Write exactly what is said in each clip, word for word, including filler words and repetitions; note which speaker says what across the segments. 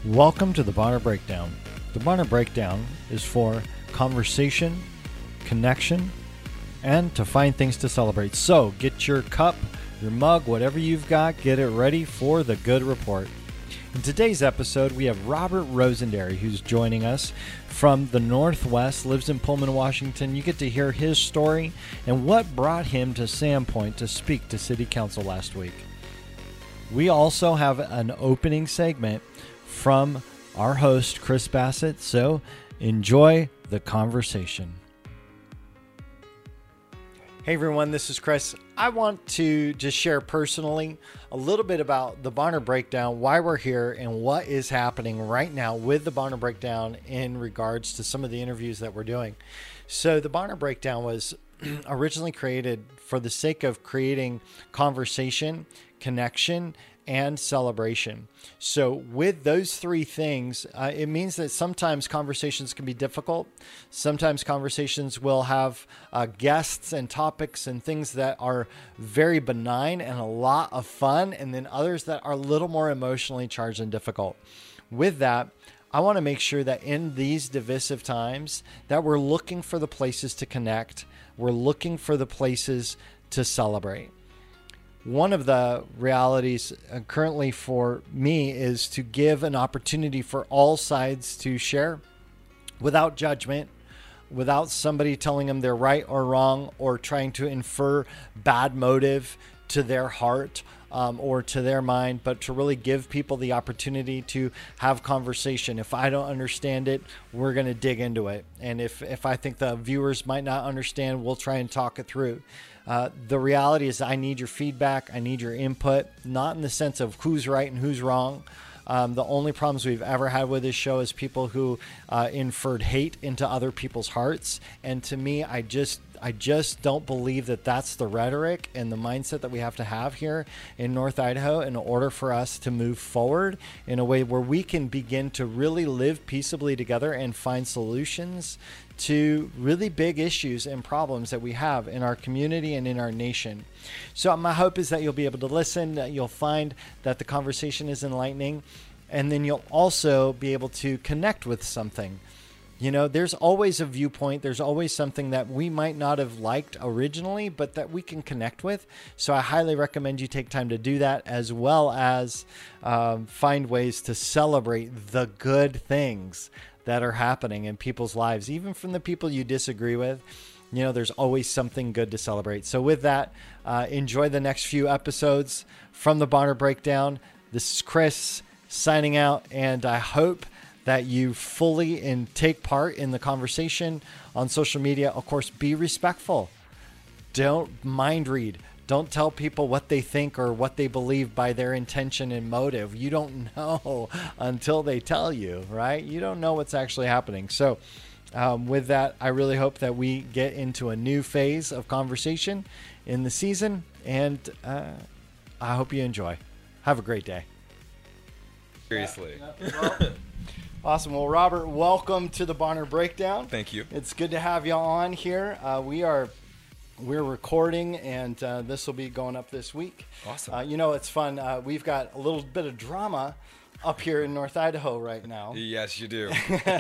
Speaker 1: Welcome to the Bonner Breakdown. The Bonner Breakdown is for conversation, connection, and to find things to celebrate. So get your cup, your mug, whatever you've got, get it ready for the good report. In today's episode, we have Robert Rosenderry, who's joining us from the Northwest, lives in Pullman, Washington. You get to hear his story and what brought him to Sandpoint to speak to City Council last week. We also have an opening segment from our host, Chris Bassett, so enjoy the conversation. Hey everyone, this is Chris. I want to just share personally a little bit about the Bonner Breakdown, why we're here, and what is happening right now with the Bonner Breakdown in regards to some of the interviews that we're doing. So the Bonner Breakdown was originally created for the sake of creating conversation, connection, and celebration. So with those three things, uh, it means that sometimes conversations can be difficult. Sometimes conversations will have uh, guests and topics and things that are very benign and a lot of fun, and then others that are a little more emotionally charged and difficult. With that, I want to make sure that in these divisive times that we're looking for the places to connect. We're looking for the places to celebrate. One of the realities currently for me is to give an opportunity for all sides to share without judgment, without somebody telling them they're right or wrong or trying to infer bad motive to their heart um, or to their mind, but to really give people the opportunity to have conversation. If I don't understand it, we're going to dig into it. And if, if I think the viewers might not understand, we'll try and talk it through. Uh, the reality is I need your feedback. I need your input, not in the sense of who's right and who's wrong. Um, the only problems we've ever had with this show is people who uh, inferred hate into other people's hearts. And to me, I just I just don't believe that that's the rhetoric and the mindset that we have to have here in North Idaho in order for us to move forward in a way where we can begin to really live peaceably together and find solutions to really big issues and problems that we have in our community and in our nation. So my hope is that you'll be able to listen, that you'll find that the conversation is enlightening, and then you'll also be able to connect with something. You know, there's always a viewpoint. There's always something that we might not have liked originally, but that we can connect with. So I highly recommend you take time to do that, as well as um, find ways to celebrate the good things that are happening in people's lives, even from the people you disagree with. You know, there's always something good to celebrate. So with that, uh, enjoy the next few episodes from the Bonner Breakdown. This is Chris signing out, and I hope that you fully and take part in the conversation on social media. Of course, be respectful. Don't mind read. Don't tell people what they think or what they believe by their intention and motive. You don't know until they tell you, right? You don't know what's actually happening. So um, with that, I really hope that we get into a new phase of conversation in the season, and uh, I hope you enjoy. Have a great day.
Speaker 2: Seriously.
Speaker 1: Yeah, yeah. Well, awesome. Well, Robert, welcome to the Bonner Breakdown.
Speaker 2: Thank you.
Speaker 1: It's good to have you on here. Uh, we are... We're recording, and uh, this will be going up this week.
Speaker 2: Awesome.
Speaker 1: Uh, you know, it's fun. Uh, we've got a little bit of drama up here in North Idaho right now.
Speaker 2: Yes, you do.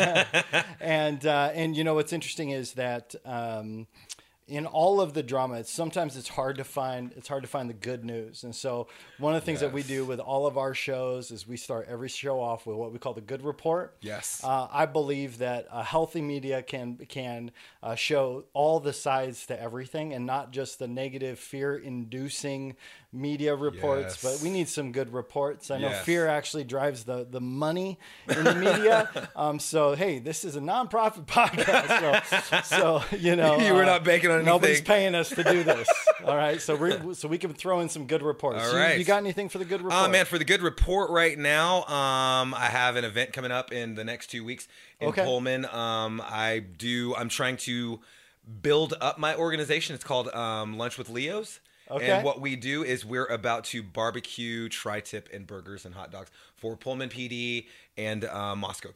Speaker 1: and, uh, and, you know, what's interesting is that um, in all of the drama, it's, sometimes it's hard to find, it's hard to find the good news. And so one of the things
Speaker 2: yes.
Speaker 1: that we do with all of our shows is we start every show off with what we call the good report.
Speaker 2: Yes.
Speaker 1: Uh, I believe that a healthy media can, can uh, show all the sides to everything and not just the negative fear-inducing media reports,
Speaker 2: yes.
Speaker 1: but we need some good reports. I know
Speaker 2: yes.
Speaker 1: fear actually drives the, the money in the media. um, so, hey, this is a nonprofit podcast. So, so you know,
Speaker 2: you were
Speaker 1: uh,
Speaker 2: not banking on anything.
Speaker 1: Nobody's paying us to do this. All right. So we so we can throw in some good reports.
Speaker 2: All
Speaker 1: So
Speaker 2: right.
Speaker 1: you, you got anything for the good report?
Speaker 2: Oh, uh, man, for the good report right now, um, I have an event coming up in the next two weeks in
Speaker 1: okay.
Speaker 2: Pullman. Um, I do, I'm trying to build up my organization. It's called um, Lunch with Leos. Okay. And what we do is we're about to barbecue, tri-tip, and burgers and hot dogs for Pullman P D and uh, Moscow P D.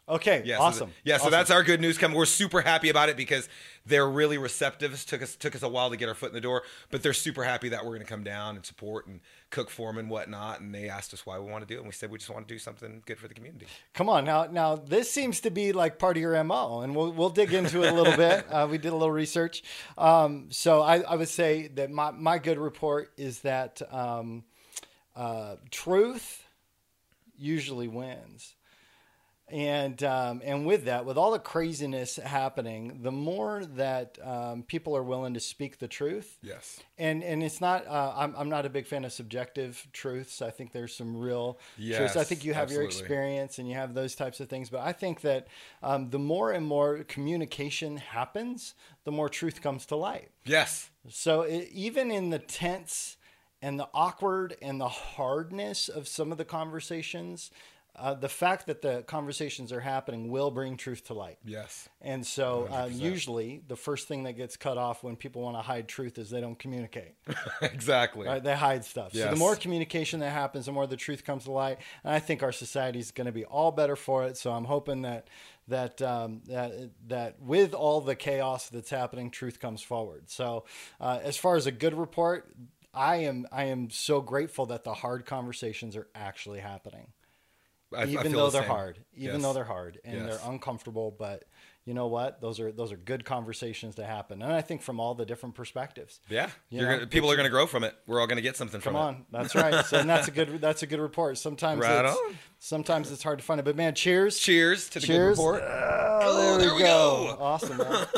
Speaker 1: Okay,
Speaker 2: yeah,
Speaker 1: awesome.
Speaker 2: So the, yeah,
Speaker 1: awesome.
Speaker 2: so that's our good news coming. We're super happy about it because they're really receptive. It took us took us a while to get our foot in the door, but they're super happy that we're going to come down and support and cook for them and whatnot. And they asked us why we want to do it, and we said we just want to do something good for the community.
Speaker 1: Come on now. Now this seems to be like part of your M O, and we'll we'll dig into it a little bit. Uh, we did a little research, um, so I, I would say that my my good report is that um, uh, truth usually wins. And um, and with that, with all the craziness happening, the more that um, people are willing to speak the truth,
Speaker 2: yes,
Speaker 1: and and it's not. Uh, I'm I'm not a big fan of subjective truths. I think there's some real
Speaker 2: yes,
Speaker 1: truths. I think you have
Speaker 2: absolutely.
Speaker 1: your experience and you have those types of things. But I think that um, the more and more communication happens, the more truth comes to light.
Speaker 2: Yes.
Speaker 1: So it, even in the tense and the awkward and the hardness of some of the conversations. Uh, the fact that the conversations are happening will bring truth to light.
Speaker 2: Yes.
Speaker 1: And so uh, usually the first thing that gets cut off when people want to hide truth is they don't communicate.
Speaker 2: Exactly.
Speaker 1: Right? They hide stuff.
Speaker 2: Yes.
Speaker 1: So the more communication that happens, the more the truth comes to light. And I think our society is going to be all better for it. So I'm hoping that that um, that that with all the chaos that's happening, truth comes forward. So uh, as far as a good report, I am I am so grateful that the hard conversations are actually happening.
Speaker 2: I,
Speaker 1: even
Speaker 2: I
Speaker 1: though
Speaker 2: the
Speaker 1: they're
Speaker 2: same.
Speaker 1: hard, even
Speaker 2: yes.
Speaker 1: though they're hard and
Speaker 2: yes.
Speaker 1: they're uncomfortable, but you know what? Those are those are good conversations to happen, and I think from all the different perspectives.
Speaker 2: Yeah,
Speaker 1: you
Speaker 2: You're
Speaker 1: know,
Speaker 2: gonna, people are going to grow from it. We're all going to get something
Speaker 1: Come
Speaker 2: from
Speaker 1: on,
Speaker 2: it.
Speaker 1: that's right. So and that's a good that's a good report. Sometimes
Speaker 2: right
Speaker 1: it's,
Speaker 2: on.
Speaker 1: sometimes it's hard to find it, but man, cheers,
Speaker 2: cheers to the
Speaker 1: cheers.
Speaker 2: good report.
Speaker 1: Oh,
Speaker 2: oh,
Speaker 1: there,
Speaker 2: there
Speaker 1: we
Speaker 2: we
Speaker 1: go.
Speaker 2: go.
Speaker 1: Awesome. Man.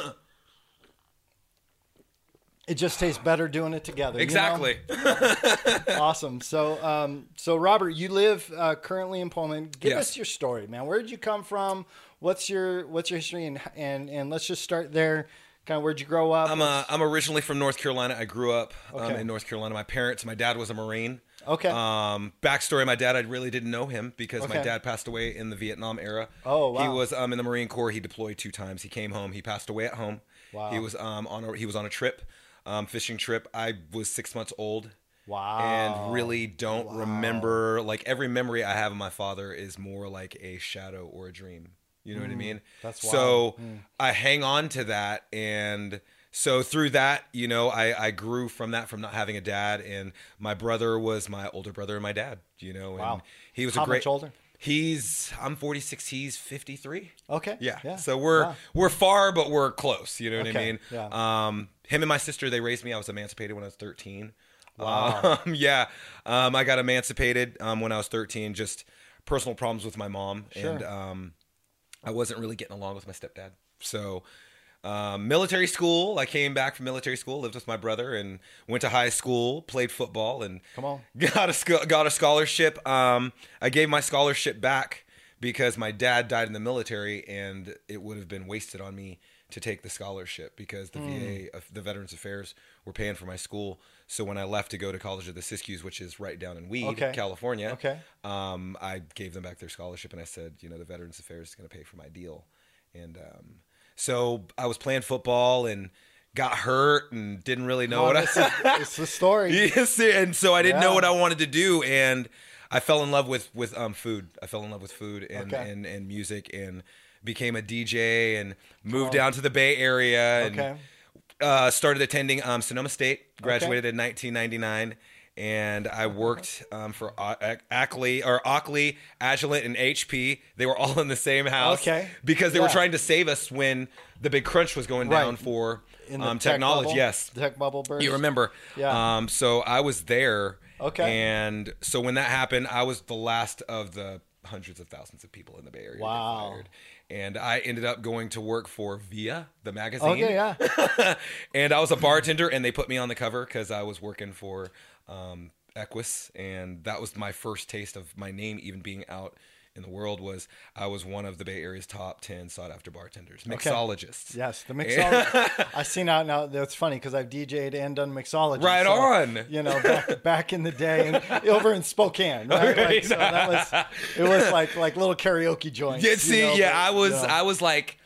Speaker 1: It just tastes better doing it together.
Speaker 2: Exactly.
Speaker 1: You know? Awesome. So, um, so Robert, you live uh, currently in Pullman. Give
Speaker 2: yes.
Speaker 1: us your story, man. Where did you come from? What's your What's your history? And and and let's just start there. Kind of where'd you grow up?
Speaker 2: I'm uh, I'm originally from North Carolina. I grew up um,
Speaker 1: Okay.
Speaker 2: in North Carolina. My parents, my dad was a Marine.
Speaker 1: Okay.
Speaker 2: Um, backstory: my dad, I really didn't know him because
Speaker 1: Okay.
Speaker 2: my dad passed away in the Vietnam era.
Speaker 1: Oh, wow.
Speaker 2: He was um, in the Marine Corps. He deployed two times. He came home. He passed away at home.
Speaker 1: Wow.
Speaker 2: He was um on a, he was on a trip. Um, fishing trip. I was six months old.
Speaker 1: Wow.
Speaker 2: And really don't
Speaker 1: Wow.
Speaker 2: remember, like every memory I have of my father is more like a shadow or a dream. You know mm, what I mean?
Speaker 1: That's
Speaker 2: so
Speaker 1: mm.
Speaker 2: I hang on to that. And so through that, you know, I, I grew from that, from not having a dad. And my brother was my older brother and my dad, you know, and
Speaker 1: wow.
Speaker 2: he was
Speaker 1: How
Speaker 2: a great,
Speaker 1: much older?
Speaker 2: He's I'm forty-six. He's fifty-three.
Speaker 1: Okay.
Speaker 2: Yeah.
Speaker 1: yeah.
Speaker 2: So we're
Speaker 1: wow.
Speaker 2: we're far, but we're close. You know what
Speaker 1: okay.
Speaker 2: I mean?
Speaker 1: Yeah.
Speaker 2: Um, him and my sister, they raised me. I was emancipated when I was thirteen.
Speaker 1: Wow.
Speaker 2: Um, yeah. Um, I got emancipated um, when I was thirteen. Just personal problems with my mom,
Speaker 1: Sure.
Speaker 2: and um, I wasn't really getting along with my stepdad. So. Um, military school. I came back from military school, lived with my brother, and went to high school. Played football, and
Speaker 1: come on,
Speaker 2: got a got a scholarship. Um, I gave my scholarship back because my dad died in the military, and it would have been wasted on me to take the scholarship because the mm. V A, the Veterans Affairs, were paying for my school. So when I left to go to College of the Siskiyous, which is right down in Weed,
Speaker 1: okay.
Speaker 2: California,
Speaker 1: okay.
Speaker 2: um, I gave them back their scholarship, and I said, you know, the Veterans Affairs is going to pay for my deal, and um, so I was playing football and got hurt and didn't really know
Speaker 1: oh,
Speaker 2: what
Speaker 1: I. It's the story.
Speaker 2: Yes, and so I didn't
Speaker 1: yeah.
Speaker 2: know what I wanted to do, and I fell in love with with um, food. I fell in love with food and
Speaker 1: okay.
Speaker 2: and, and music, and became a D J and moved oh. down to the Bay Area and
Speaker 1: okay.
Speaker 2: uh, started attending um, Sonoma State. Graduated
Speaker 1: okay.
Speaker 2: in nineteen ninety-nine. And I worked um, for Ackley or Ockley, Agilent, and H P. They were all in the same house,
Speaker 1: okay.
Speaker 2: because they
Speaker 1: yeah.
Speaker 2: were trying to save us when the big crunch was going down
Speaker 1: right.
Speaker 2: for
Speaker 1: in the
Speaker 2: um,
Speaker 1: tech
Speaker 2: technology.
Speaker 1: Bubble,
Speaker 2: yes,
Speaker 1: the tech bubble burst.
Speaker 2: You remember?
Speaker 1: Yeah.
Speaker 2: Um, so I was there.
Speaker 1: Okay.
Speaker 2: And so when that happened, I was the last of the hundreds of thousands of people in the Bay Area.
Speaker 1: Wow.
Speaker 2: Fired. And I ended up going to work for Via, the magazine.
Speaker 1: Okay, yeah.
Speaker 2: And I was a bartender, and they put me on the cover because I was working for um, Equus, and that was my first taste of my name even being out in the world. Was I was one of the Bay Area's top ten sought after bartenders, mixologists.
Speaker 1: Okay. Yes, the mixologist. I've seen out now. That's funny because I've D J'd and done mixology.
Speaker 2: Right
Speaker 1: so,
Speaker 2: on.
Speaker 1: You know, back, back in the day, and over in Spokane. Right?
Speaker 2: Okay.
Speaker 1: Like, so that was it was like like little karaoke joints.
Speaker 2: Yeah, see,
Speaker 1: you know,
Speaker 2: yeah,
Speaker 1: but,
Speaker 2: I was
Speaker 1: you know.
Speaker 2: I was like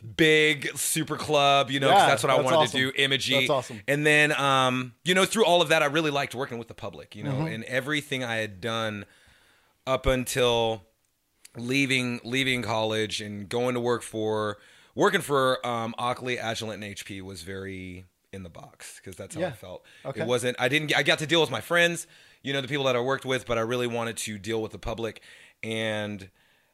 Speaker 2: big super club, you know, because
Speaker 1: yeah,
Speaker 2: that's what I
Speaker 1: that's
Speaker 2: wanted
Speaker 1: awesome.
Speaker 2: to do, imagey.
Speaker 1: That's awesome.
Speaker 2: And then, um, you know, through all of that, I really liked working with the public, you know,
Speaker 1: mm-hmm.
Speaker 2: and everything I had done up until leaving leaving college and going to work for working for um, Ockley, Agilent, and H P was very in the box because that's how
Speaker 1: Yeah.
Speaker 2: I felt.
Speaker 1: Okay.
Speaker 2: It wasn't. I didn't. I got to deal with my friends, you know, the people that I worked with, but I really wanted to deal with the public, and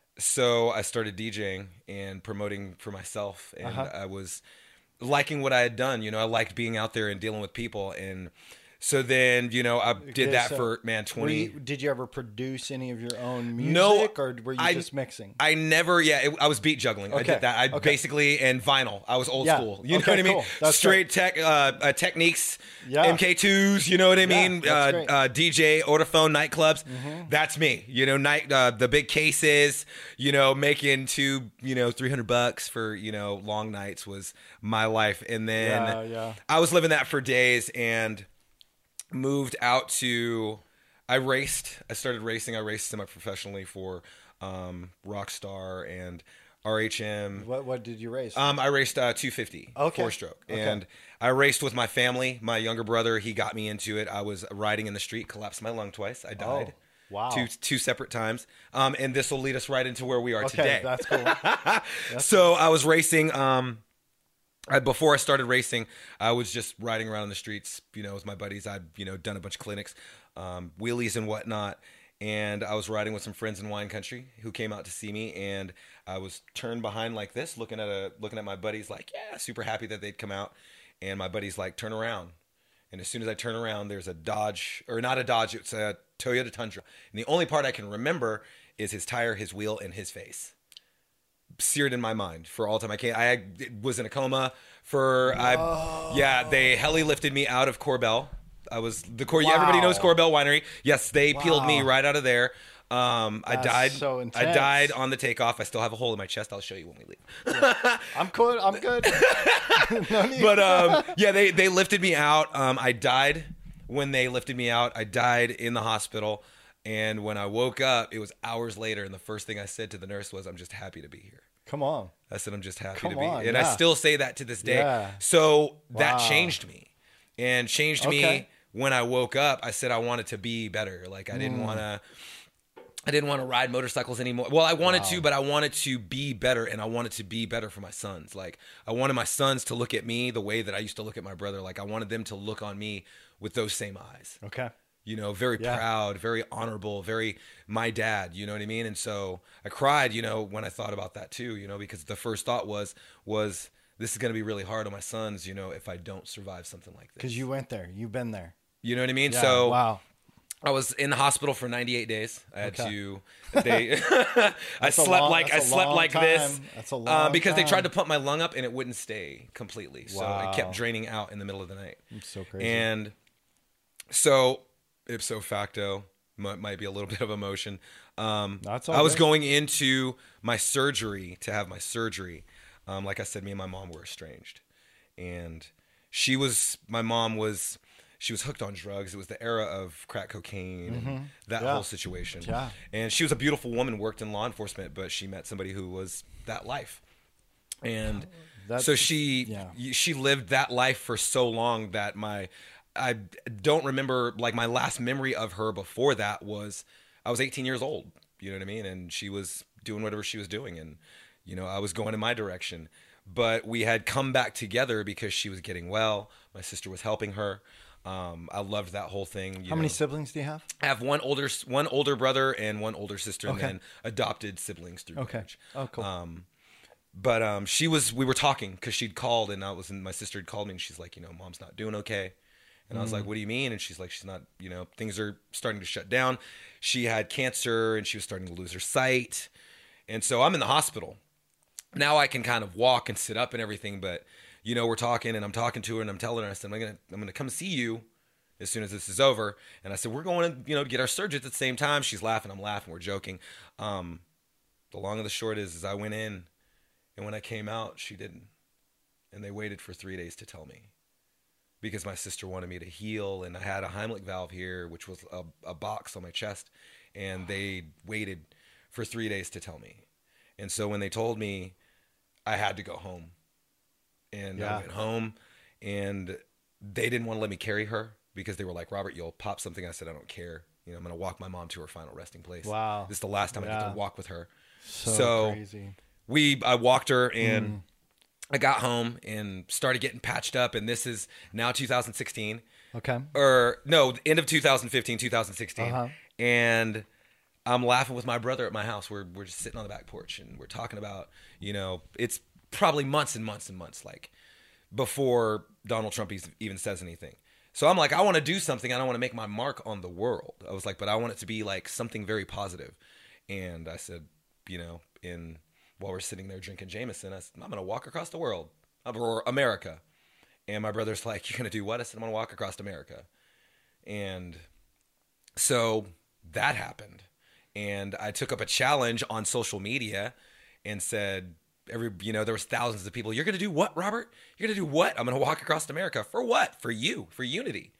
Speaker 2: so I started DJing and promoting for myself, and
Speaker 1: Uh-huh.
Speaker 2: I was liking what I had done. You know, I liked being out there and dealing with people, and so then, you know, I did
Speaker 1: Okay,
Speaker 2: that
Speaker 1: so
Speaker 2: for man
Speaker 1: Were
Speaker 2: twenty.
Speaker 1: you, did you ever produce any of your own music,
Speaker 2: No,
Speaker 1: or were you
Speaker 2: I-
Speaker 1: just mixing?
Speaker 2: I never, yeah, it, I was beat juggling. I
Speaker 1: Okay,
Speaker 2: did that. I
Speaker 1: okay.
Speaker 2: basically, and vinyl. I was old
Speaker 1: Yeah,
Speaker 2: school. You
Speaker 1: okay,
Speaker 2: know what I mean?
Speaker 1: cool. That's
Speaker 2: Straight tech, uh, uh, techniques,
Speaker 1: Yeah.
Speaker 2: M K twos, you know what I
Speaker 1: Yeah,
Speaker 2: mean?
Speaker 1: that's
Speaker 2: uh,
Speaker 1: great.
Speaker 2: uh, D J, Otophone, nightclubs.
Speaker 1: Mm-hmm.
Speaker 2: That's me. You know, night, uh, the big cases, you know, making two, you know, three hundred bucks for, you know, long nights was my life. And then
Speaker 1: Yeah, yeah.
Speaker 2: I was living that for days and moved out to I raced. I started racing. I raced semi-professionally for um, Rockstar and R H M.
Speaker 1: What what did you race?
Speaker 2: Um, I raced uh, two fifty,
Speaker 1: Okay.
Speaker 2: four-stroke,
Speaker 1: Okay.
Speaker 2: and I raced with my family. My younger brother, he got me into it. I was riding in the street, collapsed my lung twice. I died.
Speaker 1: Oh, wow.
Speaker 2: Two two separate times. Um, and this will lead us right into where we are
Speaker 1: okay,
Speaker 2: today.
Speaker 1: that's cool.
Speaker 2: So I was racing. Um, I, before I started racing, I was just riding around in the streets, you know, with my buddies. I'd, you know, done a bunch of clinics, um, wheelies and whatnot. And I was riding with some friends in wine country who came out to see me. And I was turned behind like this, looking at a, looking at my buddies like, yeah, super happy that they'd come out. And my buddy's like, turn around. And as soon as I turn around, there's a Dodge, or not a Dodge, it's a Toyota Tundra. And the only part I can remember is his tire, his wheel, and his face. Seared in my mind for all time. I can't. I was in a coma for. I yeah. They heli lifted me out of Corbel. I was the Cor.
Speaker 1: Wow.
Speaker 2: Everybody knows Corbel Winery. Yes, they peeled me
Speaker 1: Wow.
Speaker 2: right out of there. Um, I
Speaker 1: That's
Speaker 2: died.
Speaker 1: so
Speaker 2: I
Speaker 1: intense.
Speaker 2: died on the takeoff. I still have a hole in my chest. I'll show you when we leave.
Speaker 1: I'm good. I'm good. No need.
Speaker 2: But um, yeah, they they lifted me out. Um, I died when they lifted me out. I died in the hospital. And when I woke up, it was hours later. And the first thing I said to the nurse was, "I'm just happy to be here."
Speaker 1: Come on.
Speaker 2: I said, I'm just happy
Speaker 1: Come
Speaker 2: to be.
Speaker 1: on,
Speaker 2: and
Speaker 1: yeah.
Speaker 2: I still say that to this day.
Speaker 1: Yeah.
Speaker 2: So that
Speaker 1: Wow.
Speaker 2: changed me and changed
Speaker 1: Okay.
Speaker 2: me when I woke up. I said I wanted to be better. Like I didn't
Speaker 1: Mm.
Speaker 2: want to, I didn't want to ride motorcycles anymore. Well, I wanted
Speaker 1: Wow.
Speaker 2: to, but I wanted to be better, and I wanted to be better for my sons. Like I wanted my sons to look at me the way that I used to look at my brother. Like I wanted them to look on me with those same eyes.
Speaker 1: Okay.
Speaker 2: You know, very
Speaker 1: Yeah.
Speaker 2: proud, very honorable, very my dad, you know what I mean? And so I cried, you know, when I thought about that too, you know, because the first thought was, was this is going to be really hard on my sons, you know, if I don't survive something like this.
Speaker 1: Because you went there. You've been there.
Speaker 2: You know what I mean?
Speaker 1: Yeah,
Speaker 2: So
Speaker 1: wow.
Speaker 2: I was in the hospital for ninety-eight days. I had
Speaker 1: Okay.
Speaker 2: to, they, I
Speaker 1: That's a
Speaker 2: slept
Speaker 1: long-
Speaker 2: like, I
Speaker 1: that's a
Speaker 2: slept
Speaker 1: long
Speaker 2: like this.
Speaker 1: time. That's a
Speaker 2: uh,
Speaker 1: long
Speaker 2: because they
Speaker 1: time.
Speaker 2: tried to pump my lung up and it wouldn't stay completely. So
Speaker 1: Wow.
Speaker 2: it kept draining out in the middle of the night.
Speaker 1: It's so crazy.
Speaker 2: And so, ipso facto, might, might be a little bit of emotion. Um,
Speaker 1: That's all
Speaker 2: I was
Speaker 1: good.
Speaker 2: going into my surgery to have my surgery. Um, like I said, me and my mom were estranged, and she was my mom was she was hooked on drugs. It was the era of crack cocaine and that
Speaker 1: Yeah.
Speaker 2: whole situation.
Speaker 1: Yeah.
Speaker 2: And she was a beautiful woman, worked in law enforcement, but she met somebody who was that life. And
Speaker 1: That's-
Speaker 2: so she
Speaker 1: yeah.
Speaker 2: she lived that life for so long that my I don't remember, like, my last memory of her before that was I was eighteen years old, you know what I mean? And she was doing whatever she was doing, and you know, I was going in my direction. But we had come back together because she was getting well. My sister was helping her. Um, I loved that whole thing. You
Speaker 1: How many
Speaker 2: know.
Speaker 1: siblings do you have?
Speaker 2: I have one older one older brother and one older sister, and
Speaker 1: Okay.
Speaker 2: then adopted siblings through
Speaker 1: Okay.
Speaker 2: marriage.
Speaker 1: Oh, cool.
Speaker 2: Um, but um, she was. We were talking because she'd called, and I was. And my sister had called me, and she's like, you know, Mom's not doing okay. And I was like, what do you mean? And she's like, she's not. You know, things are starting to shut down. She had cancer, and she was starting to lose her sight. And so I'm in the hospital. Now I can kind of walk and sit up and everything, but you know, we're talking, and I'm talking to her, and I'm telling her, I said, I'm gonna, I'm gonna come see you as soon as this is over. And I said, we're going to, you know, get our surgery at the same time. She's laughing, I'm laughing, we're joking. Um, the long and the short is, is I went in, and when I came out, she didn't. And they waited for three days to tell me, because my sister wanted me to heal, and I had a Heimlich valve here, which was a, a box on my chest, and they waited for three days to tell me. And so when they told me, I had to go home. And
Speaker 1: Yeah.
Speaker 2: I went home, and they didn't want to let me carry her because they were like, Robert, you'll pop something. I said, I don't care. You know, I'm going to walk my mom to her final resting place.
Speaker 1: Wow.
Speaker 2: This is the last time
Speaker 1: Yeah.
Speaker 2: I get to walk with her.
Speaker 1: So,
Speaker 2: So,
Speaker 1: crazy.
Speaker 2: we, I walked her and
Speaker 1: Mm.
Speaker 2: I got home and started getting patched up. And this is now two thousand sixteen.
Speaker 1: Okay.
Speaker 2: Or no, the end of two thousand fifteen, two thousand sixteen.
Speaker 1: Uh-huh.
Speaker 2: And I'm laughing with my brother at my house. We're, we're just sitting on the back porch and we're talking about, you know, it's probably months and months and months, like before Donald Trump even says anything. So I'm like, I want to do something. I don't want to make my mark on the world. I was like, but I want it to be like something very positive. And I said, you know, in while we're sitting there drinking Jameson, I said, I'm going to walk across the world, or America. And my brother's like, you're going to do what? I said, I'm going to walk across America. And so that happened. And I took up a challenge on social media and said, every, you know, there was thousands of people. You're going to do what, Robert? You're going to do what? I'm going to walk across America. For what? For you, for unity.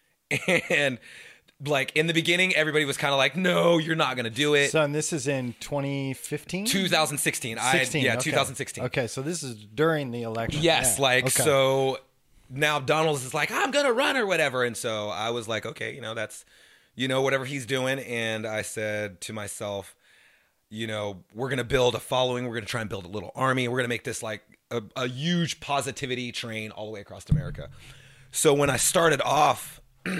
Speaker 2: And like in the beginning, everybody was kind of like, no, you're not going to do it.
Speaker 1: So, and this is in twenty fifteen?
Speaker 2: twenty sixteen.
Speaker 1: sixteen,
Speaker 2: I, yeah,
Speaker 1: okay.
Speaker 2: twenty sixteen.
Speaker 1: Okay, so this is during the election.
Speaker 2: Yes,
Speaker 1: Yeah.
Speaker 2: like,
Speaker 1: Okay.
Speaker 2: so now Donald's is like, I'm going to run or whatever. And so I was like, okay, you know, that's, you know, whatever he's doing. And I said to myself, you know, we're going to build a following. We're going to try and build a little army. We're going to make this like a, a huge positivity train all the way across America. So when I started off,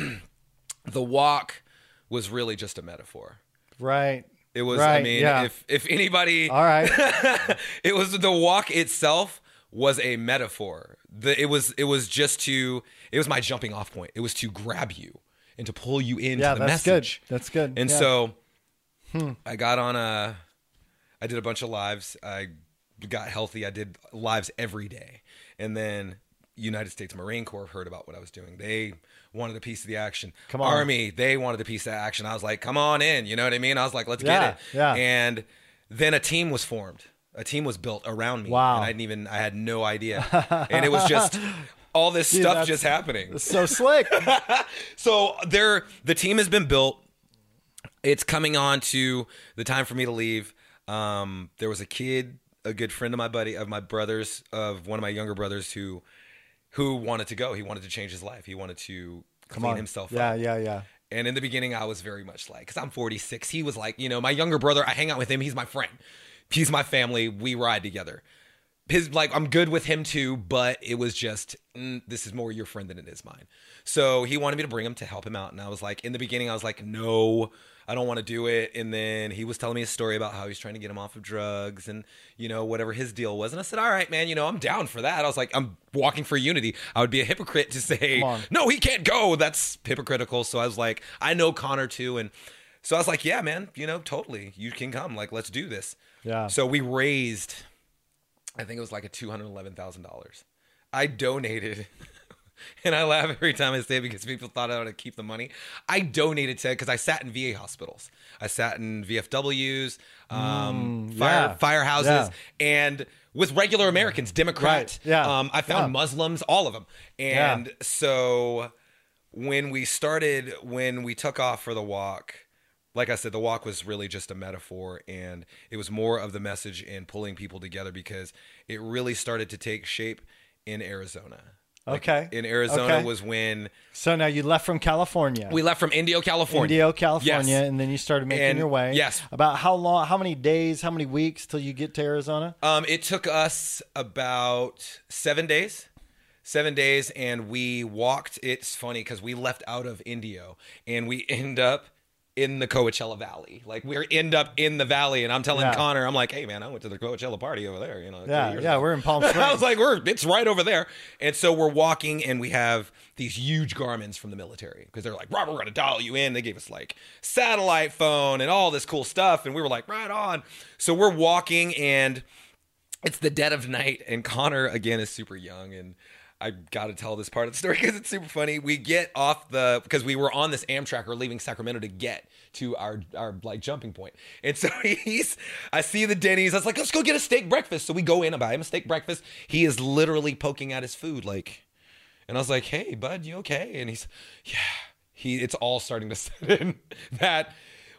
Speaker 2: the walk was really just a metaphor.
Speaker 1: Right.
Speaker 2: It was,
Speaker 1: right.
Speaker 2: I mean,
Speaker 1: yeah.
Speaker 2: if, if anybody,
Speaker 1: All right.
Speaker 2: it was the walk itself was a metaphor. The, it was, it was just to, it was my jumping off point. It was to grab you and to pull you into
Speaker 1: Yeah,
Speaker 2: the
Speaker 1: that's
Speaker 2: message.
Speaker 1: good. That's good.
Speaker 2: And
Speaker 1: Yeah.
Speaker 2: so
Speaker 1: Hmm.
Speaker 2: I got on a, I did a bunch of lives. I got healthy. I did lives every day. And then United States Marine Corps heard about what I was doing. They wanted a piece of the action.
Speaker 1: Come on.
Speaker 2: Army, they wanted a piece of action. I was like, come on in. You know what I mean? I was like, let's
Speaker 1: Yeah,
Speaker 2: get it.
Speaker 1: yeah.
Speaker 2: And then a team was formed. A team was built around me.
Speaker 1: Wow.
Speaker 2: And I didn't even, I had no idea. And it was just all this
Speaker 1: Dude,
Speaker 2: stuff
Speaker 1: that's-
Speaker 2: just happening.
Speaker 1: It's so slick.
Speaker 2: So there, the team has been built. It's coming on to the time for me to leave. Um, there was a kid, a good friend of my buddy, of my brothers, of one of my younger brothers, who, who wanted to go. He wanted to change his life. He wanted to
Speaker 1: Come
Speaker 2: clean
Speaker 1: on.
Speaker 2: himself
Speaker 1: Yeah,
Speaker 2: up.
Speaker 1: yeah, yeah.
Speaker 2: And in the beginning, I was very much like, because I'm forty-six. He was like, you know, my younger brother. I hang out with him. He's my friend. He's my family. We ride together. His like, I'm good with him too, but it was just, mm, this is more your friend than it is mine. So he wanted me to bring him to help him out. And I was like, in the beginning, I was like, no, I don't want to do it. And then he was telling me a story about how he's trying to get him off of drugs and, you know, whatever his deal was. And I said, all right, man, you know, I'm down for that. I was like, I'm walking for unity. I would be a hypocrite to say,
Speaker 1: Come on.
Speaker 2: no, he can't go. That's hypocritical. So I was like, I know Connor too. And so I was like, yeah, man, you know, totally. You can come. Like, let's do this.
Speaker 1: Yeah.
Speaker 2: So we raised, I think it was like a two hundred eleven thousand dollars. I donated, and I laugh every time I say it because people thought I ought to keep the money. I donated to, because I sat in V A hospitals. I sat in V F Ws, um,
Speaker 1: Mm,
Speaker 2: fire,
Speaker 1: yeah.
Speaker 2: firehouses,
Speaker 1: Yeah.
Speaker 2: and with regular Americans, Democrats.
Speaker 1: Right. Yeah.
Speaker 2: Um, I found
Speaker 1: Yeah.
Speaker 2: Muslims, all of them. And
Speaker 1: Yeah.
Speaker 2: so when we started, when we took off for the walk, like I said, the walk was really just a metaphor, and it was more of the message in pulling people together because it really started to take shape in Arizona. Like,
Speaker 1: Okay.
Speaker 2: in Arizona
Speaker 1: Okay.
Speaker 2: was when
Speaker 1: So now you left from California.
Speaker 2: we left from Indio, California.
Speaker 1: Indio, California,
Speaker 2: Yes.
Speaker 1: and then you started making
Speaker 2: And-
Speaker 1: your way.
Speaker 2: yes.
Speaker 1: About how long, how many days, how many weeks till you get to Arizona?
Speaker 2: Um, it took us about seven days. Seven days, and we walked. It's funny because we left out of Indio, and we end up in the Coachella Valley. Like, we end up in the valley, and I'm telling
Speaker 1: Yeah.
Speaker 2: Connor, I'm like, hey, man, I went to the Coachella party over there. You know, three
Speaker 1: Yeah,
Speaker 2: years
Speaker 1: yeah,
Speaker 2: ago.
Speaker 1: we're in Palm Springs.
Speaker 2: I was like, we're it's right over there. And so we're walking, and we have these huge Garmins from the military because they're like, Robert, we're going to dial you in. They gave us like satellite phone and all this cool stuff, and we were like, right on. So we're walking, and it's the dead of night, and Connor again is super young, and I got to tell this part of the story because it's super funny. We get off the, because we were on this Amtrak or leaving Sacramento to get to our, our like jumping point. And so he's, I see the Denny's. I was like, let's go get a steak breakfast. So we go in and buy him a steak breakfast. He is literally poking at his food. Like, and I was like, hey bud, you okay? And he's, yeah, he, it's all starting to set in that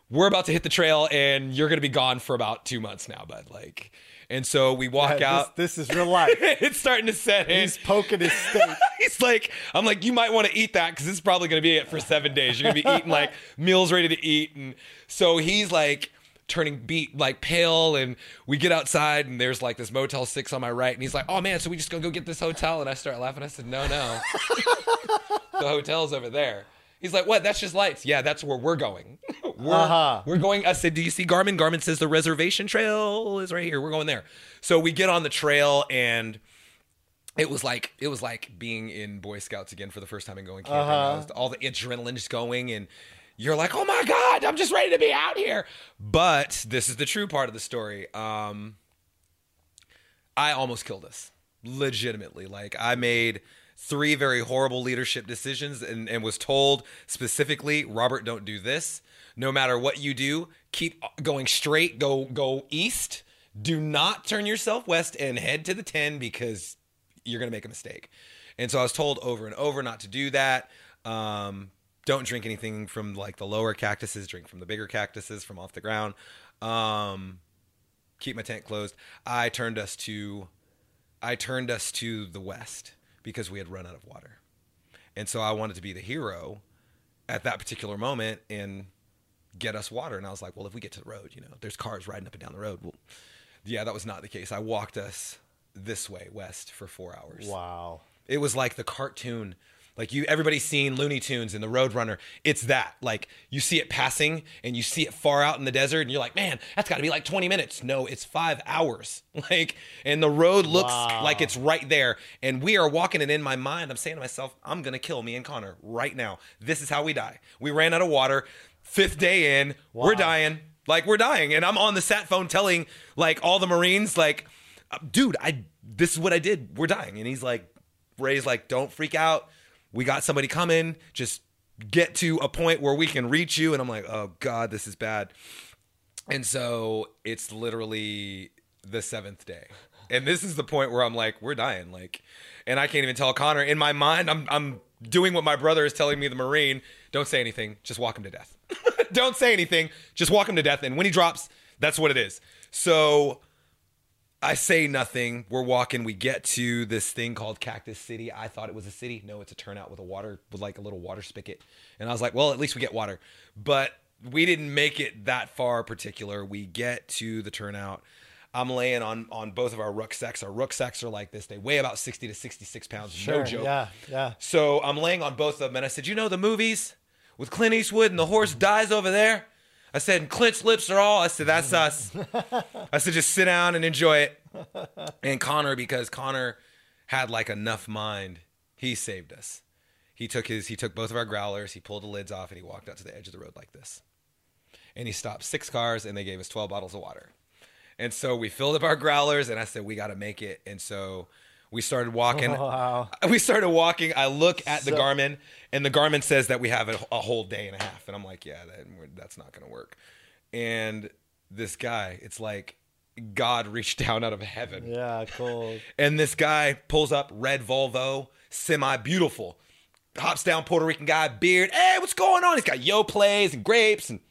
Speaker 2: we're about to hit the trail and you're going to be gone for about two months now, bud. Like, and so we walk
Speaker 1: Yeah,
Speaker 2: out.
Speaker 1: This, this is real life.
Speaker 2: It's starting to set in.
Speaker 1: He's poking his steak.
Speaker 2: He's like, I'm like, you might want to eat that because it's probably going to be it for seven days. You're going to be eating like meals ready to eat. And so he's like turning beat, like pale. And we get outside and there's like this Motel six on my right. And he's like, oh man, so we just going to go get this hotel? And I start laughing. I said, no, no. The hotel's over there. He's like, what? That's just lights. Yeah, that's where we're going. we're,
Speaker 1: uh-huh.
Speaker 2: we're going. I said, do you see Garmin? Garmin says the reservation trail is right here. We're going there. So we get on the trail and it was like it was like being in Boy Scouts again for the first time and going camping.
Speaker 1: Uh-huh.
Speaker 2: Was, all the adrenaline just going and you're like, oh my God, I'm just ready to be out here. But this is the true part of the story. Um, I almost killed us. Legitimately. Like I made three very horrible leadership decisions and, and was told specifically, Robert, don't do this. No matter what you do, keep going straight, go go east. Do not turn yourself west and head to the ten because you're going to make a mistake. And so I was told over and over not to do that. Um, don't drink anything from like the lower cactuses, drink from the bigger cactuses from off the ground. Um, keep my tent closed. I turned us to, I turned us to the west because we had run out of water. And so I wanted to be the hero at that particular moment and get us water. And I was like, well, if we get to the road, you know, there's cars riding up and down the road. Well, yeah, that was not the case. I walked us this way, west, for four hours.
Speaker 1: Wow.
Speaker 2: It was like the cartoon. Like you, everybody's seen Looney Tunes and the Roadrunner. It's that. Like you see it passing and you see it far out in the desert and you're like, man, that's got to be like twenty minutes. No, it's five hours. Like, and the road looks
Speaker 1: Wow.
Speaker 2: like it's right there. And we are walking and in my mind, I'm saying to myself, I'm going to kill me and Connor right now. This is how we die. We ran out of water. Fifth day in,
Speaker 1: Wow.
Speaker 2: we're dying. Like we're dying. And I'm on the sat phone telling like all the Marines, like, dude, I, this is what I did. We're dying. And he's like, Ray's like, don't freak out. We got somebody coming. Just get to a point where we can reach you. And I'm like, oh God, this is bad. And so it's literally the seventh day. And this is the point where I'm like, we're dying. Like, and I can't even tell Connor. In my mind, I'm I'm doing what my brother is telling me, the Marine. Don't say anything. Just walk him to death. Don't say anything. Just walk him to death. And when he drops, that's what it is. So I say nothing. We're walking. We get to this thing called Cactus City. I thought it was a city. No, it's a turnout with a water, with like a little water spigot. And I was like, well, at least we get water. But we didn't make it that far particular. We get to the turnout. I'm laying on, on both of our rucksacks. Our rucksacks are like this. They weigh about sixty to sixty-six pounds.
Speaker 1: Sure,
Speaker 2: no joke.
Speaker 1: yeah, yeah.
Speaker 2: So I'm laying on both of them. And I said, you know the movies with Clint Eastwood and the horse dies over there? I said, and Clint's lips are all. I said, that's us. I said, just sit down and enjoy it. And Connor, because Connor had like enough mind, he saved us. He took his, he took both of our growlers, he pulled the lids off, and he walked out to the edge of the road like this. And he stopped six cars, and they gave us twelve bottles of water. And so we filled up our growlers, and I said, we got to make it. And so we started walking.
Speaker 1: Wow.
Speaker 2: We started walking. I look at the
Speaker 1: So-
Speaker 2: Garmin, and the Garmin says that we have a, a whole day and a half. And I'm like, yeah, that, that's not going to work. And this guy, it's like God reached down out of heaven.
Speaker 1: Yeah, cool.
Speaker 2: And this guy pulls up, red Volvo, semi, beautiful. Hops down, Puerto Rican guy, beard. Hey, what's going on? He's got yo plays and grapes and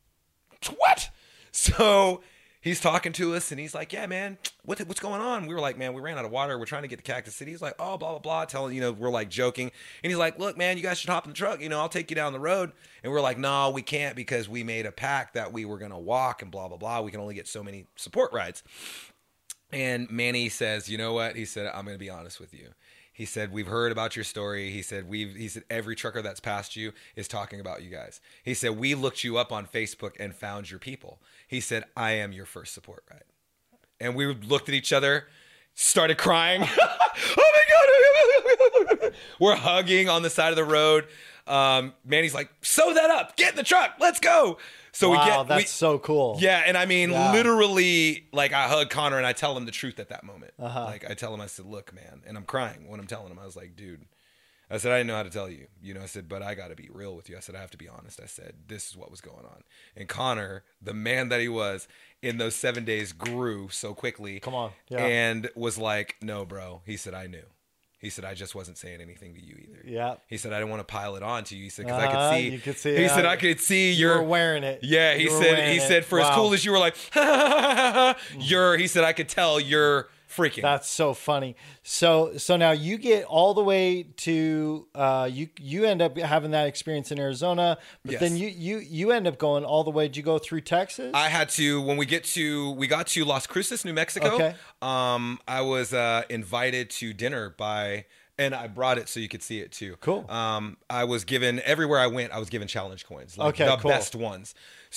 Speaker 2: what? So he's talking to us and he's like, yeah, man, what, what's going on? We were like, man, we ran out of water. We're trying to get to Cactus City. He's like, oh, blah, blah, blah. Telling, you know, we're like joking. And he's like, look, man, you guys should hop in the truck. You know, I'll take you down the road. And we're like, no, we can't because we made a pact that we were going to walk and blah, blah, blah. We can only get so many support rides. And Manny says, you know what? He said, I'm going to be honest with you. He said, we've heard about your story. He said, we've, he said, every trucker that's passed you is talking about you guys. He said, we looked you up on Facebook and found your people. He said, I am your first support ride. And we looked at each other, started crying. Oh my God. We're hugging on the side of the road. Um, Manny's like, sew that up, get in the truck, let's go. So
Speaker 1: wow,
Speaker 2: we get,
Speaker 1: that's
Speaker 2: we,
Speaker 1: so cool.
Speaker 2: yeah. And I mean,
Speaker 1: Yeah.
Speaker 2: literally, like I hug Connor and I tell him the truth at that moment.
Speaker 1: Uh-huh.
Speaker 2: Like I tell him, I said, look, man, and I'm crying when I'm telling him. I was like, dude, I said, I didn't know how to tell you, you know, I said, but I got to be real with you. I said, I have to be honest. I said, this is what was going on. And Connor, the man that he was in those seven days grew so quickly.
Speaker 1: Come on. Yeah.
Speaker 2: And was like, no, bro. He said, I knew. He said, I just wasn't saying anything to you either.
Speaker 1: Yeah.
Speaker 2: He said, I didn't want to pile it on to you. He said, because
Speaker 1: uh,
Speaker 2: I could see.
Speaker 1: You could see.
Speaker 2: He
Speaker 1: it.
Speaker 2: said, I could see
Speaker 1: you
Speaker 2: you're
Speaker 1: were wearing it.
Speaker 2: Yeah. He
Speaker 1: You were
Speaker 2: said.
Speaker 1: wearing
Speaker 2: He
Speaker 1: it.
Speaker 2: said, for
Speaker 1: Wow.
Speaker 2: as cool as you were, like, you're. He said, I could tell you're freaking.
Speaker 1: That's so funny. So so now you get all the way to uh, you you end up having that experience in Arizona, but
Speaker 2: Yes.
Speaker 1: then you you you end up going all the way. Did you go through Texas?
Speaker 2: I had to when we get to we got to Las Cruces, New Mexico.
Speaker 1: Okay.
Speaker 2: Um, I was uh, invited to dinner by, and I brought it so you could see it too.
Speaker 1: Cool.
Speaker 2: Um, I was given everywhere I went. I was given challenge coins, like
Speaker 1: Okay,
Speaker 2: the
Speaker 1: cool.
Speaker 2: best ones.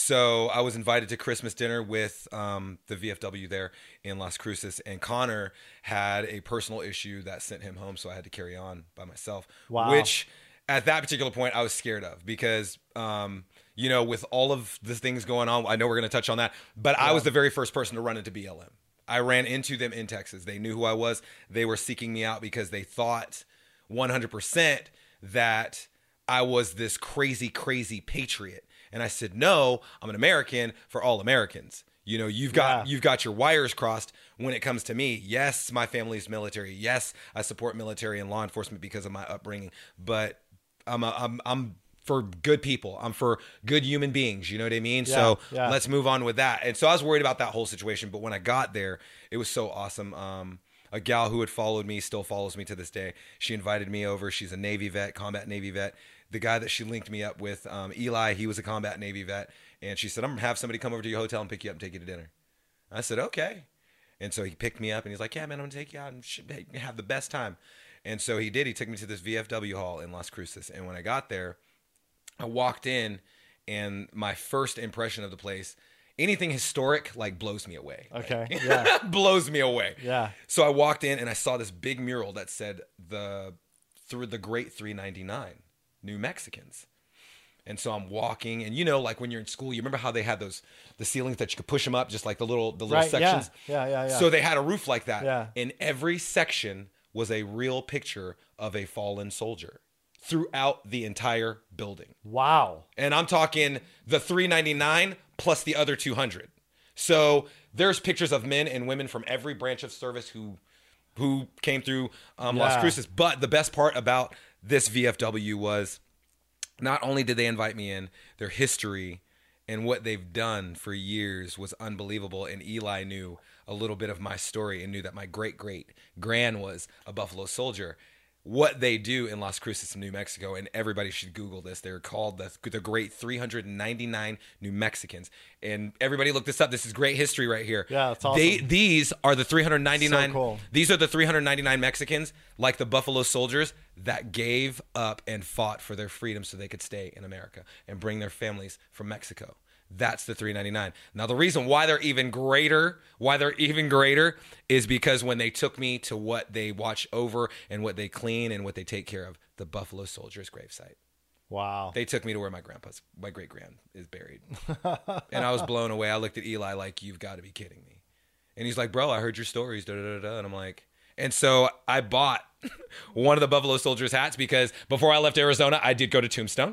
Speaker 2: So I was invited to Christmas dinner with um, the V F W there in Las Cruces, and Connor had a personal issue that sent him home, so I had to carry on by myself.
Speaker 1: Wow.
Speaker 2: Which at that particular point I was scared of because. Um, You know, with all of the things going on, I know we're going to touch on that, but I was the very first person to run into B L M. I ran into them in Texas. They knew who I was. They were seeking me out because they thought one hundred percent that I was this crazy, crazy patriot. And I said, no, I'm an American for all Americans. You know, you've got
Speaker 1: Yeah.
Speaker 2: you've got your wires crossed when it comes to me. Yes, my family's military. Yes, I support military and law enforcement because of my upbringing. But I'm a, I'm I'm for good people. I'm for good human beings. You know what I mean?
Speaker 1: Yeah,
Speaker 2: so
Speaker 1: yeah.
Speaker 2: let's move on with that. And so I was worried about that whole situation. But when I got there, it was so awesome. Um, a gal who had followed me still follows me to this day. She invited me over. She's a Navy vet, combat Navy vet. The guy that she linked me up with, um, Eli, he was a combat Navy vet. And she said, I'm going to have somebody come over to your hotel and pick you up and take you to dinner. I said, okay. And so he picked me up and he's like, yeah, man, I'm going to take you out and should have the best time. And so he did. He took me to this V F W hall in Las Cruces. And when I got there, I walked in and my first impression of the place, anything historic, like blows me away.
Speaker 1: Okay.
Speaker 2: Like,
Speaker 1: Yeah.
Speaker 2: blows me away.
Speaker 1: Yeah.
Speaker 2: So I walked in and I saw this big mural that said the through the Great three ninety-nine, New Mexicans. And so I'm walking, and you know, like when you're in school, you remember how they had those the ceilings that you could push them up, just like the little the little
Speaker 1: Right.
Speaker 2: sections.
Speaker 1: Yeah. Yeah. Yeah. Yeah.
Speaker 2: So they had a roof like that.
Speaker 1: Yeah.
Speaker 2: In every section was a real picture of a fallen soldier throughout the entire building.
Speaker 1: Wow.
Speaker 2: And I'm talking the three ninety-nine plus the other two hundred. So there's pictures of men and women from every branch of service who who came through um, Las
Speaker 1: Yeah.
Speaker 2: Cruces. But the best part about this V F W was not only did they invite me in, their history and what they've done for years was unbelievable. And Eli knew a little bit of my story and knew that my great-great-gran was a Buffalo Soldier. What they do in Las Cruces, New Mexico, and everybody should Google this. They're called the, the Great three ninety-nine New Mexicans. And everybody look this up. This is great history right here.
Speaker 1: Yeah, it's awesome.
Speaker 2: They, these are the three ninety-nine.
Speaker 1: So cool.
Speaker 2: These are the three ninety-nine Mexicans, like the Buffalo Soldiers, that gave up and fought for their freedom so they could stay in America and bring their families from Mexico. That's the three ninety-nine. Now, the reason why they're even greater, why they're even greater is because when they took me to what they watch over and what they clean and what they take care of, the Buffalo Soldiers gravesite.
Speaker 1: Wow.
Speaker 2: They took me to where my grandpa's, my great grand is buried. And I was blown away. I looked at Eli like, you've got to be kidding me. And he's like, bro, I heard your stories. Da, da, da, da. And I'm like, and so I bought one of the Buffalo Soldiers hats because before I left Arizona, I did go to Tombstone.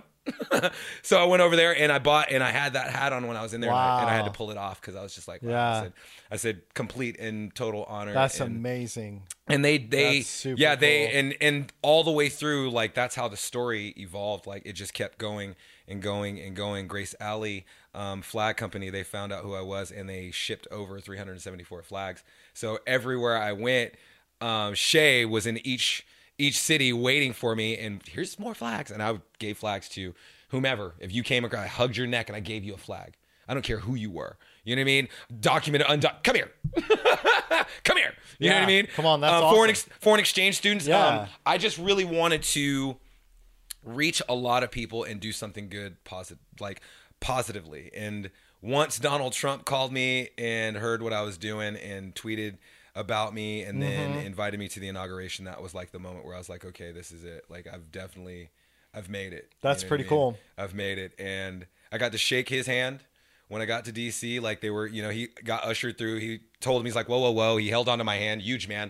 Speaker 2: So I went over there and I bought, and I had that hat on when I was in there, and, I, and I had to
Speaker 1: Wow.
Speaker 2: pull it off because I was just like, wow.
Speaker 1: Yeah.
Speaker 2: I said, I said, complete and total honor.
Speaker 1: That's
Speaker 2: and,
Speaker 1: amazing.
Speaker 2: and they, they,
Speaker 1: That's super
Speaker 2: yeah, they,
Speaker 1: cool.
Speaker 2: and, and all the way through, like, that's how the story evolved. Like, it just kept going and going and going. Grace Alley um, Flag Company, they found out who I was, and they shipped over three hundred seventy-four flags. So everywhere I went, um, Shay was in each, each city waiting for me, and here's more flags. And I gave flags to whomever. If you came across, I hugged your neck and I gave you a flag. I don't care who you were. You know what I mean? Documented, undocumented. Come here. Come here. You know
Speaker 1: Yeah.
Speaker 2: what I mean?
Speaker 1: Come on, that's
Speaker 2: um, foreign,
Speaker 1: awesome.
Speaker 2: ex- foreign exchange students.
Speaker 1: Yeah.
Speaker 2: Um, I just really wanted to reach a lot of people and do something good, positive, like positively. And once Donald Trump called me and heard what I was doing and tweeted about me and then
Speaker 1: Mm-hmm.
Speaker 2: invited me to the inauguration, that was like the moment where I was like, okay, this is it. Like, I've definitely, I've made it.
Speaker 1: That's
Speaker 2: You know what
Speaker 1: pretty
Speaker 2: I mean?
Speaker 1: cool.
Speaker 2: I've made it. And I got to shake his hand when I got to D C. Like, they were, you know, he got ushered through. He told him, he's like, whoa, whoa, whoa. He held onto my hand. Huge man.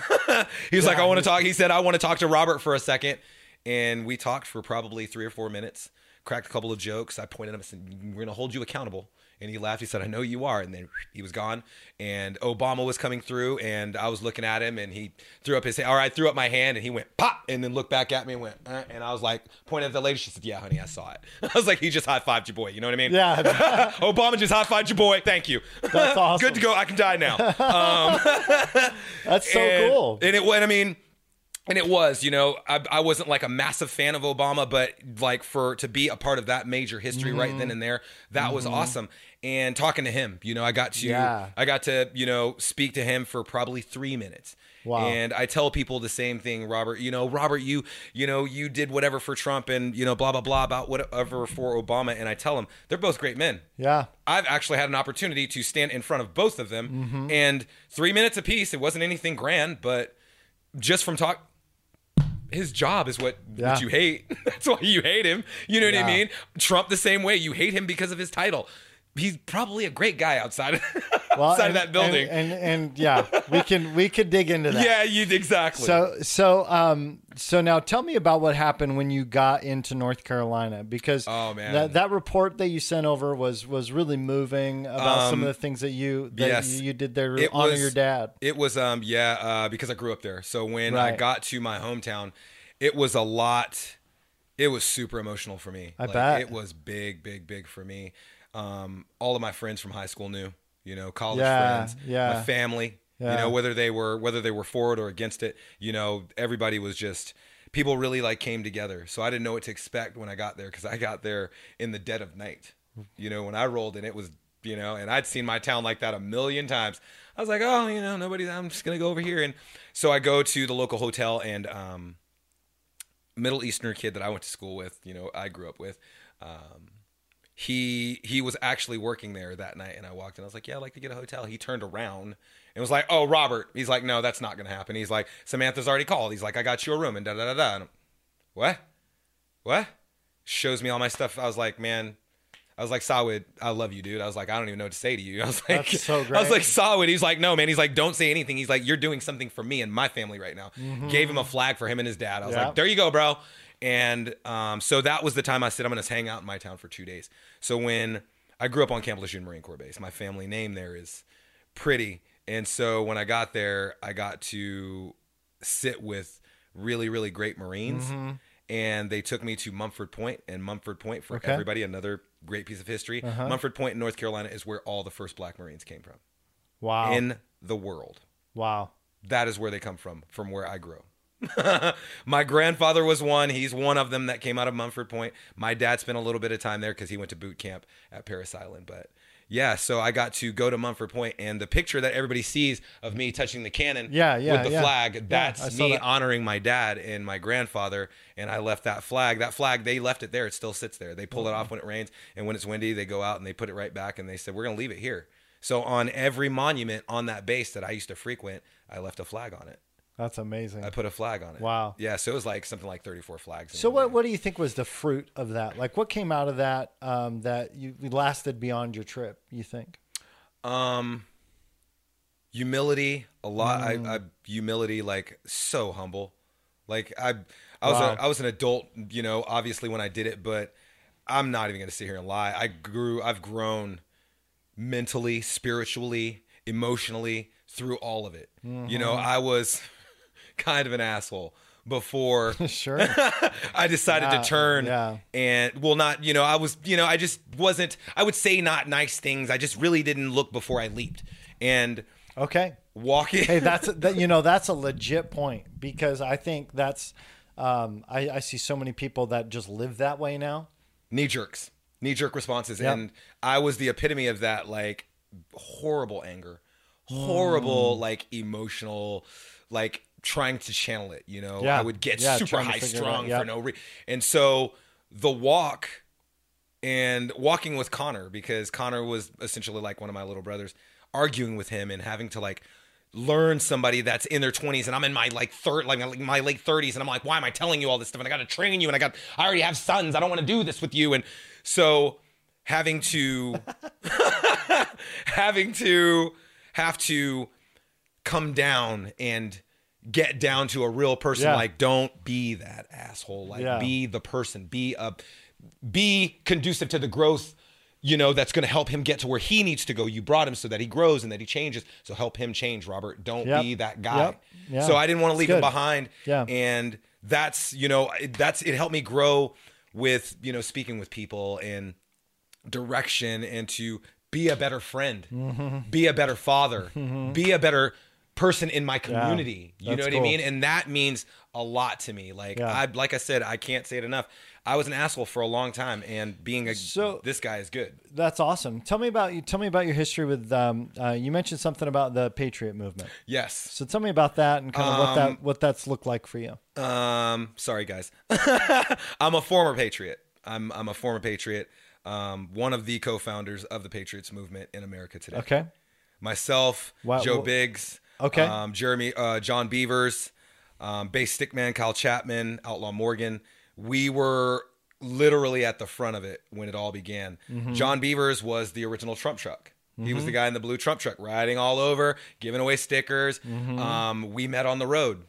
Speaker 2: He was
Speaker 1: Yeah,
Speaker 2: like, I want to
Speaker 1: he's-
Speaker 2: talk. He said, I want to talk to Robert for a second. And we talked for probably three or four minutes, cracked a couple of jokes. I pointed at him and said, we're going to hold you accountable. And he laughed. He said, I know you are. And then he was gone. And Obama was coming through, and I was looking at him, and he threw up his hand. Or I threw up my hand, and he went pop, and then looked back at me and went, uh, and I was like, pointed at the lady. She said, yeah, honey, I saw it. I was like, he just high-fived your boy. You know what I mean?
Speaker 1: Yeah.
Speaker 2: Obama just high-fived your boy. Thank you.
Speaker 1: That's awesome.
Speaker 2: Good to go. I can die now. Um,
Speaker 1: That's so
Speaker 2: and,
Speaker 1: cool.
Speaker 2: And it went, I mean, and it was, you know, I, I wasn't like a massive fan of Obama, but like for to be a part of that major history mm-hmm. right then and there, that mm-hmm. was awesome. And talking to him, you know, I got to, yeah. I got to, you know, speak to him for probably three minutes. Wow. And I tell people the same thing, Robert, you know, Robert, you, you know, you did whatever for Trump and, you know, blah, blah, blah about whatever for Obama. And I tell them they're both great men.
Speaker 1: Yeah.
Speaker 2: I've actually had an opportunity to stand in front of both of them mm-hmm. and three minutes apiece. It wasn't anything grand, but just from talk, his job is what, yeah. what you hate. That's why you hate him. You know what yeah. I mean? Trump the same way. You hate him because of his title. He's probably a great guy outside of, well, outside
Speaker 1: and,
Speaker 2: of that building.
Speaker 1: And, and and yeah, we can we could dig into that.
Speaker 2: Yeah, you exactly.
Speaker 1: So so um so now tell me about what happened when you got into North Carolina, because
Speaker 2: oh, man.
Speaker 1: that that report that you sent over was was really moving about um, some of the things that you that
Speaker 2: yes.
Speaker 1: you, you did there to honor
Speaker 2: was,
Speaker 1: your dad.
Speaker 2: It was um yeah uh, because I grew up there. So when
Speaker 1: right.
Speaker 2: I got to my hometown, it was a lot. It was super emotional for me.
Speaker 1: I
Speaker 2: like,
Speaker 1: bet
Speaker 2: it was big, big, big for me. Um, all of my friends from high school knew, you know, college
Speaker 1: yeah,
Speaker 2: friends,
Speaker 1: yeah.
Speaker 2: my family, yeah. you know, whether they were, whether they were for it or against it, you know, everybody was just, people really like came together. So I didn't know what to expect when I got there. Cause I got there in the dead of night, you know, when I rolled in, it was, you know, and I'd seen my town like that a million times. I was like, oh, you know, nobody, I'm just going to go over here. And so I go to the local hotel, and, um, Middle Easterner kid that I went to school with, you know, I grew up with, um, He he was actually working there that night, and I walked in. I was like, yeah, I'd like to get a hotel. He turned around and was like, oh, Robert. He's like, no, that's not going to happen. He's like, Samantha's already called. He's like, I got you a room and da-da-da-da. And I'm, what? What? Shows me all my stuff. I was like, man, I was like, Sawid, I love you, dude. I was like, I don't even know what to say to you. I was like,
Speaker 1: that's so great.
Speaker 2: I was like, Sawid. He's like, no, man. He's like, don't say anything. He's like, you're doing something for me and my family right now. Mm-hmm. Gave him a flag for him and his dad. I was
Speaker 1: yeah.
Speaker 2: like, there you go, bro. And um, so that was the time I said, I'm going to hang out in my town for two days. So when I grew up on Camp Lejeune Marine Corps Base, my family name there is Pretty. And so when I got there, I got to sit with really, really great Marines. Mm-hmm. And they took me to Mumford Point. And Mumford Point, for okay. everybody, another great piece of history. Uh-huh. Mumford Point in North Carolina is where all the first black Marines came from.
Speaker 1: Wow.
Speaker 2: In the world.
Speaker 1: Wow.
Speaker 2: That is where they come from, from where I grew up. My grandfather was one. He's one of them that came out of Mumford Point. My dad spent a little bit of time there because he went to boot camp at Parris Island. But yeah, so I got to go to Mumford Point, and the picture that everybody sees of me touching the cannon
Speaker 1: yeah, yeah,
Speaker 2: with the
Speaker 1: yeah.
Speaker 2: flag, that's
Speaker 1: yeah,
Speaker 2: me
Speaker 1: that.
Speaker 2: honoring my dad and my grandfather. And I left that flag. That flag, they left it there. It still sits there. They pull mm-hmm. it off when it rains, and when it's windy, they go out and they put it right back. And they said, we're going to leave it here. So on every monument on that base that I used to frequent, I left a flag on it.
Speaker 1: That's amazing.
Speaker 2: I put a flag on it.
Speaker 1: Wow.
Speaker 2: Yeah, so it was like something like thirty-four flags.
Speaker 1: So what, what do you think was the fruit of that? Like what came out of that um, that you lasted beyond your trip, you think?
Speaker 2: Um, humility, a lot. Mm. I, I humility, like so humble. Like I, I was
Speaker 1: wow.
Speaker 2: a, I was an adult, you know, obviously when I did it, but I'm not even going to sit here and lie. I grew, I've grown mentally, spiritually, emotionally through all of it. Mm-hmm. You know, I was kind of an asshole before
Speaker 1: sure
Speaker 2: I decided
Speaker 1: yeah,
Speaker 2: to turn
Speaker 1: yeah.
Speaker 2: and well not you know I was you know I just wasn't I would say not nice things. I just really didn't look before I leaped. And
Speaker 1: okay
Speaker 2: walking
Speaker 1: hey that's that you know that's a legit point, because I think that's um I, I see so many people that just live that way now.
Speaker 2: Knee jerks knee jerk responses.
Speaker 1: Yep.
Speaker 2: And I was the epitome of that, like horrible anger, horrible mm. like emotional, like trying to channel it, you know.
Speaker 1: Yeah.
Speaker 2: I would get
Speaker 1: yeah,
Speaker 2: super high strung
Speaker 1: yep.
Speaker 2: for no reason. And so the walk and walking with Connor, because Connor was essentially like one of my little brothers, arguing with him and having to like learn somebody that's in their twenties, and I'm in my like third like my late thirties, and I'm like, why am I telling you all this stuff? And I got to train you, and I got I already have sons. I don't want to do this with you. And so having to having to have to come down and get down to a real person. Yeah. Like, don't be that asshole. Like, yeah. be the person. Be a, be conducive to the growth you know, that's going to help him get to where he needs to go. You brought him so that he grows and that he changes. So help him change, Robert. Don't
Speaker 1: Yep.
Speaker 2: be that guy.
Speaker 1: Yep. Yeah.
Speaker 2: So I didn't want to leave
Speaker 1: good.
Speaker 2: him behind.
Speaker 1: Yeah.
Speaker 2: And that's, you know, it- that's, it helped me grow with, you know, speaking with people and direction and to be a better friend,
Speaker 1: Mm-hmm.
Speaker 2: be a better father, be a better person in my community.
Speaker 1: Yeah,
Speaker 2: you know
Speaker 1: that's
Speaker 2: what
Speaker 1: cool.
Speaker 2: I mean? And that means a lot to me. Like
Speaker 1: Yeah.
Speaker 2: I, like I said, I can't say it enough. I was an asshole for a long time, and being a
Speaker 1: So-
Speaker 2: this guy is good.
Speaker 1: That's awesome. Tell me about you. Tell me about your history with. Um, uh, you mentioned something about the Patriot movement.
Speaker 2: Yes.
Speaker 1: So tell me about that and kind of what
Speaker 2: Um,
Speaker 1: that what that's looked like for you.
Speaker 2: Um, sorry guys. I'm a former Patriot. I'm I'm a former Patriot. Um, one of the co-founders of the Patriots movement in America today.
Speaker 1: Okay.
Speaker 2: Myself,
Speaker 1: Wow,
Speaker 2: Joe
Speaker 1: wh-
Speaker 2: Biggs,
Speaker 1: Okay.
Speaker 2: um, Jeremy, uh, John Beavers, um, Base Stickman, Kyle Chapman, Outlaw Morgan. We were literally at the front of it when it all began.
Speaker 1: Mm-hmm.
Speaker 2: John Beavers was the original Trump truck. He was the guy in the blue Trump truck riding all over, giving away stickers.
Speaker 1: Mm-hmm.
Speaker 2: Um, we met on the road.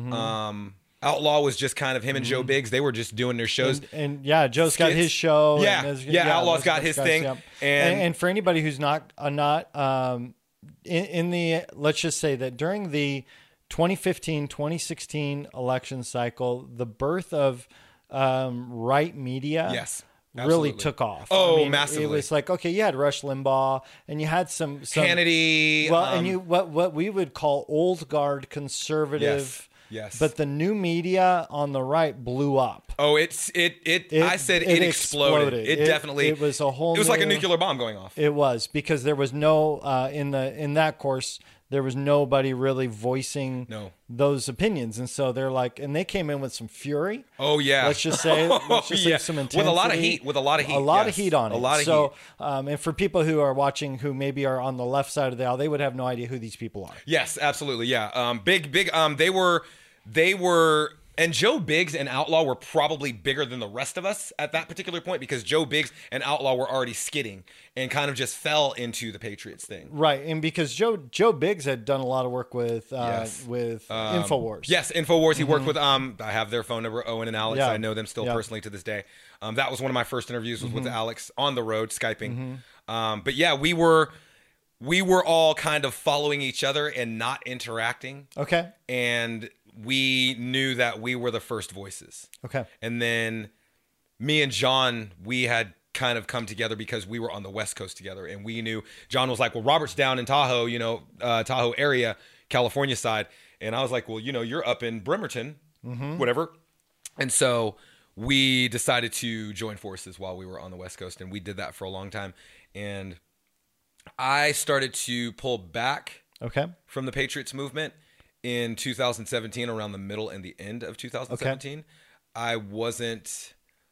Speaker 2: Um, Outlaw was just kind of him and Joe Biggs. They were just doing their shows.
Speaker 1: And, and yeah, Joe's got
Speaker 2: Skits.
Speaker 1: his show.
Speaker 2: Yeah,
Speaker 1: and there's-
Speaker 2: yeah, Outlaw's
Speaker 1: those-
Speaker 2: got
Speaker 1: those
Speaker 2: his
Speaker 1: guys,
Speaker 2: thing,
Speaker 1: yeah.
Speaker 2: and-
Speaker 1: and and for anybody who's not uh, not um in, in the let's just say that during the twenty fifteen twenty sixteen election cycle, the birth of um, right media.
Speaker 2: Yes.
Speaker 1: Really
Speaker 2: Absolutely.
Speaker 1: took off.
Speaker 2: Oh,
Speaker 1: I mean,
Speaker 2: massively.
Speaker 1: It was like, okay, you had Rush Limbaugh and you had some, some
Speaker 2: Hannity.
Speaker 1: well,
Speaker 2: um,
Speaker 1: and you what what we would call old guard conservative.
Speaker 2: Yes, yes.
Speaker 1: But the new media on the right blew up.
Speaker 2: Oh, it's it it.
Speaker 1: It-
Speaker 2: I said it,
Speaker 1: it
Speaker 2: exploded.
Speaker 1: exploded.
Speaker 2: It,
Speaker 1: It-
Speaker 2: definitely.
Speaker 1: it was a whole
Speaker 2: It was like a
Speaker 1: new-
Speaker 2: nuclear bomb going off.
Speaker 1: It was because there was no uh, in the in that course there was nobody really voicing
Speaker 2: No.
Speaker 1: those opinions, and so they're like, and they came in with some fury.
Speaker 2: Oh yeah.
Speaker 1: Let's just say, let's just say
Speaker 2: Yeah.
Speaker 1: some
Speaker 2: With a lot of
Speaker 1: intensity.
Speaker 2: heat. With a lot of heat.
Speaker 1: A lot
Speaker 2: yes.
Speaker 1: of heat on it.
Speaker 2: A lot of
Speaker 1: so,
Speaker 2: heat.
Speaker 1: um, and for people who are watching who maybe are on the left side of the aisle, they would have no idea who these people are.
Speaker 2: Yes, absolutely. Yeah. Um, big, big. Um, they were, they were, and Joe Biggs and Outlaw were probably bigger than the rest of us at that particular point because Joe Biggs and Outlaw were already skidding and kind of just fell into the Patriots thing.
Speaker 1: Right, and because Joe Joe Biggs had done a lot of work with uh,
Speaker 2: Yes.
Speaker 1: with
Speaker 2: Um,
Speaker 1: Infowars.
Speaker 2: Yes, Infowars. He worked with. Um, I have their phone number, Owen and Alex.
Speaker 1: Yeah.
Speaker 2: I know them still
Speaker 1: Yeah.
Speaker 2: personally to this day. Um, that was one of my first interviews was
Speaker 1: Mm-hmm.
Speaker 2: with Alex on the road, skyping. Um, but yeah, we were we were all kind of following each other and not interacting,
Speaker 1: Okay.
Speaker 2: and we knew that we were the first voices.
Speaker 1: Okay.
Speaker 2: And then me and John, we had kind of come together because we were on the West Coast together, and we knew John was like, well, Robert's down in Tahoe, you know, uh, Tahoe area, California side. And I was like, well, you know, you're up in Bremerton, whatever. And so we decided to join forces while we were on the West Coast, and we did that for a long time. And I started to pull back
Speaker 1: Okay.
Speaker 2: from the Patriots movement in two thousand seventeen, around the middle and the end of two thousand seventeen. I wasn't,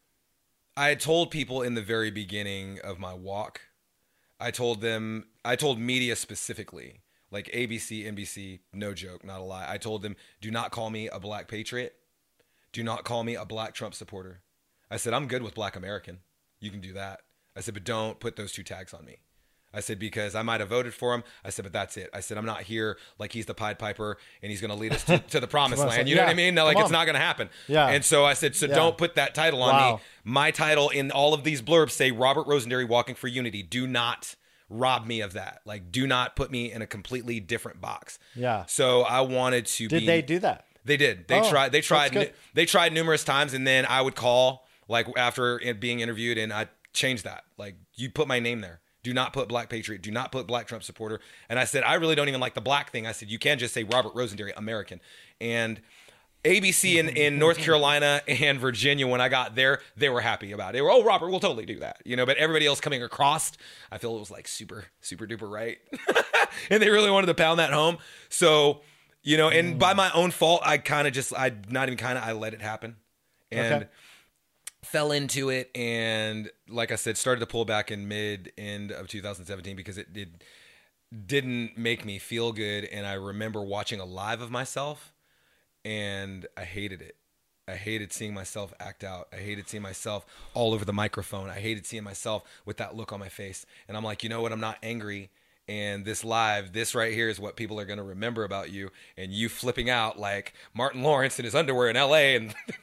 Speaker 2: I had told people in the very beginning of my walk, I told them, I told media specifically, like A B C, N B C, no joke, not a lie. I told them, do not call me a black patriot. Do not call me a black Trump supporter. I said, I'm good with black American. You can do that. I said, but don't put those two tags on me. I said, because I might have voted for him. I said, but that's it. I said, I'm not here like he's the Pied Piper and he's going to lead us to, to the promised
Speaker 1: Come on,
Speaker 2: land. You
Speaker 1: yeah,
Speaker 2: know what I mean? No, like,
Speaker 1: come
Speaker 2: it's
Speaker 1: on.
Speaker 2: not going to happen.
Speaker 1: Yeah.
Speaker 2: And so I said, so
Speaker 1: Yeah.
Speaker 2: don't put that title on
Speaker 1: Wow.
Speaker 2: me. My title in all of these blurbs say Robert Rosenderry Walking for Unity. Do not rob me of that. Like, do not put me in a completely different box.
Speaker 1: Yeah.
Speaker 2: So I wanted to
Speaker 1: Did
Speaker 2: be.
Speaker 1: they do that?
Speaker 2: They did. They
Speaker 1: Oh,
Speaker 2: tried. They
Speaker 1: that's
Speaker 2: tried.
Speaker 1: good.
Speaker 2: They tried numerous times, and then I would call like after it being interviewed, and I changed that. Like, you put my name there. Do not put Black Patriot. Do not put Black Trump supporter. And I said, I really don't even like the black thing. I said, you can just say Robert Rosenderry, American. And A B C in, in North Carolina and Virginia, when I got there, they were happy about it. They were, oh, Robert, we'll totally do that. You know, but everybody else coming across, I feel it was like super, super duper right. And they really wanted to pound that home. So, you know, and by my own fault, I kind of just, I not even kind of, I let it happen. And
Speaker 1: Okay.
Speaker 2: fell into it, and like I said, started to pull back in mid end of two thousand seventeen because it did didn't make me feel good. And I remember watching a live of myself, and I hated it. I hated seeing myself act out. I hated seeing myself all over the microphone. I hated seeing myself with that look on my face. And I'm like, you know what? I'm not angry. And this live, this right here is what people are going to remember about you. And you flipping out like Martin Lawrence in his underwear in L A. And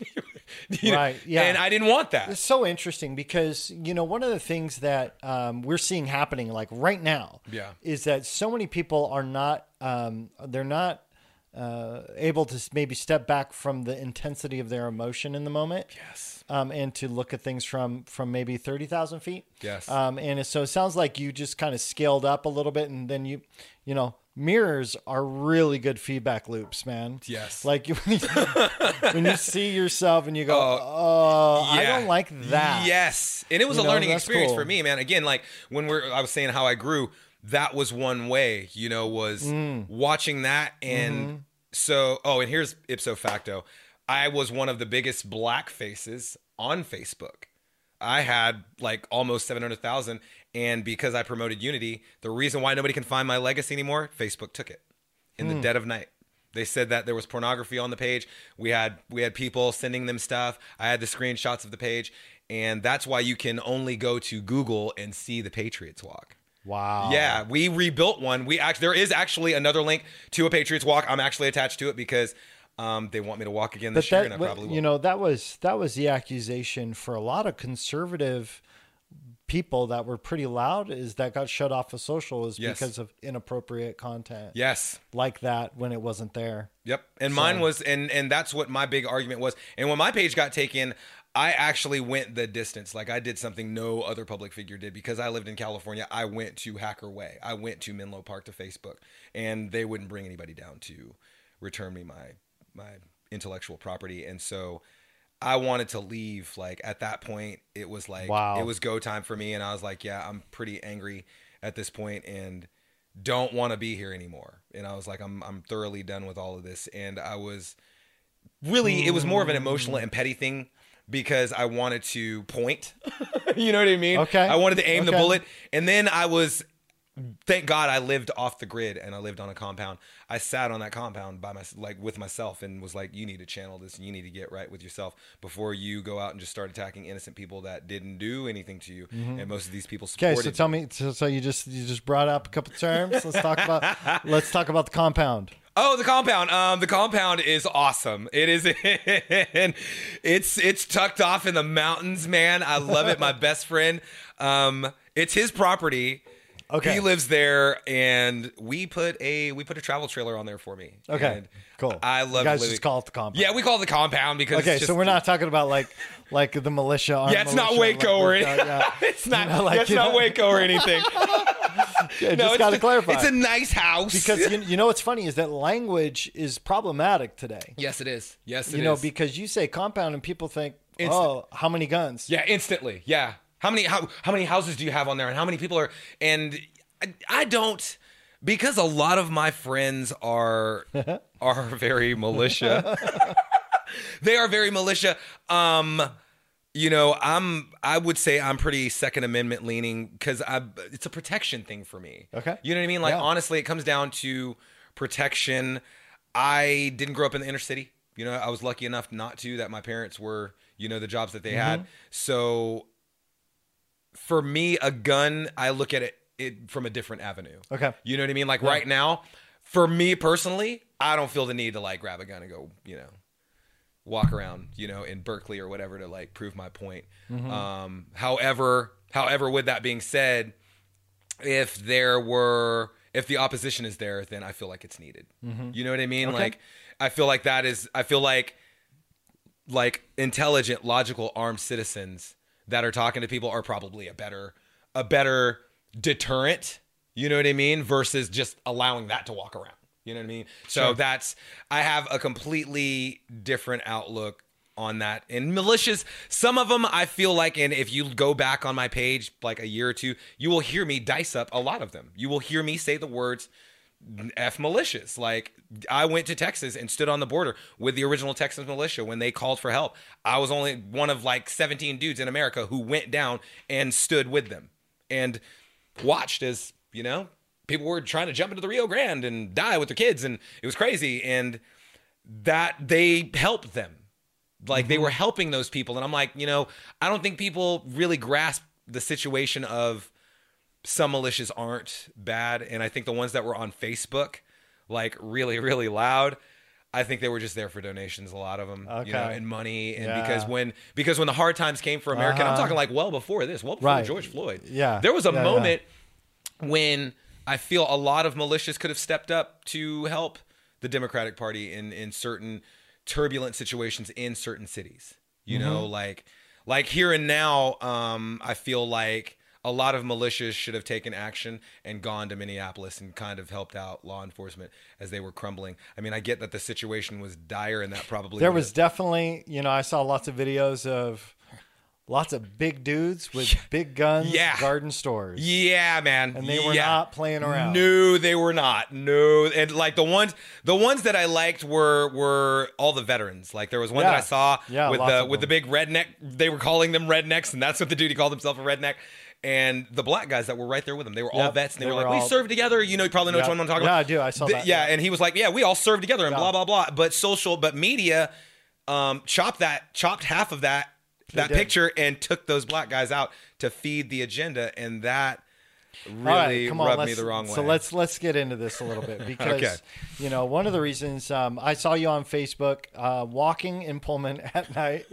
Speaker 2: You know?
Speaker 1: Right, yeah.
Speaker 2: And I didn't want that.
Speaker 1: It's so interesting because, you know, one of the things that um, we're seeing happening like right now
Speaker 2: Yeah.
Speaker 1: is that so many people are not, um, they're not uh, able to maybe step back from the intensity of their emotion in the moment.
Speaker 2: Yes.
Speaker 1: Um, and to look at things from, from maybe thirty thousand feet.
Speaker 2: Yes.
Speaker 1: Um, and it, so it sounds like you just kind of scaled up a little bit and then you, you know, mirrors are really good feedback loops, man.
Speaker 2: Yes.
Speaker 1: Like when you, when you see yourself and you go, oh, I
Speaker 2: Yeah.
Speaker 1: don't like that.
Speaker 2: Yes. And it was
Speaker 1: You
Speaker 2: a
Speaker 1: know,
Speaker 2: learning
Speaker 1: that's
Speaker 2: experience
Speaker 1: cool.
Speaker 2: for me, man. Again, like when we're, I was saying how I grew, that was one way, you know, was
Speaker 1: Mm.
Speaker 2: watching that. And
Speaker 1: Mm-hmm.
Speaker 2: so, oh, and here's ipso facto. I was one of the biggest black faces on Facebook. I had like almost seven hundred thousand. And because I promoted unity, the reason why nobody can find my legacy anymore, Facebook took it in
Speaker 1: Hmm.
Speaker 2: the dead of night. They said that there was pornography on the page. We had we had people sending them stuff. I had the screenshots of the page. And that's why you can only go to Google and see the Patriots Walk.
Speaker 1: Wow.
Speaker 2: Yeah, we rebuilt one. We actually there is actually another link to a Patriots Walk. I'm actually attached to it because um, they want me to walk again this
Speaker 1: But
Speaker 2: year,
Speaker 1: that,
Speaker 2: and I probably will.
Speaker 1: you know, that was that was the accusation for a lot of conservative people that were pretty loud is that got shut off of social is
Speaker 2: Yes.
Speaker 1: because of inappropriate content
Speaker 2: Yes.
Speaker 1: like that when it wasn't there.
Speaker 2: Yep. And
Speaker 1: So-
Speaker 2: mine was, and and that's what my big argument was. And when my page got taken, I actually went the distance. Like I did something no other public figure did because I lived in California. I went to Hacker Way. I went to Menlo Park to Facebook, and they wouldn't bring anybody down to return me my my intellectual property. And so I wanted to leave. Like at that point, it was like
Speaker 1: Wow.
Speaker 2: it was go time for me, and I was like, yeah, I'm pretty angry at this point, and don't want to be here anymore. And I was like, I'm I'm thoroughly done with all of this. And I was really, it was more of an emotional and petty thing because I wanted to point. You know what I mean?
Speaker 1: Okay.
Speaker 2: I wanted to aim the
Speaker 1: Okay.
Speaker 2: bullet, and then I was. Thank God I lived off the grid and I lived on a compound. I sat on that compound by my like with myself and was like, you need to channel this and you need to get right with yourself before you go out and just start attacking innocent people that didn't do anything to you. And most of these people supported.
Speaker 1: Okay, so tell me so, so you just you just brought up a couple terms. Let's talk about let's talk about the compound.
Speaker 2: Oh, the compound. Um, the compound is awesome. It is. In, it's it's tucked off in the mountains, man. I love it. My best friend. Um, it's his property.
Speaker 1: Okay.
Speaker 2: He lives there, and we put a we put a travel trailer on there for me.
Speaker 1: Okay,
Speaker 2: And
Speaker 1: cool.
Speaker 2: I love
Speaker 1: You guys
Speaker 2: living-
Speaker 1: just call it the compound.
Speaker 2: Yeah, we call it the compound because
Speaker 1: Okay,
Speaker 2: it's just,
Speaker 1: so we're not talking about like like the militia. armed
Speaker 2: Yeah, it's not
Speaker 1: militia,
Speaker 2: Waco
Speaker 1: like,
Speaker 2: or
Speaker 1: uh,
Speaker 2: anything.
Speaker 1: yeah.
Speaker 2: It's not.
Speaker 1: You know, like,
Speaker 2: it's
Speaker 1: you
Speaker 2: not
Speaker 1: know-
Speaker 2: Waco or anything.
Speaker 1: Yeah,
Speaker 2: No,
Speaker 1: just
Speaker 2: it's
Speaker 1: got to
Speaker 2: a-
Speaker 1: clarify.
Speaker 2: It's a nice house
Speaker 1: because you, you know what's funny is that language is problematic today.
Speaker 2: yes, it is. Yes, it
Speaker 1: You know,
Speaker 2: is.
Speaker 1: because you say compound and people think,
Speaker 2: Instant-
Speaker 1: oh, how many guns?
Speaker 2: Yeah, instantly. Yeah. How many how how many houses do you have on there, and how many people are? And I, I don't, because a lot of my friends are are very militia. They are very militia. Um, you know, I'm I would say I'm pretty Second Amendment leaning because I it's a protection thing for me.
Speaker 1: Okay.
Speaker 2: You know what I mean? Like
Speaker 1: Yeah.
Speaker 2: honestly, it comes down to protection. I didn't grow up in the inner city. You know, I was lucky enough not to, that my parents were, you know, the jobs that they had. So for me, a gun, I look at it, it from a different avenue.
Speaker 1: Okay.
Speaker 2: You know what I mean? Like right now, for me personally, I don't feel the need to like grab a gun and go, you know, walk around, you know, in Berkeley or whatever to like prove my point. Um, however, however, with that being said, if there were, if the opposition is there, then I feel like it's needed. You know what I mean?
Speaker 1: Okay.
Speaker 2: Like, I feel like that is, I feel like, like intelligent, logical, armed citizens that are talking to people are probably a better, a better deterrent. You know what I mean? Versus just allowing that to walk around. You know what I mean? So
Speaker 1: Sure.
Speaker 2: that's, I have a completely different outlook on that. And militias, some of them I feel like, and if you go back on my page like a year or two, you will hear me dice up a lot of them. You will hear me say the words F militias. Like I went to Texas and stood on the border with the original Texas militia when they called for help. I was only one of like seventeen dudes in America who went down and stood with them and watched as, you know, people were trying to jump into the Rio Grande and die with their kids, and it was crazy. And that they helped them. Like they were helping those people. And I'm like, you know, I don't think people really grasp the situation of some militias aren't bad. And I think the ones that were on Facebook, like really, really loud, I think they were just there for donations, a lot of them,
Speaker 1: Okay.
Speaker 2: you know, and money. And
Speaker 1: Yeah.
Speaker 2: because when because when the hard times came for America, and I'm
Speaker 1: Uh-huh.
Speaker 2: talking like well before this, well before
Speaker 1: Right.
Speaker 2: George Floyd.
Speaker 1: Yeah.
Speaker 2: There was a
Speaker 1: Yeah, yeah.
Speaker 2: moment when I feel a lot of militias could have stepped up to help the Democratic Party in, in certain turbulent situations in certain cities. You
Speaker 1: Mm-hmm.
Speaker 2: know, like like here and now, um, I feel like a lot of militias should have taken action and gone to Minneapolis and kind of helped out law enforcement as they were crumbling. I mean, I get that the situation was dire and that probably
Speaker 1: There
Speaker 2: would
Speaker 1: was
Speaker 2: have-
Speaker 1: definitely, you know, I saw lots of videos of lots of big dudes with big guns,
Speaker 2: Yeah.
Speaker 1: garden stores.
Speaker 2: Yeah, man.
Speaker 1: And they were
Speaker 2: Yeah.
Speaker 1: not playing around.
Speaker 2: No, they were not. No, and like the ones, the ones that I liked were were all the veterans. Like there was one
Speaker 1: Yeah.
Speaker 2: that I saw
Speaker 1: Yeah,
Speaker 2: with
Speaker 1: lots
Speaker 2: the
Speaker 1: of
Speaker 2: with the
Speaker 1: them.
Speaker 2: big redneck. They were calling them rednecks, and that's what the dude he called himself a redneck. And the black guys that were right there with him, they were all
Speaker 1: Yep,
Speaker 2: vets, and they,
Speaker 1: they
Speaker 2: were like,
Speaker 1: were
Speaker 2: "We
Speaker 1: all-
Speaker 2: served together." You know, you probably know
Speaker 1: Yeah.
Speaker 2: which one I'm talking
Speaker 1: Yeah,
Speaker 2: about.
Speaker 1: I do. I saw
Speaker 2: The-
Speaker 1: that,
Speaker 2: Yeah,
Speaker 1: yeah.
Speaker 2: and he was like, "Yeah, we all served together," and
Speaker 1: Yeah.
Speaker 2: blah blah blah. But social, but media, um, chopped that, chopped half of that that
Speaker 1: did.
Speaker 2: picture and took those black guys out to feed the agenda, and that really
Speaker 1: All right, come on,
Speaker 2: rubbed me
Speaker 1: let's-
Speaker 2: the wrong way.
Speaker 1: So let's let's get into this a little bit because
Speaker 2: Okay.
Speaker 1: you know one of the reasons um, I saw you on Facebook uh, walking in Pullman at night.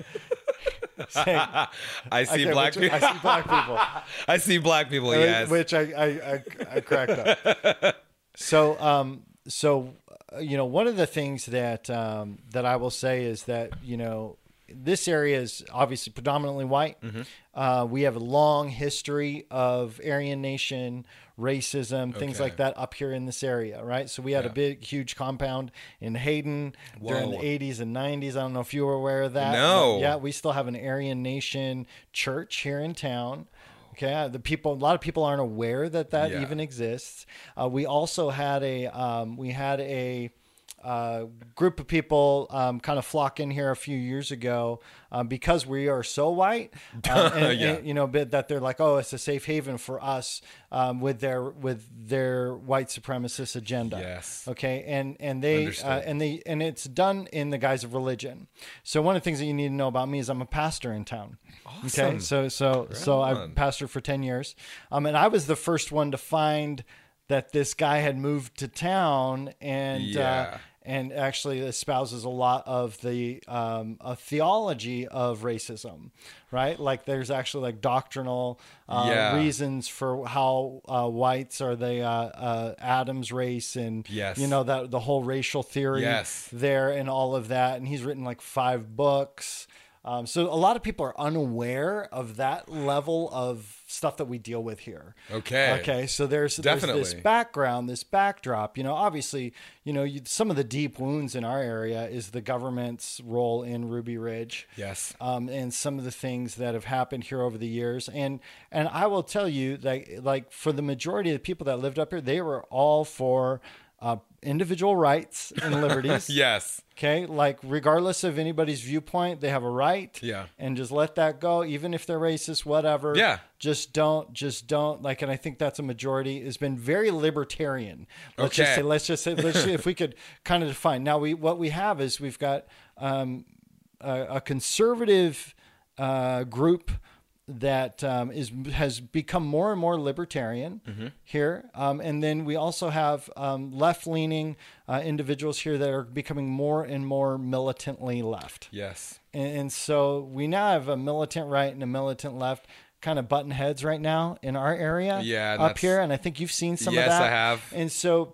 Speaker 1: saying,
Speaker 2: I see
Speaker 1: okay,
Speaker 2: black
Speaker 1: which-
Speaker 2: people.
Speaker 1: I see black people.
Speaker 2: I see black people. Yes.
Speaker 1: Which I I, I, I cracked up. So um so uh, you know one of the things that um, that I will say is that you know this area is obviously predominantly white.
Speaker 2: Mm-hmm.
Speaker 1: Uh, we have a long history of Aryan Nation, racism, things
Speaker 2: Okay.
Speaker 1: like that up here in this area, right? So we had a
Speaker 2: Yeah.
Speaker 1: big, huge compound in Hayden during
Speaker 2: Whoa.
Speaker 1: the eighties and nineties. I don't know if you were aware of that.
Speaker 2: No.
Speaker 1: But yeah, we still have an Aryan Nation church here in town. Okay, uh, the people, a lot of people aren't aware that that
Speaker 2: Yeah.
Speaker 1: even exists. Uh, we also had a, um, we had a uh, group of people um, kind of flock in here a few years ago um, because we are so white, um, and,
Speaker 2: Yeah.
Speaker 1: and, you know, but that they're like, oh, it's a safe haven for us um, with their with their white supremacist agenda.
Speaker 2: Yes.
Speaker 1: Okay, and and they uh,
Speaker 2: Understood.
Speaker 1: and they and it's done in the guise of religion. So one of the things that you need to know about me is I'm a pastor in town. Okay,
Speaker 2: Awesome.
Speaker 1: so so so
Speaker 2: on.
Speaker 1: I've pastored for ten years, um, and I was the first one to find that this guy had moved to town and uh,
Speaker 2: Yeah.
Speaker 1: and actually espouses a lot of the um, a theology of racism, right? Like there's actually like doctrinal uh,
Speaker 2: Yeah.
Speaker 1: reasons for how uh, whites are the uh, uh, Adam's race, and
Speaker 2: Yes.
Speaker 1: you know that the whole racial theory
Speaker 2: Yes.
Speaker 1: there and all of that. And he's written like five books. Um, so a lot of people are unaware of that level of stuff that we deal with here.
Speaker 2: Okay.
Speaker 1: Okay. So there's, there's this
Speaker 2: Definitely.
Speaker 1: background, this backdrop. You know, obviously, you know, you, some of the deep wounds in our area is the government's role in Ruby Ridge.
Speaker 2: Yes.
Speaker 1: Um, and some of the things that have happened here over the years, and and I will tell you that, like, for the majority of the people that lived up here, they were all for uh, individual rights and liberties.
Speaker 2: Yes.
Speaker 1: Okay, like regardless of anybody's viewpoint, they have a right.
Speaker 2: Yeah.
Speaker 1: And just let that go, even if they're racist, whatever.
Speaker 2: Yeah.
Speaker 1: Just don't, just don't like. And I think that's a majority. Has been very libertarian. Let's just
Speaker 2: Okay.
Speaker 1: say, let's just say, let's see if we could kind of define. Now we, what we have is we've got um, a, a conservative uh, group that um, is has become more and more libertarian
Speaker 2: Mm-hmm.
Speaker 1: here, um, and then we also have um, left-leaning uh, individuals here that are becoming more and more militantly left,
Speaker 2: Yes.
Speaker 1: and, and so we now have a militant right and a militant left kind of button heads right now in our area,
Speaker 2: Yeah, and
Speaker 1: up
Speaker 2: that's-
Speaker 1: here, and I think you've seen some
Speaker 2: Yes,
Speaker 1: of that.
Speaker 2: I have.
Speaker 1: And so,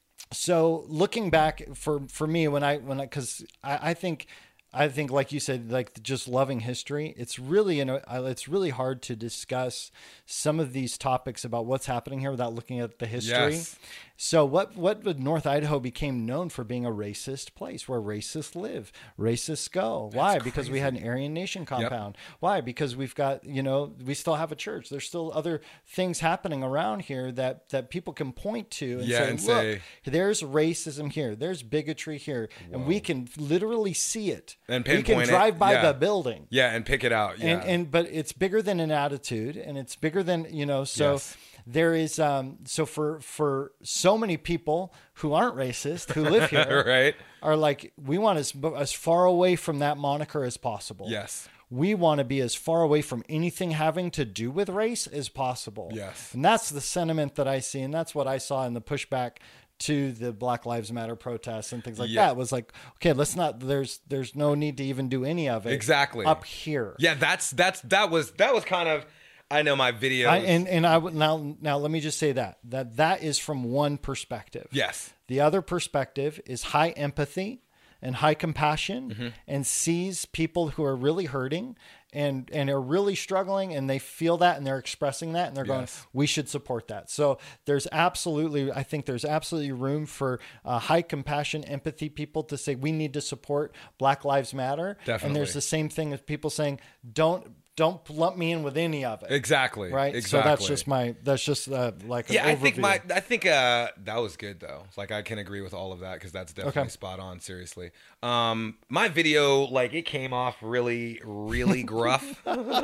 Speaker 1: so looking back for for me when I when I because I, I think. I think, like you said, like just loving history, it's really, you know, it's really hard to discuss some of these topics about what's happening here without looking at the history.
Speaker 2: Yes.
Speaker 1: So what, what would North Idaho became known for being a racist place where racists live, racists go. Why? Because we had an Aryan Nation compound. Why? Because we've got, you know, we still have a church. There's still other things happening around here that, that people can point to and
Speaker 2: Yeah,
Speaker 1: say,
Speaker 2: and
Speaker 1: look,
Speaker 2: say-
Speaker 1: there's racism here. There's bigotry here. And we can literally see it.
Speaker 2: And
Speaker 1: we can
Speaker 2: pinpoint it.
Speaker 1: drive by
Speaker 2: Yeah.
Speaker 1: the building.
Speaker 2: Yeah, and pick it out. Yeah.
Speaker 1: And, and but it's bigger than an attitude, and it's bigger than, you know, so
Speaker 2: Yes.
Speaker 1: there is um so for for so many people who aren't racist who live here
Speaker 2: right.
Speaker 1: are like, we want as as far away from that moniker as possible.
Speaker 2: Yes.
Speaker 1: We want to be as far away from anything having to do with race as possible.
Speaker 2: Yes.
Speaker 1: And that's the sentiment that I see, and that's what I saw in the pushback to the Black Lives Matter protests and things like
Speaker 2: Yeah.
Speaker 1: that. It was like, okay, let's not, there's, there's no need to even do any of it.
Speaker 2: Exactly.
Speaker 1: Up here.
Speaker 2: Yeah, that's that's that was that was kind of I know my videos.
Speaker 1: I, and and I would now now let me just say that that that is from one perspective.
Speaker 2: Yes.
Speaker 1: The other perspective is high empathy and high compassion,
Speaker 2: Mm-hmm.
Speaker 1: and sees people who are really hurting and and are really struggling, and they feel that and they're expressing that and they're going,
Speaker 2: Yes.
Speaker 1: we should support that. So there's absolutely, I think there's absolutely room for uh, high compassion, empathy people to say we need to support Black Lives Matter.
Speaker 2: Definitely.
Speaker 1: And there's the same thing as people saying don't. Don't lump me in with any of it.
Speaker 2: Exactly.
Speaker 1: Right.
Speaker 2: Exactly.
Speaker 1: So that's just my, that's just uh, like, an
Speaker 2: Yeah, I
Speaker 1: overview.
Speaker 2: think my I think uh that was good though. Like I can agree with all of that because that's definitely
Speaker 1: Okay.
Speaker 2: spot on. Seriously, um, my video like it came off really really gruff,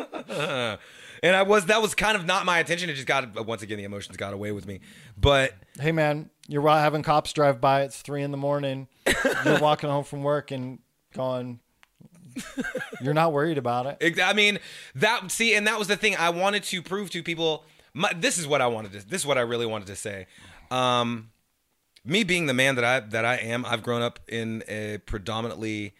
Speaker 2: and I was that was kind of not my intention. It just got once again the emotions got away with me. But
Speaker 1: Hey man, you're having cops drive by. It's three in the morning. You're walking home from work and going, you're not worried about it.
Speaker 2: Ex- I mean that see, and that was the thing I wanted to prove to people. My, this is what I wanted to. This is what I really wanted to say. Um, me being the man that I that I am, I've grown up in a predominantly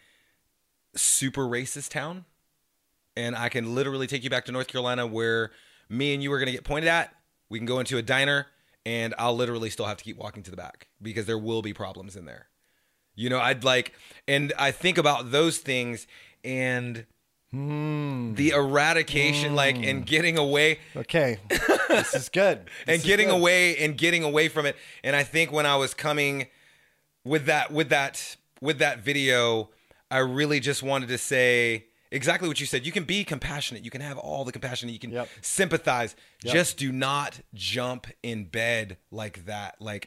Speaker 2: super racist town, and I can literally take you back to North Carolina where me and you are going to get pointed at. We can go into a diner, and I'll literally still have to keep walking to the back because there will be problems in there. You know, I'd like, and I think about those things and
Speaker 1: Hmm.
Speaker 2: the eradication, like, and getting away
Speaker 1: Okay. This is good. This
Speaker 2: and
Speaker 1: is
Speaker 2: getting
Speaker 1: good.
Speaker 2: away and getting away from it. And I think when I was coming with that, with that, with that video, I really just wanted to say exactly what you said. You can be compassionate. You can have all the compassion. You can
Speaker 1: Yep.
Speaker 2: sympathize.
Speaker 1: Yep.
Speaker 2: Just do not jump in bed like that. Like,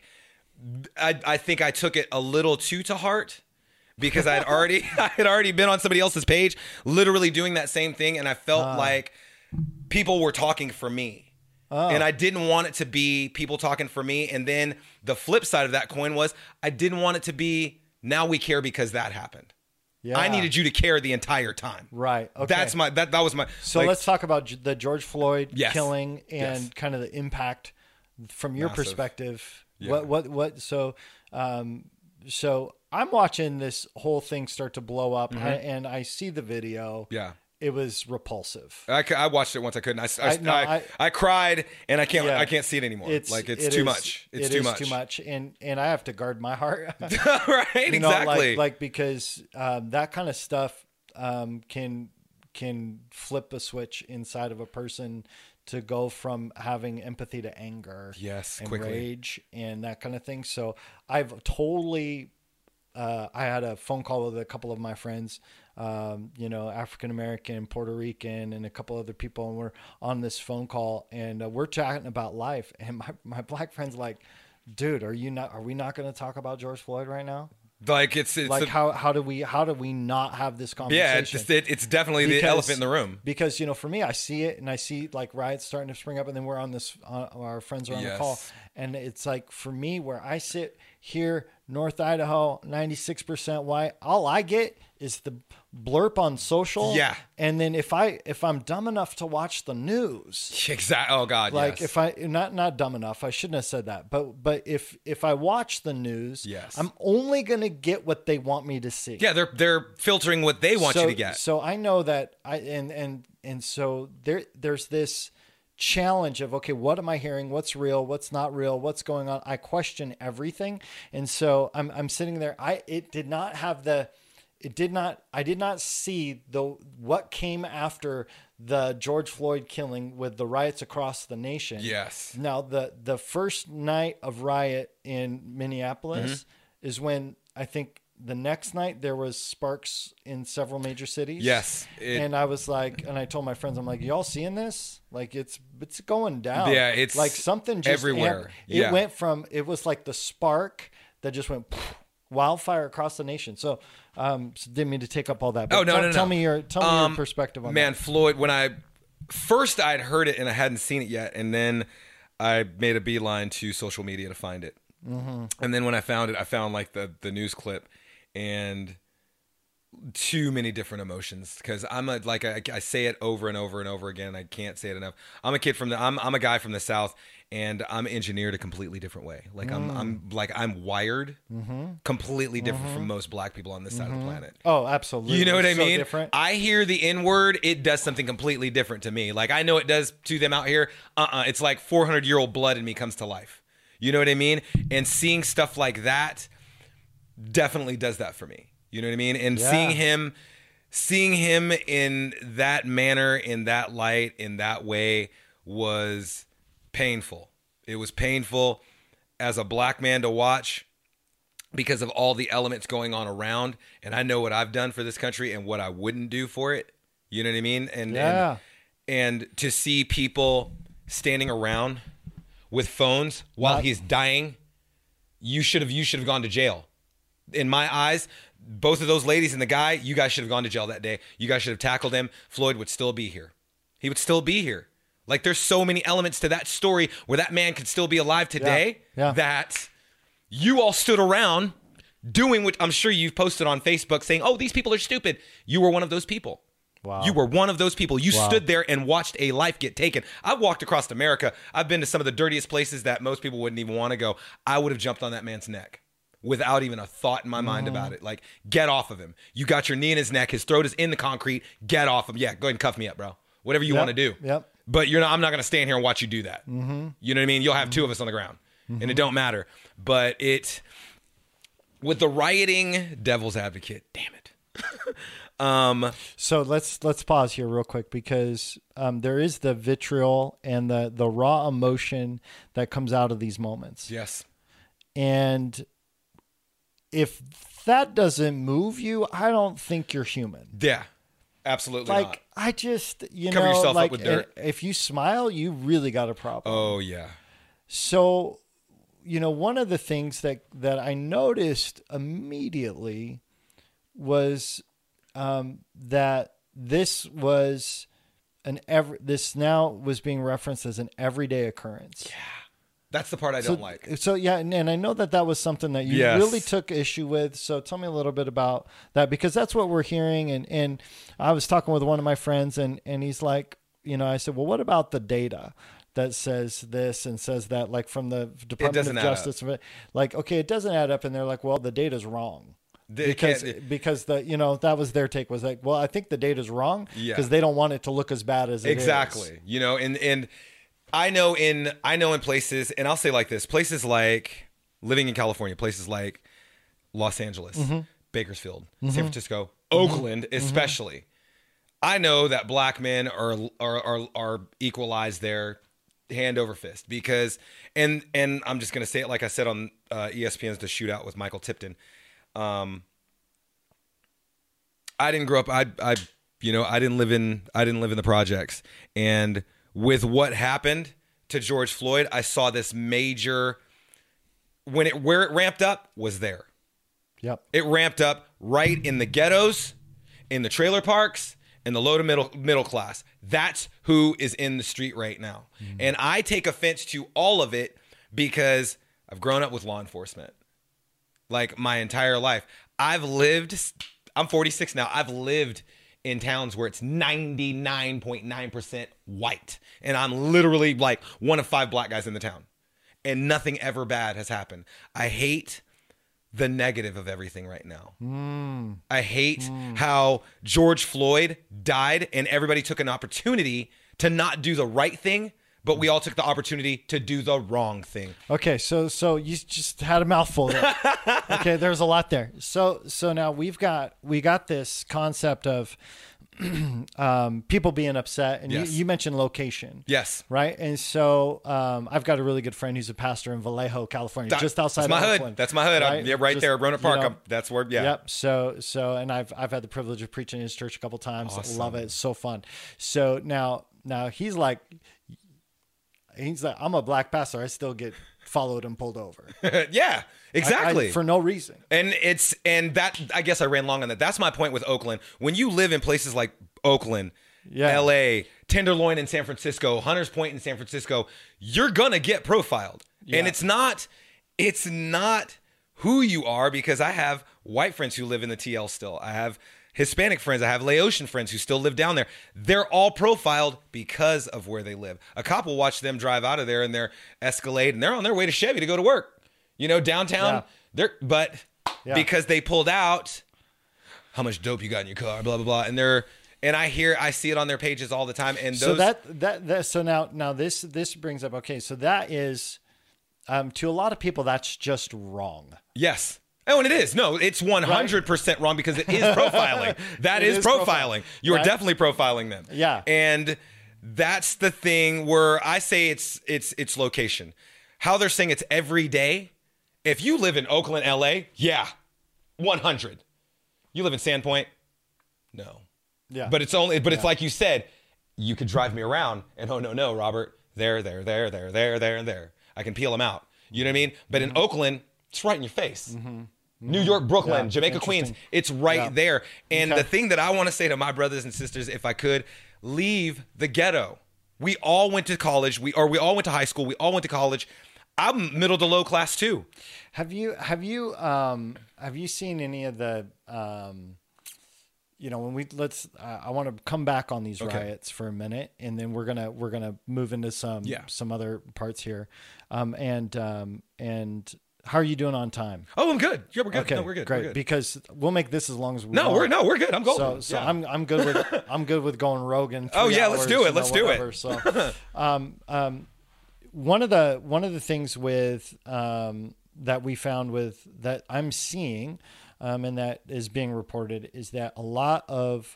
Speaker 2: I, I think I took it a little too to heart because I'd already I had already been on somebody else's page literally doing that same thing, and I felt
Speaker 1: Ah.
Speaker 2: like people were talking for me.
Speaker 1: Oh.
Speaker 2: And I didn't want it to be people talking for me. And then the flip side of that coin was I didn't want it to be now we care because that happened.
Speaker 1: Yeah.
Speaker 2: I needed you to care the entire time.
Speaker 1: Right. Okay.
Speaker 2: That's my that that was my
Speaker 1: So
Speaker 2: like,
Speaker 1: let's talk about G- the George Floyd
Speaker 2: Yes.
Speaker 1: killing and
Speaker 2: Yes.
Speaker 1: kind of the impact from your
Speaker 2: Massive.
Speaker 1: perspective.
Speaker 2: Yeah.
Speaker 1: What what what? So, um, so I'm watching this whole thing start to blow up, I, and I see the video.
Speaker 2: Mm-hmm. Yeah.
Speaker 1: It was repulsive.
Speaker 2: I, c- I watched it once I couldn't. I, I,
Speaker 1: I- no,
Speaker 2: I,
Speaker 1: I-
Speaker 2: I cried and I can't
Speaker 1: Yeah.
Speaker 2: I can't see it anymore. like it's
Speaker 1: it
Speaker 2: too
Speaker 1: is-
Speaker 2: much. It's
Speaker 1: it
Speaker 2: too
Speaker 1: is
Speaker 2: much.
Speaker 1: too much, and and I have to guard my heart.
Speaker 2: right,
Speaker 1: You know,
Speaker 2: exactly.
Speaker 1: like, like because um, that kind of stuff um, can can flip a switch inside of a person to go from having empathy to anger,
Speaker 2: Yes,
Speaker 1: and
Speaker 2: quickly.
Speaker 1: rage and that kind of thing. So I've totally. Uh, I had a phone call with a couple of my friends, um, you know, African American, Puerto Rican, and a couple other people, and we're on this phone call, and uh, we're chatting about life. And my my black friend's like, "Dude, are you not? Are we not going to talk about George Floyd right now?
Speaker 2: like it's it's
Speaker 1: Like
Speaker 2: a-
Speaker 1: how how do we how do we not have this conversation?"
Speaker 2: yeah, it's just, it, it's definitely the
Speaker 1: Because-
Speaker 2: elephant in the room.
Speaker 1: Because you know, for me, I see it and I see like riots starting to spring up, and then we're on this. Uh, our friends are on
Speaker 2: Yes.
Speaker 1: the call, and it's like for me, where I sit here, North Idaho, ninety-six percent white. All I get is the blurb on social.
Speaker 2: Yeah.
Speaker 1: and then if I if I'm dumb enough to watch the news,
Speaker 2: Exactly. Oh God.
Speaker 1: like
Speaker 2: yes.
Speaker 1: if I not not dumb enough, I shouldn't have said that. But but if if I watch the news,
Speaker 2: Yes.
Speaker 1: I'm only gonna get what they want me to see.
Speaker 2: yeah, they're they're filtering what they want
Speaker 1: so,
Speaker 2: you to get.
Speaker 1: So I know that I and and and so there there's this challenge of okay, what am I hearing? What's real? What's not real? What's going on? I question everything, and so I'm I'm sitting there. I it did not have the. It did not. I did not see the what came after the George Floyd killing with the riots across the nation.
Speaker 2: Yes.
Speaker 1: Now the the first night of riot in Minneapolis
Speaker 2: Mm-hmm.
Speaker 1: is when I think the next night there was sparks in several major cities.
Speaker 2: Yes, it-
Speaker 1: and I was like, and I told my friends, I'm like, y'all seeing this? Like it's it's going down.
Speaker 2: Yeah, it's
Speaker 1: like something just
Speaker 2: everywhere.
Speaker 1: amped- It
Speaker 2: Yeah.
Speaker 1: went from it was like the spark that just went wildfire across the nation. So um, so didn't mean to take up all that. But
Speaker 2: Oh, no,
Speaker 1: tell,
Speaker 2: no, no.
Speaker 1: Tell me your tell me
Speaker 2: Um,
Speaker 1: your perspective on
Speaker 2: Man,
Speaker 1: that.
Speaker 2: Floyd, when I first I'd heard it and I hadn't seen it yet, and then I made a beeline to social media to find it.
Speaker 1: Mm-hmm.
Speaker 2: And then when I found it, I found like the the news clip, and too many different emotions because I'm a like I, I say it over and over and over again. I can't say it enough. I'm a kid from the I'm I'm a guy from the South, and I'm engineered a completely different way. Like mm. I'm I'm like I'm wired mm-hmm. completely different mm-hmm. from most black people on this mm-hmm. side of the planet.
Speaker 1: Oh, absolutely.
Speaker 2: You know what I
Speaker 1: so
Speaker 2: mean?
Speaker 1: Different.
Speaker 2: I hear the N word, it does something completely different to me. Like I know it does to them out here. Uh-uh. It's like four hundred year old blood in me comes to life. You know what I mean? And seeing stuff like that definitely does that for me. You know what I mean? And yeah. seeing him, seeing him in that manner, in that light, in that way was painful. It was painful as a black man to watch because of all the elements going on around. And I know what I've done for this country and what I wouldn't do for it. You know what I mean? And,
Speaker 1: yeah.
Speaker 2: and, and to see people standing around with phones while Not- he's dying, you should have, you should have gone to jail. In my eyes, both of those ladies and the guy, you guys should have gone to jail that day. You guys should have tackled him. Floyd would still be here. He would still be here. Like there's so many elements to that story where that man could still be alive today
Speaker 1: yeah. Yeah.
Speaker 2: that you all stood around doing what I'm sure you've posted on Facebook saying, oh, these people are stupid. You were one of those people.
Speaker 1: Wow.
Speaker 2: You were one of those people. You
Speaker 1: wow.
Speaker 2: stood there and watched a life get taken. I've walked across America. I've been to some of the dirtiest places that most people wouldn't even want to go. I would have jumped on that man's neck without even a thought in my mind
Speaker 1: mm-hmm.
Speaker 2: about it. Like, get off of him. You got your knee in his neck. His throat is in the concrete. Get off him. Yeah, go ahead and cuff me up, bro. Whatever you
Speaker 1: yep.
Speaker 2: want to do.
Speaker 1: Yep.
Speaker 2: But you're not. I'm not going to stand here and watch you do that.
Speaker 1: Mm-hmm.
Speaker 2: You know what I mean? You'll have mm-hmm. two of us on the ground, mm-hmm. and it don't matter. But it, with the rioting, devil's advocate. Damn it. um.
Speaker 1: So let's let's pause here real quick because um, there is the vitriol and the the raw emotion that comes out of these moments.
Speaker 2: Yes.
Speaker 1: And if that doesn't move you, I don't think you're human.
Speaker 2: Yeah, absolutely
Speaker 1: like,
Speaker 2: not.
Speaker 1: I just, you
Speaker 2: Cover
Speaker 1: know,
Speaker 2: yourself
Speaker 1: like,
Speaker 2: up with dirt.
Speaker 1: If you smile, you really got a problem.
Speaker 2: Oh, yeah.
Speaker 1: So, you know, one of the things that, that I noticed immediately was um, that this was an ever, this now was being referenced as an everyday occurrence.
Speaker 2: Yeah. That's the part I
Speaker 1: so,
Speaker 2: don't like.
Speaker 1: So, yeah, and, and I know that that was something that you
Speaker 2: yes.
Speaker 1: really took issue with. So tell me a little bit about that, because that's what we're hearing. And, and I was talking with one of my friends, and, and he's like, you know, I said, well, what about the data that says this and says that, like from the Department of Justice? Like, okay, it doesn't add up. And they're like, well, the data's wrong.
Speaker 2: They
Speaker 1: because
Speaker 2: can't,
Speaker 1: because the you know that was their take, was like, well, I think the data's wrong because
Speaker 2: yeah.
Speaker 1: they don't want it to look as bad as it
Speaker 2: exactly.
Speaker 1: is.
Speaker 2: You know, and and I know in I know in places, and I'll say like this, places like living in California, places like Los Angeles, mm-hmm. Bakersfield, mm-hmm. San Francisco, mm-hmm. Oakland, especially. Mm-hmm. I know that black men are are are, are equalized there, hand over fist, because and and I'm just gonna say it like I said on uh, E S P N's The Shootout with Michael Tipton. Um, I didn't grow up. I, I, you know, I didn't live in. I didn't live in the projects. And with what happened to George Floyd, I saw this major. When it where it ramped up was there.
Speaker 1: Yep.
Speaker 2: It ramped up right in the ghettos, in the trailer parks, in the low to middle middle class. That's who is in the street right now. Mm-hmm. And I take offense to all of it because I've grown up with law enforcement. Like my entire life. I've lived, I'm forty-six now. I've lived in towns where it's ninety-nine point nine percent white. And I'm literally like one of five black guys in the town. And nothing ever bad has happened. I hate the negative of everything right now.
Speaker 1: Mm.
Speaker 2: I hate
Speaker 1: mm.
Speaker 2: how George Floyd died and everybody took an opportunity to not do the right thing. But we all took the opportunity to do the wrong thing.
Speaker 1: Okay, so so you just had a mouthful there. Okay, there's a lot there. So so now we've got we got this concept of um, people being upset, and
Speaker 2: yes.
Speaker 1: you, you mentioned location.
Speaker 2: Yes.
Speaker 1: Right, and so um, I've got a really good friend who's a pastor in Vallejo, California,
Speaker 2: that,
Speaker 1: just outside
Speaker 2: that's my
Speaker 1: of
Speaker 2: hood.
Speaker 1: Oakland.
Speaker 2: That's my hood. Right, yeah, right just, there, Roanoke Park. You know, that's where. Yeah.
Speaker 1: Yep. So so, and I've I've had the privilege of preaching in his church a couple times.
Speaker 2: Awesome.
Speaker 1: Love it. It's so fun. So now now he's like. He's like, I'm a black pastor. I still get followed and pulled over.
Speaker 2: Yeah, exactly.
Speaker 1: I, I, for no reason.
Speaker 2: And it's, and that, I guess I ran long on that. That's my point with Oakland. When you live in places like Oakland, yeah. L A, Tenderloin in San Francisco, Hunters Point in San Francisco, you're going to get profiled. Yeah. And it's not, it's not who you are, because I have white friends who live in the T L still. I have Hispanic friends. I have Laotian friends who still live down there. They're all profiled because of where they live. A cop will watch them drive out of there in their Escalade, and they're on their way to Chevy to go to work. You know, downtown.
Speaker 1: Yeah.
Speaker 2: They're but
Speaker 1: Yeah.
Speaker 2: because they pulled out, how much dope you got in your car, blah blah blah, and they're and I hear I see it on their pages all the time. And those,
Speaker 1: so that that that so now now this this brings up okay. So that is um, to a lot of people that's just wrong.
Speaker 2: yes. Oh, and it is. No, it's one hundred percent wrong because it is profiling. That
Speaker 1: It
Speaker 2: is,
Speaker 1: is
Speaker 2: profiling.
Speaker 1: profiling,
Speaker 2: You are
Speaker 1: right?
Speaker 2: definitely profiling them.
Speaker 1: Yeah.
Speaker 2: And that's the thing where I say it's it's it's location. How they're saying it's every day. If you live in Oakland, L A, yeah, one hundred. You live in Sandpoint? No.
Speaker 1: Yeah.
Speaker 2: But it's only but it's like you said, you could drive me around and oh no, no, Robert, there, there, there, there, there, there, and there. I can peel them out. You know what I mean? But in Oakland, it's right in your face.
Speaker 1: Mm-hmm.
Speaker 2: New York, Brooklyn,
Speaker 1: Yeah,
Speaker 2: Jamaica, Queens.
Speaker 1: interesting.
Speaker 2: It's right
Speaker 1: Yeah.
Speaker 2: there. And
Speaker 1: Okay.
Speaker 2: the thing that I want to say to my brothers and sisters, if I could, leave the ghetto. We all went to college. We or we all went to high school. We all went to college. I'm middle to low class too.
Speaker 1: Have you have you um have you seen any of the um you know when we let's uh, I want to come back on these
Speaker 2: Okay.
Speaker 1: riots for a minute and then we're gonna we're gonna move into some
Speaker 2: Yeah.
Speaker 1: some other parts here um and um and how are you doing on time?
Speaker 2: Oh, I'm good. Yeah, we're good.
Speaker 1: Okay,
Speaker 2: no, we're good.
Speaker 1: great
Speaker 2: We're good.
Speaker 1: because we'll make this as long as we
Speaker 2: No,
Speaker 1: want.
Speaker 2: we're no, we're good. I'm golden.
Speaker 1: So, so
Speaker 2: Yeah.
Speaker 1: I'm I'm good with I'm good with going Rogan.
Speaker 2: Oh,
Speaker 1: three
Speaker 2: yeah, let's
Speaker 1: hours,
Speaker 2: do it.
Speaker 1: you know,
Speaker 2: Let's do it.
Speaker 1: whatever. So, um, um, one of the one of the things with um, that we found with that I'm seeing, um, and that is being reported is that a lot of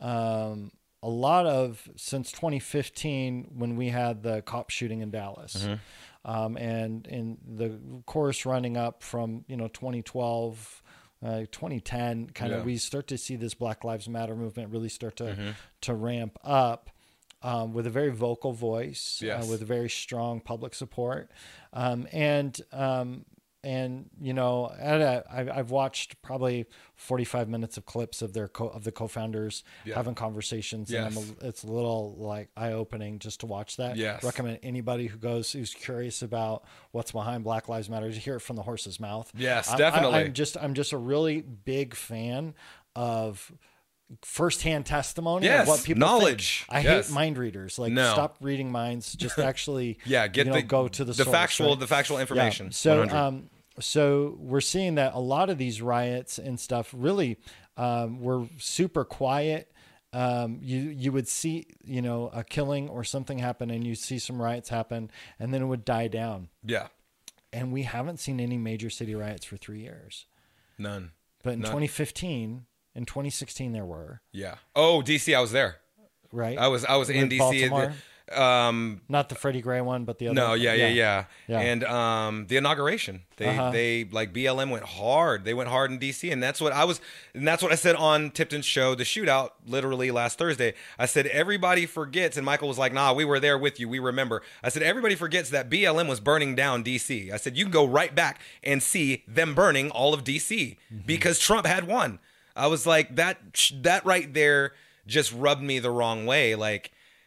Speaker 1: um, a lot of since twenty fifteen when we had the cop shooting in Dallas.
Speaker 2: Mm-hmm.
Speaker 1: Um, and in the course running up from you know twenty twelve, uh, twenty ten, kind of
Speaker 2: Yeah.
Speaker 1: we start to see this Black Lives Matter movement really start to to ramp up um, with a very vocal voice,
Speaker 2: Yes.
Speaker 1: uh, with very strong public support, um, and um, and you know at a, I, I've watched probably forty-five minutes of clips of their co- of the co-founders
Speaker 2: Yeah.
Speaker 1: having conversations, and I'm
Speaker 2: Yes.
Speaker 1: a, it's a little like eye-opening just to watch that.
Speaker 2: Yes.
Speaker 1: Recommend anybody who goes who's curious about what's behind Black Lives Matter to hear it from the horse's mouth.
Speaker 2: Yes,
Speaker 1: I'm-
Speaker 2: definitely.
Speaker 1: I, I'm just I'm just a really big fan of firsthand testimony
Speaker 2: Yes,
Speaker 1: of what people
Speaker 2: knowledge.
Speaker 1: think. I
Speaker 2: Yes.
Speaker 1: hate mind readers. Like
Speaker 2: No.
Speaker 1: stop reading minds. Just actually
Speaker 2: Yeah, get
Speaker 1: you know,
Speaker 2: the
Speaker 1: go to the,
Speaker 2: the
Speaker 1: source,
Speaker 2: factual
Speaker 1: right?
Speaker 2: the factual information.
Speaker 1: Yeah. So,
Speaker 2: one hundred.
Speaker 1: um, so we're seeing that a lot of these riots and stuff really um, were super quiet. Um, you you would see you know a killing or something happen, and you see some riots happen, and then it would die down.
Speaker 2: yeah,
Speaker 1: And we haven't seen any major city riots for three years.
Speaker 2: none.
Speaker 1: But in
Speaker 2: None.
Speaker 1: twenty fifteen, in twenty sixteen, there were
Speaker 2: Yeah. Oh, D C, I was there.
Speaker 1: right.
Speaker 2: I was I was in
Speaker 1: With
Speaker 2: D C. at
Speaker 1: Baltimore?
Speaker 2: the- Um,
Speaker 1: Not the Freddie Gray one, but the other.
Speaker 2: no,
Speaker 1: one.
Speaker 2: yeah, yeah, yeah,
Speaker 1: Yeah.
Speaker 2: And um, the inauguration, they
Speaker 1: Uh-huh.
Speaker 2: they like B L M went hard. They went hard in D C, and that's what I was, and that's what I said on Tipton's show, the shootout, literally last Thursday. I said everybody forgets, and Michael was like, "Nah, we were there with you. We remember." I said everybody forgets that B L M was burning down D C. I said you can go right back and see them burning all of D C
Speaker 1: Mm-hmm.
Speaker 2: because Trump had won. I was like that. That right there just rubbed me the wrong way. Like.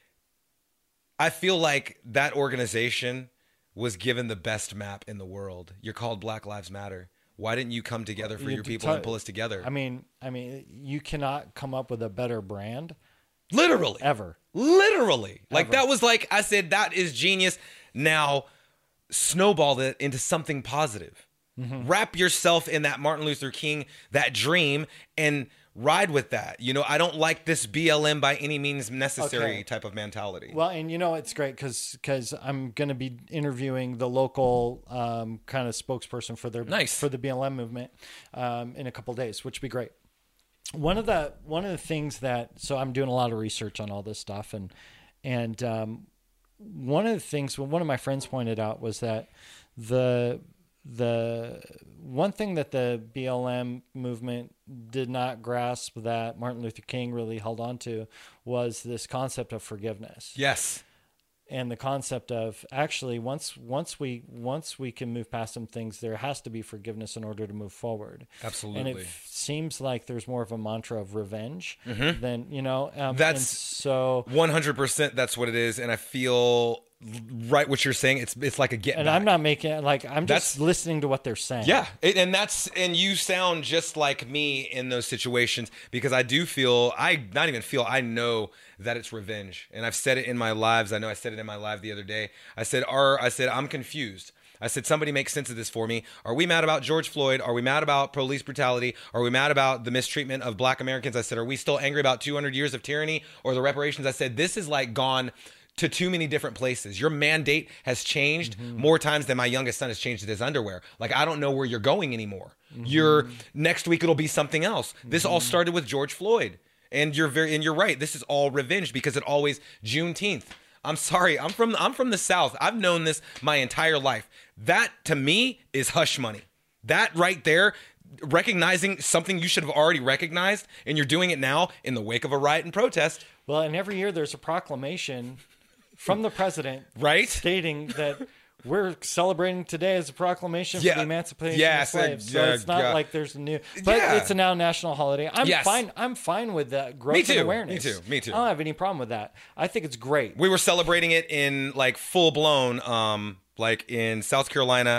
Speaker 2: I feel like that organization was given the best map in the world. You're called Black Lives Matter. Why didn't you come together for
Speaker 1: You
Speaker 2: your
Speaker 1: d-
Speaker 2: people
Speaker 1: t-
Speaker 2: and pull us together?
Speaker 1: I mean, I mean, you cannot come up with a better brand
Speaker 2: Literally.
Speaker 1: ever.
Speaker 2: Literally. Like
Speaker 1: Ever.
Speaker 2: that was like, I said, that is genius. Now snowball it into something positive.
Speaker 1: Mm-hmm.
Speaker 2: Wrap yourself in that Martin Luther King, that dream, and ride with that. You know, I don't like this B L M by any means necessary
Speaker 1: Okay.
Speaker 2: type of mentality.
Speaker 1: Well, and you know it's great because because I'm going to be interviewing the local um, kind of spokesperson for their
Speaker 2: Nice.
Speaker 1: for the B L M movement um, in a couple of days, which would be great. One of the one of the things that so I'm doing a lot of research on all this stuff, and and um, one of the things well, one of my friends pointed out was that the the one thing that the B L M movement did not grasp that Martin Luther King really held on to was this concept of forgiveness.
Speaker 2: yes.
Speaker 1: And the concept of actually once once we once we can move past some things, there has to be forgiveness in order to move forward.
Speaker 2: Absolutely.
Speaker 1: And it f- seems like there's more of a mantra of revenge than you know. Um,
Speaker 2: That's-
Speaker 1: and so
Speaker 2: one hundred percent that's what it is. And I feel right what you're saying. It's it's like a get
Speaker 1: And
Speaker 2: back.
Speaker 1: I'm not making it like I'm just
Speaker 2: That's-
Speaker 1: listening to what they're saying.
Speaker 2: Yeah, it, and that's and you sound just like me in those situations because I do feel I not even feel I know that it's revenge, and I've said it in my lives. I know I said it in my live the other day. I said, "Are I said I'm confused." I said, somebody make sense of this for me. Are we mad about George Floyd? Are we mad about police brutality? Are we mad about the mistreatment of black Americans? I said, are we still angry about two hundred years of tyranny or the reparations? I said, this is like gone to too many different places. Your mandate has changed mm-hmm. more times than my youngest son has changed his underwear. Like, I don't know where you're going anymore. Mm-hmm. You're next week, it'll be something else. Mm-hmm. This all started with George Floyd. And you're very, and you're right. This is all revenge because it always Juneteenth. I'm sorry. I'm from I'm from the South. I've known this my entire life. That to me is hush money. That right there, recognizing something you should have already recognized, and you're doing it now in the wake of a riot and protest.
Speaker 1: Well, and every year there's a proclamation from the president,
Speaker 2: right,
Speaker 1: stating that we're celebrating today as a proclamation
Speaker 2: yeah.
Speaker 1: for the emancipation
Speaker 2: yes,
Speaker 1: of slaves. So
Speaker 2: uh,
Speaker 1: it's not
Speaker 2: yeah.
Speaker 1: like there's a new, but
Speaker 2: yeah.
Speaker 1: it's a now national holiday. I'm
Speaker 2: yes.
Speaker 1: fine. I'm fine with that growth
Speaker 2: Me too.
Speaker 1: and awareness.
Speaker 2: Me too. Me too.
Speaker 1: I don't have any problem with that. I think it's great.
Speaker 2: We were celebrating it in like full blown, um, like in South Carolina,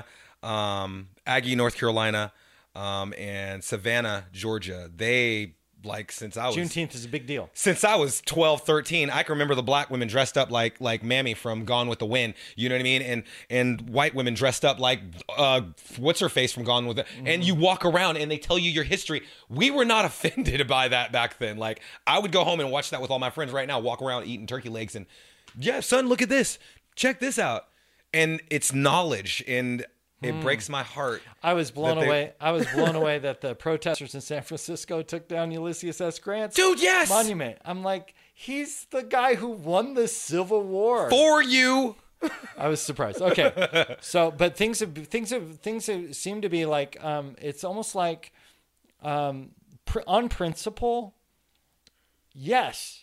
Speaker 2: um, Aggie, North Carolina, um, and Savannah, Georgia. They like since I was
Speaker 1: Juneteenth is a big deal.
Speaker 2: Since I was twelve, thirteen, I can remember the black women dressed up like like Mammy from Gone with the Wind. You know what I mean? And and white women dressed up like uh, what's her face from Gone with the mm-hmm. And you walk around and they tell you your history. We were not offended by that back then. Like I would go home and watch that with all my friends right now, walk around eating turkey legs and yeah, son, look at this. Check this out. And it's knowledge and it mm. breaks my heart.
Speaker 1: I was blown
Speaker 2: they...
Speaker 1: away. I was blown away that the protesters in San Francisco took down Ulysses S. Grant's
Speaker 2: Dude, yes.
Speaker 1: monument. I'm like, he's the guy who won the Civil War.
Speaker 2: For you.
Speaker 1: I was surprised. Okay. So, but things have, things have, things have, seem to be like, um, it's almost like, um, pr- on principle, yes,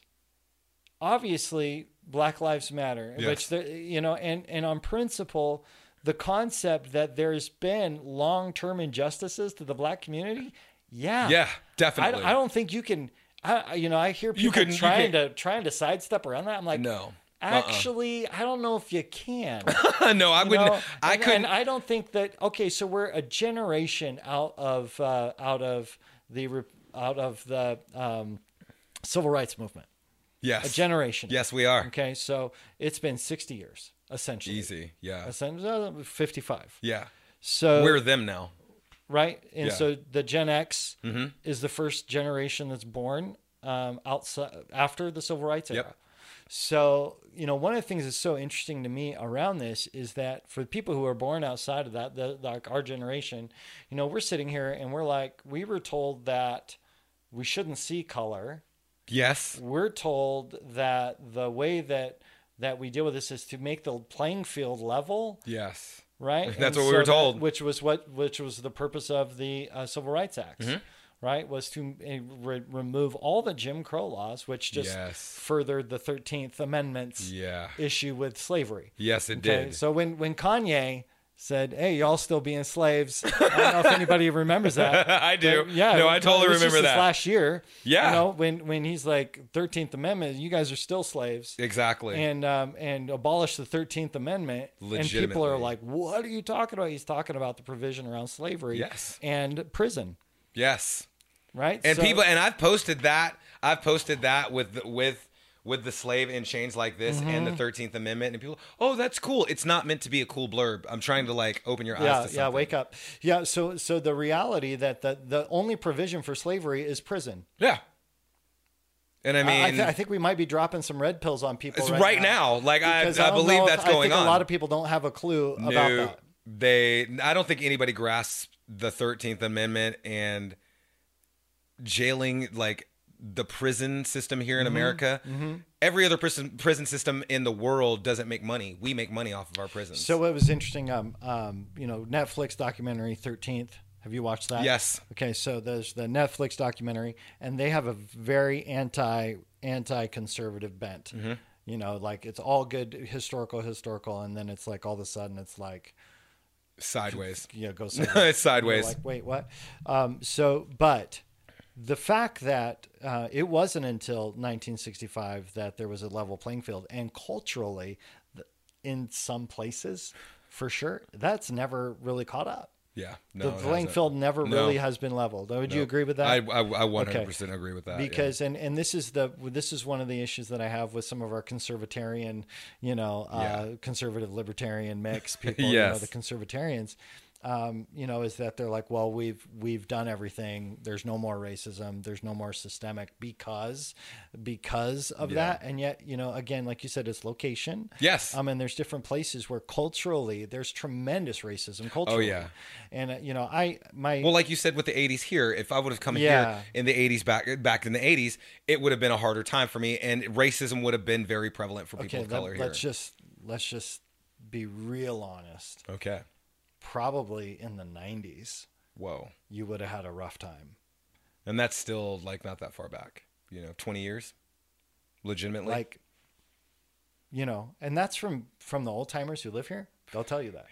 Speaker 1: obviously Black Lives Matter,
Speaker 2: yes.
Speaker 1: which, the, you know, and, and on principle, the concept that there's been long-term injustices to the black community, yeah,
Speaker 2: yeah, definitely.
Speaker 1: I, I don't think you can. I, you know, I hear people
Speaker 2: can,
Speaker 1: trying to trying to sidestep around that. I'm like,
Speaker 2: no,
Speaker 1: actually, uh-uh. I don't know if you can.
Speaker 2: no, I
Speaker 1: you
Speaker 2: wouldn't.
Speaker 1: know?
Speaker 2: I
Speaker 1: and,
Speaker 2: couldn't.
Speaker 1: And I don't think that. Okay, so we're a generation out of uh, out of the out of the um, civil rights movement.
Speaker 2: Yes,
Speaker 1: a generation.
Speaker 2: Yes, we are.
Speaker 1: Okay, so it's been sixty years. Essentially.
Speaker 2: Easy, yeah.
Speaker 1: Essentially, fifty-five.
Speaker 2: Yeah.
Speaker 1: So
Speaker 2: we're them now.
Speaker 1: Right? And
Speaker 2: yeah.
Speaker 1: so the Gen X
Speaker 2: mm-hmm.
Speaker 1: is the first generation that's born um, outside after the Civil Rights era.
Speaker 2: Yep.
Speaker 1: So, you know, one of the things that's so interesting to me around this is that for the people who are born outside of that, the, like our generation, you know, we're sitting here and we're like, we were told that we shouldn't see color.
Speaker 2: Yes.
Speaker 1: We're told that the way that that we deal with this is to make the playing field level.
Speaker 2: Yes.
Speaker 1: Right.
Speaker 2: That's
Speaker 1: and
Speaker 2: what
Speaker 1: so
Speaker 2: we were told.
Speaker 1: That, which was what, which was the purpose of the uh, Civil Rights Act,
Speaker 2: mm-hmm.
Speaker 1: right? Was to uh, re- remove all the Jim Crow laws, which just
Speaker 2: yes.
Speaker 1: furthered the thirteenth Amendment's
Speaker 2: yeah.
Speaker 1: issue with slavery.
Speaker 2: Yes, it
Speaker 1: okay?
Speaker 2: did.
Speaker 1: So when, when Kanye said, "Hey, y'all still being slaves," I don't know if anybody remembers that.
Speaker 2: I do.
Speaker 1: But yeah.
Speaker 2: No, I totally remember that.
Speaker 1: Last year.
Speaker 2: Yeah.
Speaker 1: You know, when, when he's like thirteenth Amendment, you guys are still slaves.
Speaker 2: Exactly.
Speaker 1: And um, and abolish the thirteenth Amendment. And people are like, what are you talking about? He's talking about the provision around slavery.
Speaker 2: Yes.
Speaker 1: And prison.
Speaker 2: Yes.
Speaker 1: Right.
Speaker 2: And
Speaker 1: so,
Speaker 2: people, and I've posted that. I've posted that with with. with the slave in chains like this mm-hmm. and the thirteenth Amendment, and people, oh, that's cool. It's not meant to be a cool blurb. I'm trying to like open your eyes
Speaker 1: yeah,
Speaker 2: to something.
Speaker 1: Yeah, wake up. Yeah, so so the reality that the, the only provision for slavery is prison.
Speaker 2: Yeah. And I mean,
Speaker 1: I, I, th- I think we might be dropping some red pills on people right,
Speaker 2: right
Speaker 1: now.
Speaker 2: now. Like I,
Speaker 1: I,
Speaker 2: I believe
Speaker 1: if,
Speaker 2: that's going
Speaker 1: I think
Speaker 2: on.
Speaker 1: A lot of people don't have a clue
Speaker 2: no,
Speaker 1: about that.
Speaker 2: They, I don't think anybody grasps the thirteenth Amendment and jailing like the prison system here in mm-hmm. America.
Speaker 1: Mm-hmm.
Speaker 2: Every other prison prison system in the world doesn't make money. We make money off of our prisons.
Speaker 1: So it was interesting. Um, um, you know, Netflix documentary thirteenth. Have you watched that?
Speaker 2: Yes.
Speaker 1: Okay, so there's the Netflix documentary, and they have a very anti anti conservative bent.
Speaker 2: Mm-hmm.
Speaker 1: You know, like it's all good historical historical, and then it's like all of a sudden it's like
Speaker 2: sideways.
Speaker 1: Yeah, go sideways.
Speaker 2: It's sideways.
Speaker 1: Like, wait, what? Um, so, but. The fact that uh, it wasn't until nineteen sixty-five that there was a level playing field, and culturally, in some places, for sure. That's never really caught up.
Speaker 2: Yeah. No,
Speaker 1: The
Speaker 2: it
Speaker 1: playing
Speaker 2: hasn't.
Speaker 1: field never
Speaker 2: No.
Speaker 1: really has been leveled. Would you
Speaker 2: No.
Speaker 1: agree with that?
Speaker 2: I, I, I one hundred percent agree with that.
Speaker 1: Because and and this is the this is one of the issues that I have with some of our conservatarian, you know, uh,
Speaker 2: Yeah.
Speaker 1: conservative libertarian mix people, you know,
Speaker 2: Yes.
Speaker 1: the conservatarians. Um, you know, is that they're like, well, we've we've done everything. There's no more racism. There's no more systemic because because of
Speaker 2: Yeah.
Speaker 1: that. And yet, you know, again, like you said, it's location.
Speaker 2: Yes.
Speaker 1: Um, and there's different places where culturally there's tremendous racism culturally.
Speaker 2: Oh, yeah.
Speaker 1: And uh, you know, I my
Speaker 2: Well, like you said with the eighties here, if I would have come
Speaker 1: Yeah.
Speaker 2: here in the eighties back back in the eighties, it would have been a harder time for me, and racism would have been very prevalent for people
Speaker 1: okay,
Speaker 2: of color
Speaker 1: let,
Speaker 2: here.
Speaker 1: let's just let's just be real honest.
Speaker 2: Okay.
Speaker 1: Probably in the nineties,
Speaker 2: Whoa.
Speaker 1: you would have had a rough time.
Speaker 2: And that's still like not that far back. You know, twenty years, legitimately.
Speaker 1: Like, you know, and that's from from the old timers who live here. They'll tell you that.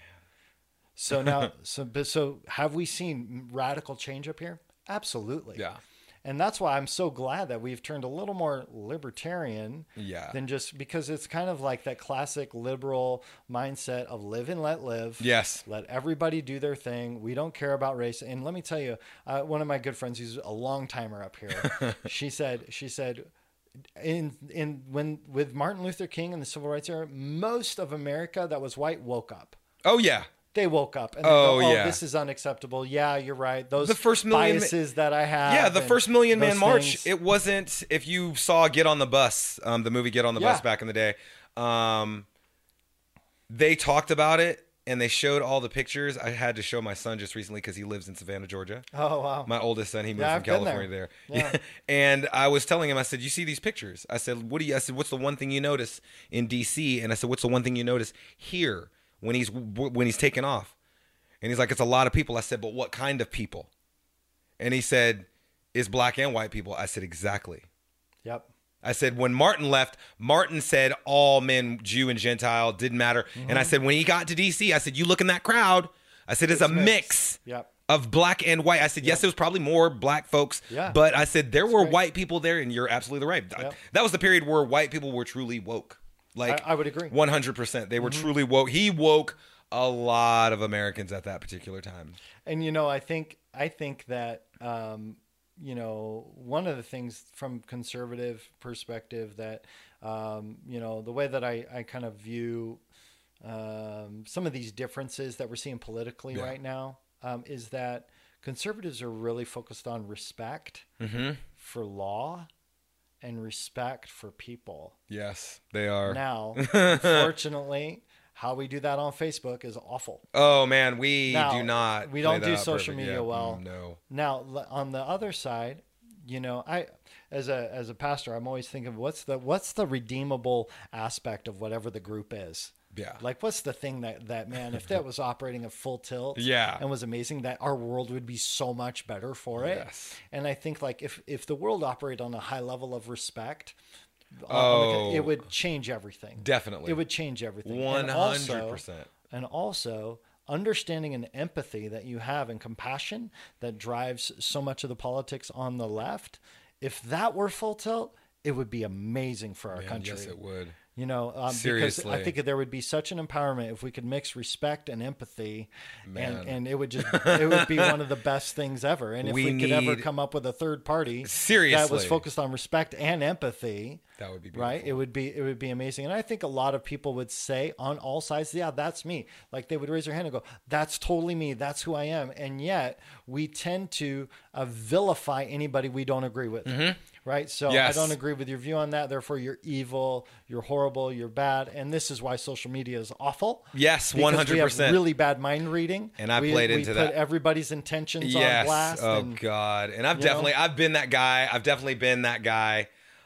Speaker 1: So now, so but so have we seen radical change up here? Absolutely.
Speaker 2: Yeah.
Speaker 1: And that's why I'm so glad that we've turned a little more libertarian
Speaker 2: Yeah.
Speaker 1: than just because it's kind of like that classic liberal mindset of live and let live.
Speaker 2: Yes.
Speaker 1: Let everybody do their thing. We don't care about race. And let me tell you, uh, one of my good friends, who's a long timer up here, she said, she said, in in when with Martin Luther King and the Civil Rights era, most of America that was white woke up.
Speaker 2: Oh yeah.
Speaker 1: They woke up and they
Speaker 2: Oh,
Speaker 1: go, oh,
Speaker 2: yeah.
Speaker 1: this is unacceptable. Yeah, you're right. Those
Speaker 2: The first million-
Speaker 1: biases that I have.
Speaker 2: Yeah, the
Speaker 1: and
Speaker 2: first Million Man
Speaker 1: those
Speaker 2: March.
Speaker 1: things.
Speaker 2: It wasn't. If you saw Get on the Bus, um, the movie Get on the
Speaker 1: Yeah.
Speaker 2: Bus back in the day, um, they talked about it and they showed all the pictures. I had to show my son just recently because he lives in Savannah, Georgia.
Speaker 1: Oh wow.
Speaker 2: My oldest son, he moved
Speaker 1: Yeah,
Speaker 2: from
Speaker 1: I've been
Speaker 2: California there.
Speaker 1: there. Yeah.
Speaker 2: And I was telling him, I said, you see these pictures? I said, what do you, I said, what's the one thing you notice in D C? And I said, what's the one thing you notice here when he's, when he's taken off? And he's like, it's a lot of people. I said, but what kind of people? And he said, it's black and white people. I said, exactly.
Speaker 1: Yep.
Speaker 2: I said, when Martin left, Martin said all men, Jew and Gentile, didn't matter.
Speaker 1: Mm-hmm.
Speaker 2: And I said, when he got to D C, I said, you look in that crowd. I said, it's,
Speaker 1: It's
Speaker 2: a
Speaker 1: mixed.
Speaker 2: mix
Speaker 1: Yep.
Speaker 2: of black and white. I said, yes, there was probably more black folks.
Speaker 1: Yeah.
Speaker 2: But I said, there were
Speaker 1: great.
Speaker 2: white people there, and you're absolutely right.
Speaker 1: Yep.
Speaker 2: That was the period where white people were truly woke. Like,
Speaker 1: I- I would agree.
Speaker 2: one hundred percent. They were truly woke. He woke a lot of Americans at that particular time.
Speaker 1: And you know, I think I think that um, you know, one of the things from conservative perspective that um, you know, the way that I, I kind of view um, some of these differences that we're seeing politically
Speaker 2: Yeah.
Speaker 1: right now um, is that conservatives are really focused on respect
Speaker 2: Mm-hmm.
Speaker 1: for law and respect for people.
Speaker 2: Yes, they are.
Speaker 1: Now, unfortunately, how we do that on Facebook is awful.
Speaker 2: Oh, man, we
Speaker 1: Now,
Speaker 2: do not.
Speaker 1: we
Speaker 2: play
Speaker 1: don't
Speaker 2: that
Speaker 1: do
Speaker 2: out
Speaker 1: social
Speaker 2: perfect.
Speaker 1: media
Speaker 2: Yeah,
Speaker 1: well.
Speaker 2: mm, No.
Speaker 1: Now, l- on the other side, you know, I as a as a pastor, I'm always thinking, what's the what's the redeemable aspect of whatever the group is?
Speaker 2: Yeah.
Speaker 1: Like, what's the thing that that man, if that was operating at full tilt,
Speaker 2: Yeah.
Speaker 1: and was amazing, that our world would be so much better for it.
Speaker 2: Yes.
Speaker 1: And I think like if if the world operated on a high level of respect, uh,
Speaker 2: Oh.
Speaker 1: it would change everything.
Speaker 2: Definitely.
Speaker 1: It would change everything. And
Speaker 2: one
Speaker 1: also-
Speaker 2: hundred percent.
Speaker 1: and also understanding and empathy that you have and compassion that drives so much of the politics on the left. If that were full tilt, it would be amazing for our
Speaker 2: Man,
Speaker 1: country.
Speaker 2: yes, it would.
Speaker 1: You know, um, because
Speaker 2: Seriously.
Speaker 1: I think there would be such an empowerment if we could mix respect and empathy,
Speaker 2: Man.
Speaker 1: and and it would just it would be one of the best things ever. And if
Speaker 2: We
Speaker 1: we, could ever
Speaker 2: need-
Speaker 1: come up with a third party that
Speaker 2: Seriously.
Speaker 1: was focused on respect and empathy,
Speaker 2: That would be beautiful.
Speaker 1: right? It would be it would be amazing. And I think a lot of people would say on all sides, yeah, that's me. Like they would raise their hand and go, that's totally me. That's who I am. And yet we tend to uh, vilify anybody we don't agree with. Right. So
Speaker 2: Yes.
Speaker 1: I don't agree with your view on that. Therefore, you're evil, you're horrible, you're bad. And this is why social media is awful.
Speaker 2: Yes,
Speaker 1: Because
Speaker 2: one hundred
Speaker 1: we have
Speaker 2: percent.
Speaker 1: really bad mind reading.
Speaker 2: And I
Speaker 1: we,
Speaker 2: played
Speaker 1: we
Speaker 2: into
Speaker 1: put
Speaker 2: that.
Speaker 1: everybody's intentions
Speaker 2: Yes.
Speaker 1: on blast.
Speaker 2: Oh
Speaker 1: and,
Speaker 2: God. And I've
Speaker 1: you know?
Speaker 2: definitely I've been that guy. I've definitely been that guy.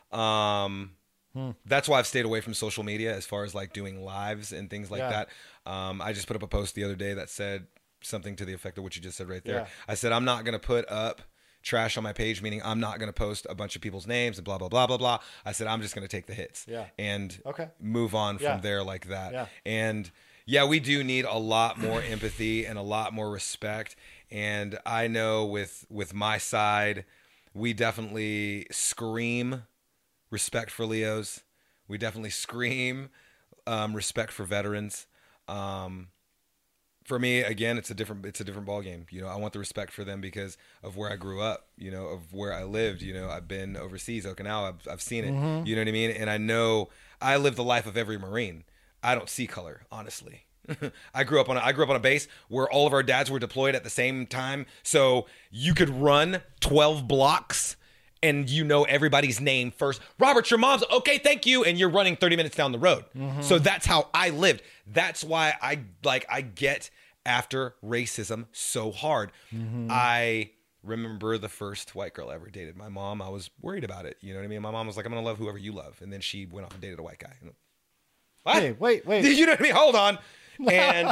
Speaker 2: Um
Speaker 1: Hmm.
Speaker 2: That's why I've stayed away from social media as far as like doing lives and things like
Speaker 1: Yeah.
Speaker 2: that. Um I just put up a post the other day that said something to the effect of what you just said right there.
Speaker 1: Yeah.
Speaker 2: I said I'm not going to put up trash on my page, meaning I'm not going to post a bunch of people's names and blah blah blah blah blah. I said I'm just going to take the hits
Speaker 1: Yeah.
Speaker 2: and
Speaker 1: Okay.
Speaker 2: move on from
Speaker 1: Yeah.
Speaker 2: there like that.
Speaker 1: Yeah.
Speaker 2: And yeah, we do need a lot more empathy and a lot more respect. And I know with with my side, we definitely scream respect for Leos. We definitely scream um, respect for veterans. Um, for me, again, it's a different it's a different ballgame. You know, I want the respect for them because of where I grew up. You know, of where I lived. You know, I've been overseas, Okinawa. I've, I've seen it. Mm-hmm. You know what I mean? And I know I live the life of every Marine. I don't see color, honestly. I grew up on a, I grew up on a base where all of our dads were deployed at the same time, so you could run twelve blocks and you know everybody's name first. Robert, your mom's okay, thank you, and you're running thirty minutes down the road. Mm-hmm. So that's how I lived. That's why I like I get after racism so hard. Mm-hmm. I remember the first white girl I ever dated. My mom, I was worried about it. You know what I mean? My mom was like, "I'm gonna love whoever you love," and then she went off and dated a white guy. What?
Speaker 1: Hey, wait, wait.
Speaker 2: You know what I mean? Hold on. And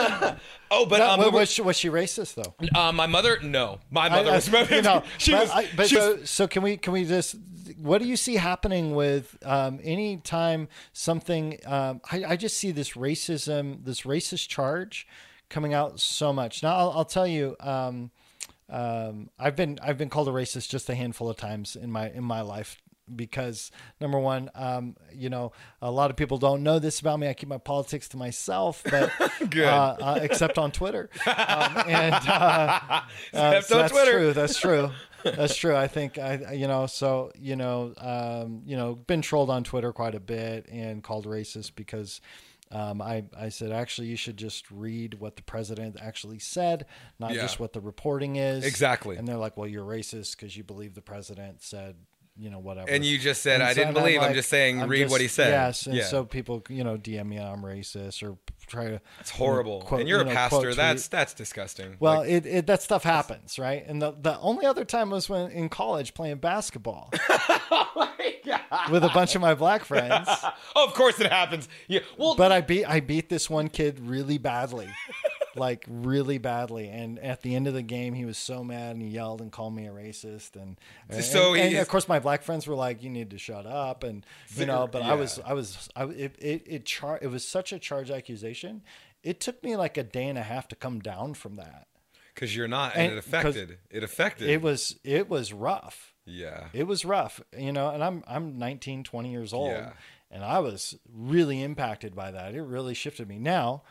Speaker 2: oh, but
Speaker 1: no,
Speaker 2: um,
Speaker 1: was, she, was she racist though?
Speaker 2: Uh, my mother, no. My mother
Speaker 1: I, I,
Speaker 2: was.
Speaker 1: You know,
Speaker 2: she
Speaker 1: but,
Speaker 2: was.
Speaker 1: I, but
Speaker 2: she
Speaker 1: so,
Speaker 2: was,
Speaker 1: so can we can we just? What do you see happening with um, any time something? Um, I, I just see this racism, this racist charge coming out so much. Now I'll, I'll tell you. Um, um, I've been I've been called a racist just a handful of times in my in my life. Because number one, um, you know, a lot of people don't know this about me. I keep my politics to myself, but
Speaker 2: Good.
Speaker 1: Uh, uh, except on Twitter. Um, and uh, uh, so
Speaker 2: on
Speaker 1: that's
Speaker 2: Twitter.
Speaker 1: true. That's true. That's true. I think I, you know, so you know, um, you know, been trolled on Twitter quite a bit and called racist because. Um, I, I said, actually, you should just read what the president actually said, not
Speaker 2: Yeah.
Speaker 1: just what the reporting is.
Speaker 2: Exactly.
Speaker 1: And they're like, well, you're racist because you believe the president said, you know, whatever.
Speaker 2: And you just said,
Speaker 1: And
Speaker 2: I
Speaker 1: so-
Speaker 2: didn't
Speaker 1: and I'm
Speaker 2: believe. I'm
Speaker 1: like-
Speaker 2: just saying,
Speaker 1: I'm
Speaker 2: read
Speaker 1: just-
Speaker 2: what he said.
Speaker 1: Yes. And
Speaker 2: yeah.
Speaker 1: so people, you know, D M me I'm racist or try to.
Speaker 2: It's horrible.
Speaker 1: you know, quote-
Speaker 2: and you're
Speaker 1: you
Speaker 2: a
Speaker 1: know,
Speaker 2: pastor.
Speaker 1: quote
Speaker 2: That's
Speaker 1: tweet.
Speaker 2: that's disgusting.
Speaker 1: Well,
Speaker 2: Like,
Speaker 1: it, it that stuff happens, right? And the, the only other time was when in college playing basketball
Speaker 2: oh my God.
Speaker 1: with a bunch of my black friends.
Speaker 2: Of course it happens. Yeah. Well,
Speaker 1: But I beat I beat this one kid really badly, like really badly. And at the end of the game, he was so mad and he yelled and called me a racist. And and,
Speaker 2: So
Speaker 1: and,
Speaker 2: he-
Speaker 1: of course, my black friends were like, "You need to shut up." And you know, but I
Speaker 2: Yeah.
Speaker 1: was I was I it it it, char- it was such a charged accusation. It took me like a day and a half to come down from that.
Speaker 2: because you're not, and,
Speaker 1: And-
Speaker 2: it affected. It affected.
Speaker 1: It was it was rough.
Speaker 2: yeah.
Speaker 1: It was rough, you know, and I'm I'm nineteen, twenty years old,
Speaker 2: Yeah.
Speaker 1: and I was really impacted by that. It really shifted me. Now,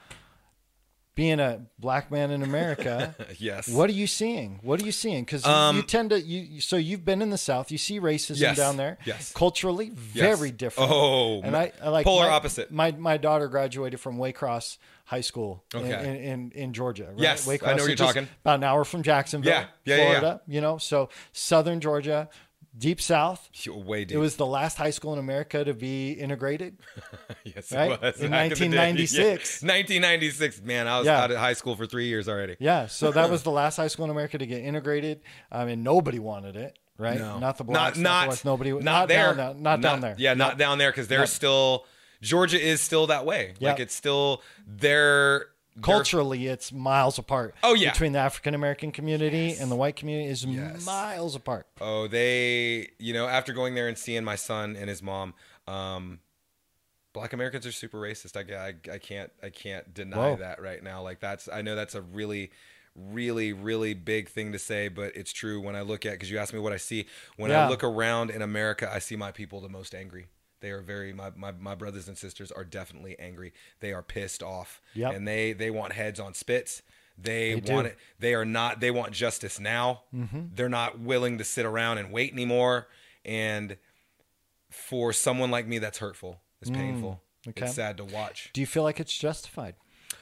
Speaker 1: being a black man in America,
Speaker 2: Yes.
Speaker 1: what are you seeing? What are you seeing? Because
Speaker 2: Um,
Speaker 1: you tend to you you- so you've been in the South. You see racism
Speaker 2: Yes.
Speaker 1: down there.
Speaker 2: Yes.
Speaker 1: Culturally,
Speaker 2: Yes.
Speaker 1: very different.
Speaker 2: Oh,
Speaker 1: and I, I like
Speaker 2: polar
Speaker 1: my,
Speaker 2: opposite.
Speaker 1: My my daughter graduated from Waycross High School in,
Speaker 2: Okay.
Speaker 1: in, in in Georgia. Right?
Speaker 2: Yes, I know
Speaker 1: Waycross
Speaker 2: where
Speaker 1: is
Speaker 2: you're
Speaker 1: just
Speaker 2: talking.
Speaker 1: About an hour from Jacksonville,
Speaker 2: Yeah. Yeah, yeah,
Speaker 1: Florida. You know, so southern Georgia, deep South.
Speaker 2: Way deep.
Speaker 1: It was the last high school in America to be integrated.
Speaker 2: yes,
Speaker 1: right?
Speaker 2: it was.
Speaker 1: In
Speaker 2: Back the day.
Speaker 1: nineteen ninety-six.
Speaker 2: Yeah. nineteen ninety-six. Man, I was
Speaker 1: Yeah.
Speaker 2: out of high school for three years already.
Speaker 1: Yeah, so that was the last high school in America to get integrated. I mean, nobody wanted it, right?
Speaker 2: No.
Speaker 1: Not the blacks,
Speaker 2: not,
Speaker 1: not,
Speaker 2: not
Speaker 1: the whites, nobody.
Speaker 2: Not,
Speaker 1: Not,
Speaker 2: there.
Speaker 1: down there. Not, down there.
Speaker 2: Yeah, not, down there because they're
Speaker 1: Not-
Speaker 2: still. Georgia is still that way.
Speaker 1: Yeah.
Speaker 2: Like it's still their
Speaker 1: Culturally, it's miles apart.
Speaker 2: Oh, yeah.
Speaker 1: Between the African American community and the white community is
Speaker 2: Yes.
Speaker 1: miles apart.
Speaker 2: Oh, they, you know, after going there and seeing my son and his mom, um, Black Americans are super racist. I, I, I can't, I can't deny
Speaker 1: Whoa.
Speaker 2: that right now. Like that's, I know that's a really, really, really big thing to say, but it's true when I look at, because you asked me what I see. When
Speaker 1: Yeah.
Speaker 2: I look around in America, I see my people the most angry. They are very, my, my, my brothers and sisters are definitely angry. They are pissed off.
Speaker 1: Yep.
Speaker 2: And they, they want heads on spits. They,
Speaker 1: They do.
Speaker 2: want it. They are not, they want justice now.
Speaker 1: Mm-hmm.
Speaker 2: They're not willing to sit around and wait anymore. And for someone like me, that's hurtful. It's painful.
Speaker 1: Mm, okay.
Speaker 2: It's sad to watch.
Speaker 1: Do you feel like it's justified?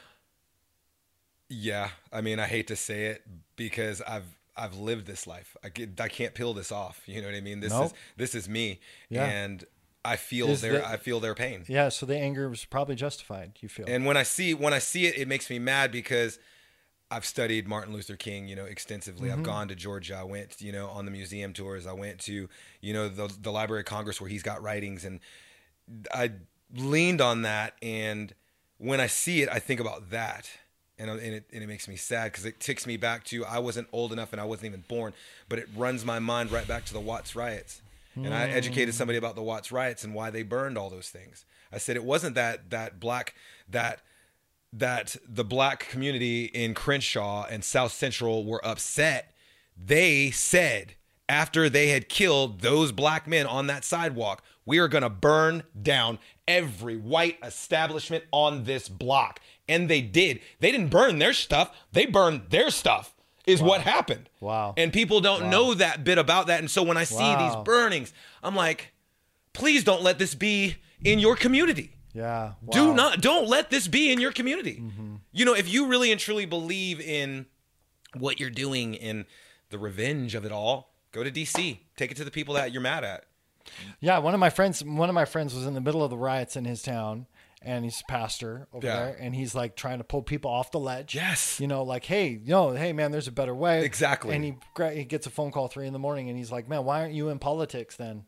Speaker 2: Yeah. I mean, I hate to say it because I've, I've lived this life. I, get, I can't peel this off. You know what I mean? This
Speaker 1: No.
Speaker 2: is, this is me.
Speaker 1: Yeah.
Speaker 2: And I feel
Speaker 1: Is
Speaker 2: their,
Speaker 1: the-
Speaker 2: I feel their pain.
Speaker 1: Yeah, so the anger was probably justified, you feel.
Speaker 2: And when I see when I see it, it makes me mad because I've studied Martin Luther King, you know, extensively.
Speaker 1: Mm-hmm.
Speaker 2: I've gone to Georgia. I went, you know, on the museum tours. I went to, you know, the the Library of Congress where he's got writings, and I leaned on that. And when I see it, I think about that, and and it and it makes me sad because it takes me back to I wasn't old enough and I wasn't even born, but it runs my mind right back to the Watts riots. And I educated somebody about the Watts riots and why they burned all those things. I said it wasn't that that black that that the black community in Crenshaw and South Central were upset. They said after they had killed those black men on that sidewalk, We are going to burn down every white establishment on this block. And they did. They didn't burn their stuff. They burned their stuff is
Speaker 1: Wow.
Speaker 2: what happened.
Speaker 1: Wow.
Speaker 2: And people don't
Speaker 1: Wow.
Speaker 2: know that bit about that. And so when I see
Speaker 1: Wow.
Speaker 2: these burnings, I'm like, please don't let this be in your community.
Speaker 1: Yeah.
Speaker 2: Do
Speaker 1: Wow.
Speaker 2: not, don't let this be in your community.
Speaker 1: Mm-hmm.
Speaker 2: You know, if you really and truly believe in what you're doing in the revenge of it all, go to D C. Take it to the people that you're mad at.
Speaker 1: Yeah, one of my friends, one of my friends was in the middle of the riots in his town, and he's a pastor over
Speaker 2: Yeah.
Speaker 1: there, and he's like trying to pull people off the ledge.
Speaker 2: Yes.
Speaker 1: You know, like, hey, no, hey, man, there's a better way.
Speaker 2: Exactly.
Speaker 1: And he gra- he gets a phone call three in the morning, and he's like, man, why aren't you in politics then?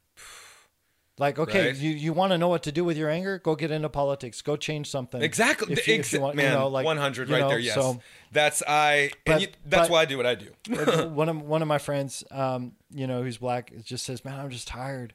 Speaker 1: Like, okay,
Speaker 2: Right.
Speaker 1: you, you want to know what to do with your anger? Go get into politics. Go change something.
Speaker 2: Exactly.
Speaker 1: If you- if
Speaker 2: Ex-
Speaker 1: you want, you
Speaker 2: Man,
Speaker 1: know, like,
Speaker 2: one hundred
Speaker 1: you
Speaker 2: right
Speaker 1: know,
Speaker 2: there. Yes.
Speaker 1: so-
Speaker 2: that's I.
Speaker 1: But-
Speaker 2: and you, that's
Speaker 1: but-
Speaker 2: why I do what I do.
Speaker 1: one of one of my friends, um, you know, who's black, just says, "Man, I'm just tired."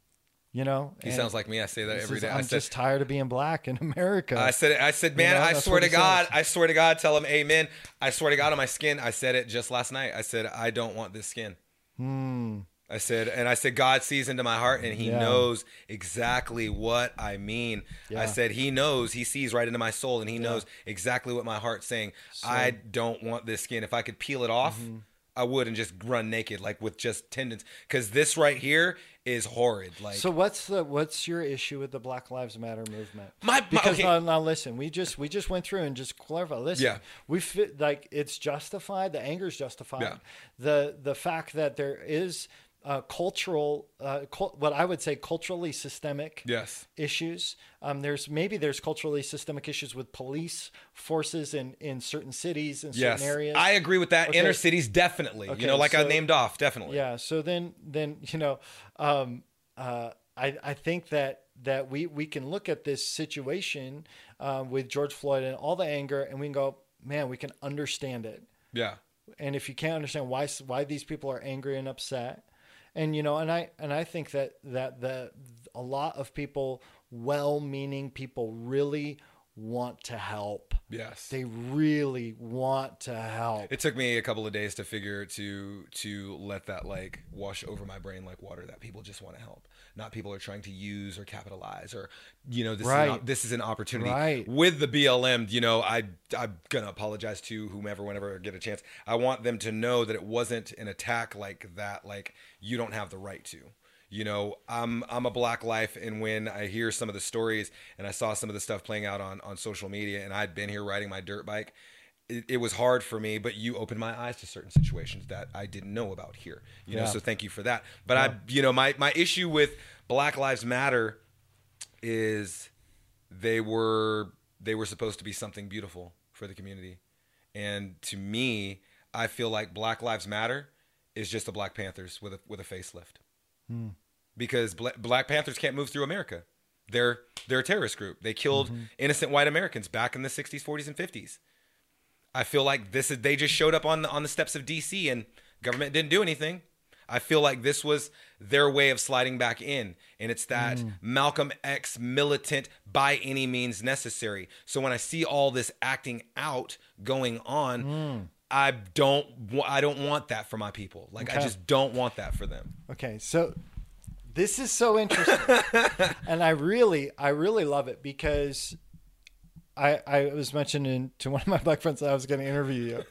Speaker 1: You know,
Speaker 2: He
Speaker 1: and
Speaker 2: sounds like me. I say that
Speaker 1: he
Speaker 2: every
Speaker 1: says,
Speaker 2: day. I
Speaker 1: I'm
Speaker 2: said,
Speaker 1: just tired of being black in America.
Speaker 2: I said, I said, man,
Speaker 1: know,
Speaker 2: I
Speaker 1: that's
Speaker 2: swear
Speaker 1: what
Speaker 2: to
Speaker 1: he
Speaker 2: God,
Speaker 1: says.
Speaker 2: I swear to God, tell him amen. I swear to God on my skin. I said it just last night. I said, I don't want this skin.
Speaker 1: Hmm.
Speaker 2: I said, and I said, God sees into my heart and he
Speaker 1: Yeah.
Speaker 2: knows exactly what I mean.
Speaker 1: Yeah.
Speaker 2: I said, he knows, he sees right into my soul and he knows exactly what my heart's saying. I don't want this skin. If I could peel it off,
Speaker 1: Mm-hmm.
Speaker 2: I would and just run naked, like with just tendons. Because this right here is horrid. Like,
Speaker 1: So what's the what's your issue with the Black Lives Matter movement?
Speaker 2: My- my-
Speaker 1: because
Speaker 2: okay.
Speaker 1: now, now listen, we just we just went through and just clarify. Listen,
Speaker 2: Yeah.
Speaker 1: we fit like it's justified. The anger is justified.
Speaker 2: Yeah.
Speaker 1: The the fact that there is uh, cultural, uh, cul- what I would say, culturally systemic
Speaker 2: yes.
Speaker 1: issues. Um, there's maybe there's culturally systemic issues with police forces in in certain cities in
Speaker 2: Yes.
Speaker 1: certain areas.
Speaker 2: I agree with that.
Speaker 1: Okay.
Speaker 2: Inner cities, definitely.
Speaker 1: Okay,
Speaker 2: you know, like I
Speaker 1: so-
Speaker 2: named off, definitely.
Speaker 1: Yeah. So then, then you know, um, uh, I I think that that we we can look at this situation uh, with George Floyd and all the anger, and we can go, man, we can understand it.
Speaker 2: Yeah.
Speaker 1: And if you can't understand why why these people are angry and upset, and you know, and I and I think that that the a lot of people, well-meaning people, really want to help.
Speaker 2: Yes.
Speaker 1: They really want to help.
Speaker 2: It took me a couple of days to figure to to let that like wash over my brain like water, that people just want to help, not people are trying to use or capitalize or, you know, this is
Speaker 1: Right.
Speaker 2: an, this is an opportunity.
Speaker 1: Right.
Speaker 2: With the B L M, you know, I I'm gonna apologize to whomever whenever I get a chance. I want them to know that it wasn't an attack like that. Like, you don't have the right to. You know, I'm I'm a Black life, and when I hear some of the stories and I saw some of the stuff playing out on, on social media, and I'd been here riding my dirt bike, it, it was hard for me. But you opened my eyes to certain situations that I didn't know about here. You know,
Speaker 1: Yeah.
Speaker 2: so thank you for that. But I, you know, my my issue with Black Lives Matter is they were they were supposed to be something beautiful for the community, and to me, I feel like Black Lives Matter is just the Black Panthers with a with a facelift.
Speaker 1: Hmm.
Speaker 2: Because Bla- Black Panthers can't move through America. They're they're a terrorist group. They killed
Speaker 1: Mm-hmm.
Speaker 2: innocent white Americans back in the sixties, forties, and fifties. I feel like this is they just showed up on the on the steps of D C and government didn't do anything. I feel like this was their way of sliding back in, and it's that
Speaker 1: Mm.
Speaker 2: Malcolm X militant by any means necessary. So when I see all this acting out going on,
Speaker 1: Mm.
Speaker 2: I don't wa- I don't want that for my people. Like, I
Speaker 1: Okay.
Speaker 2: just don't want that for them.
Speaker 1: Okay, so this is so interesting, and I really, I really love it because I, I was mentioning to one of my black friends that I was going to interview you,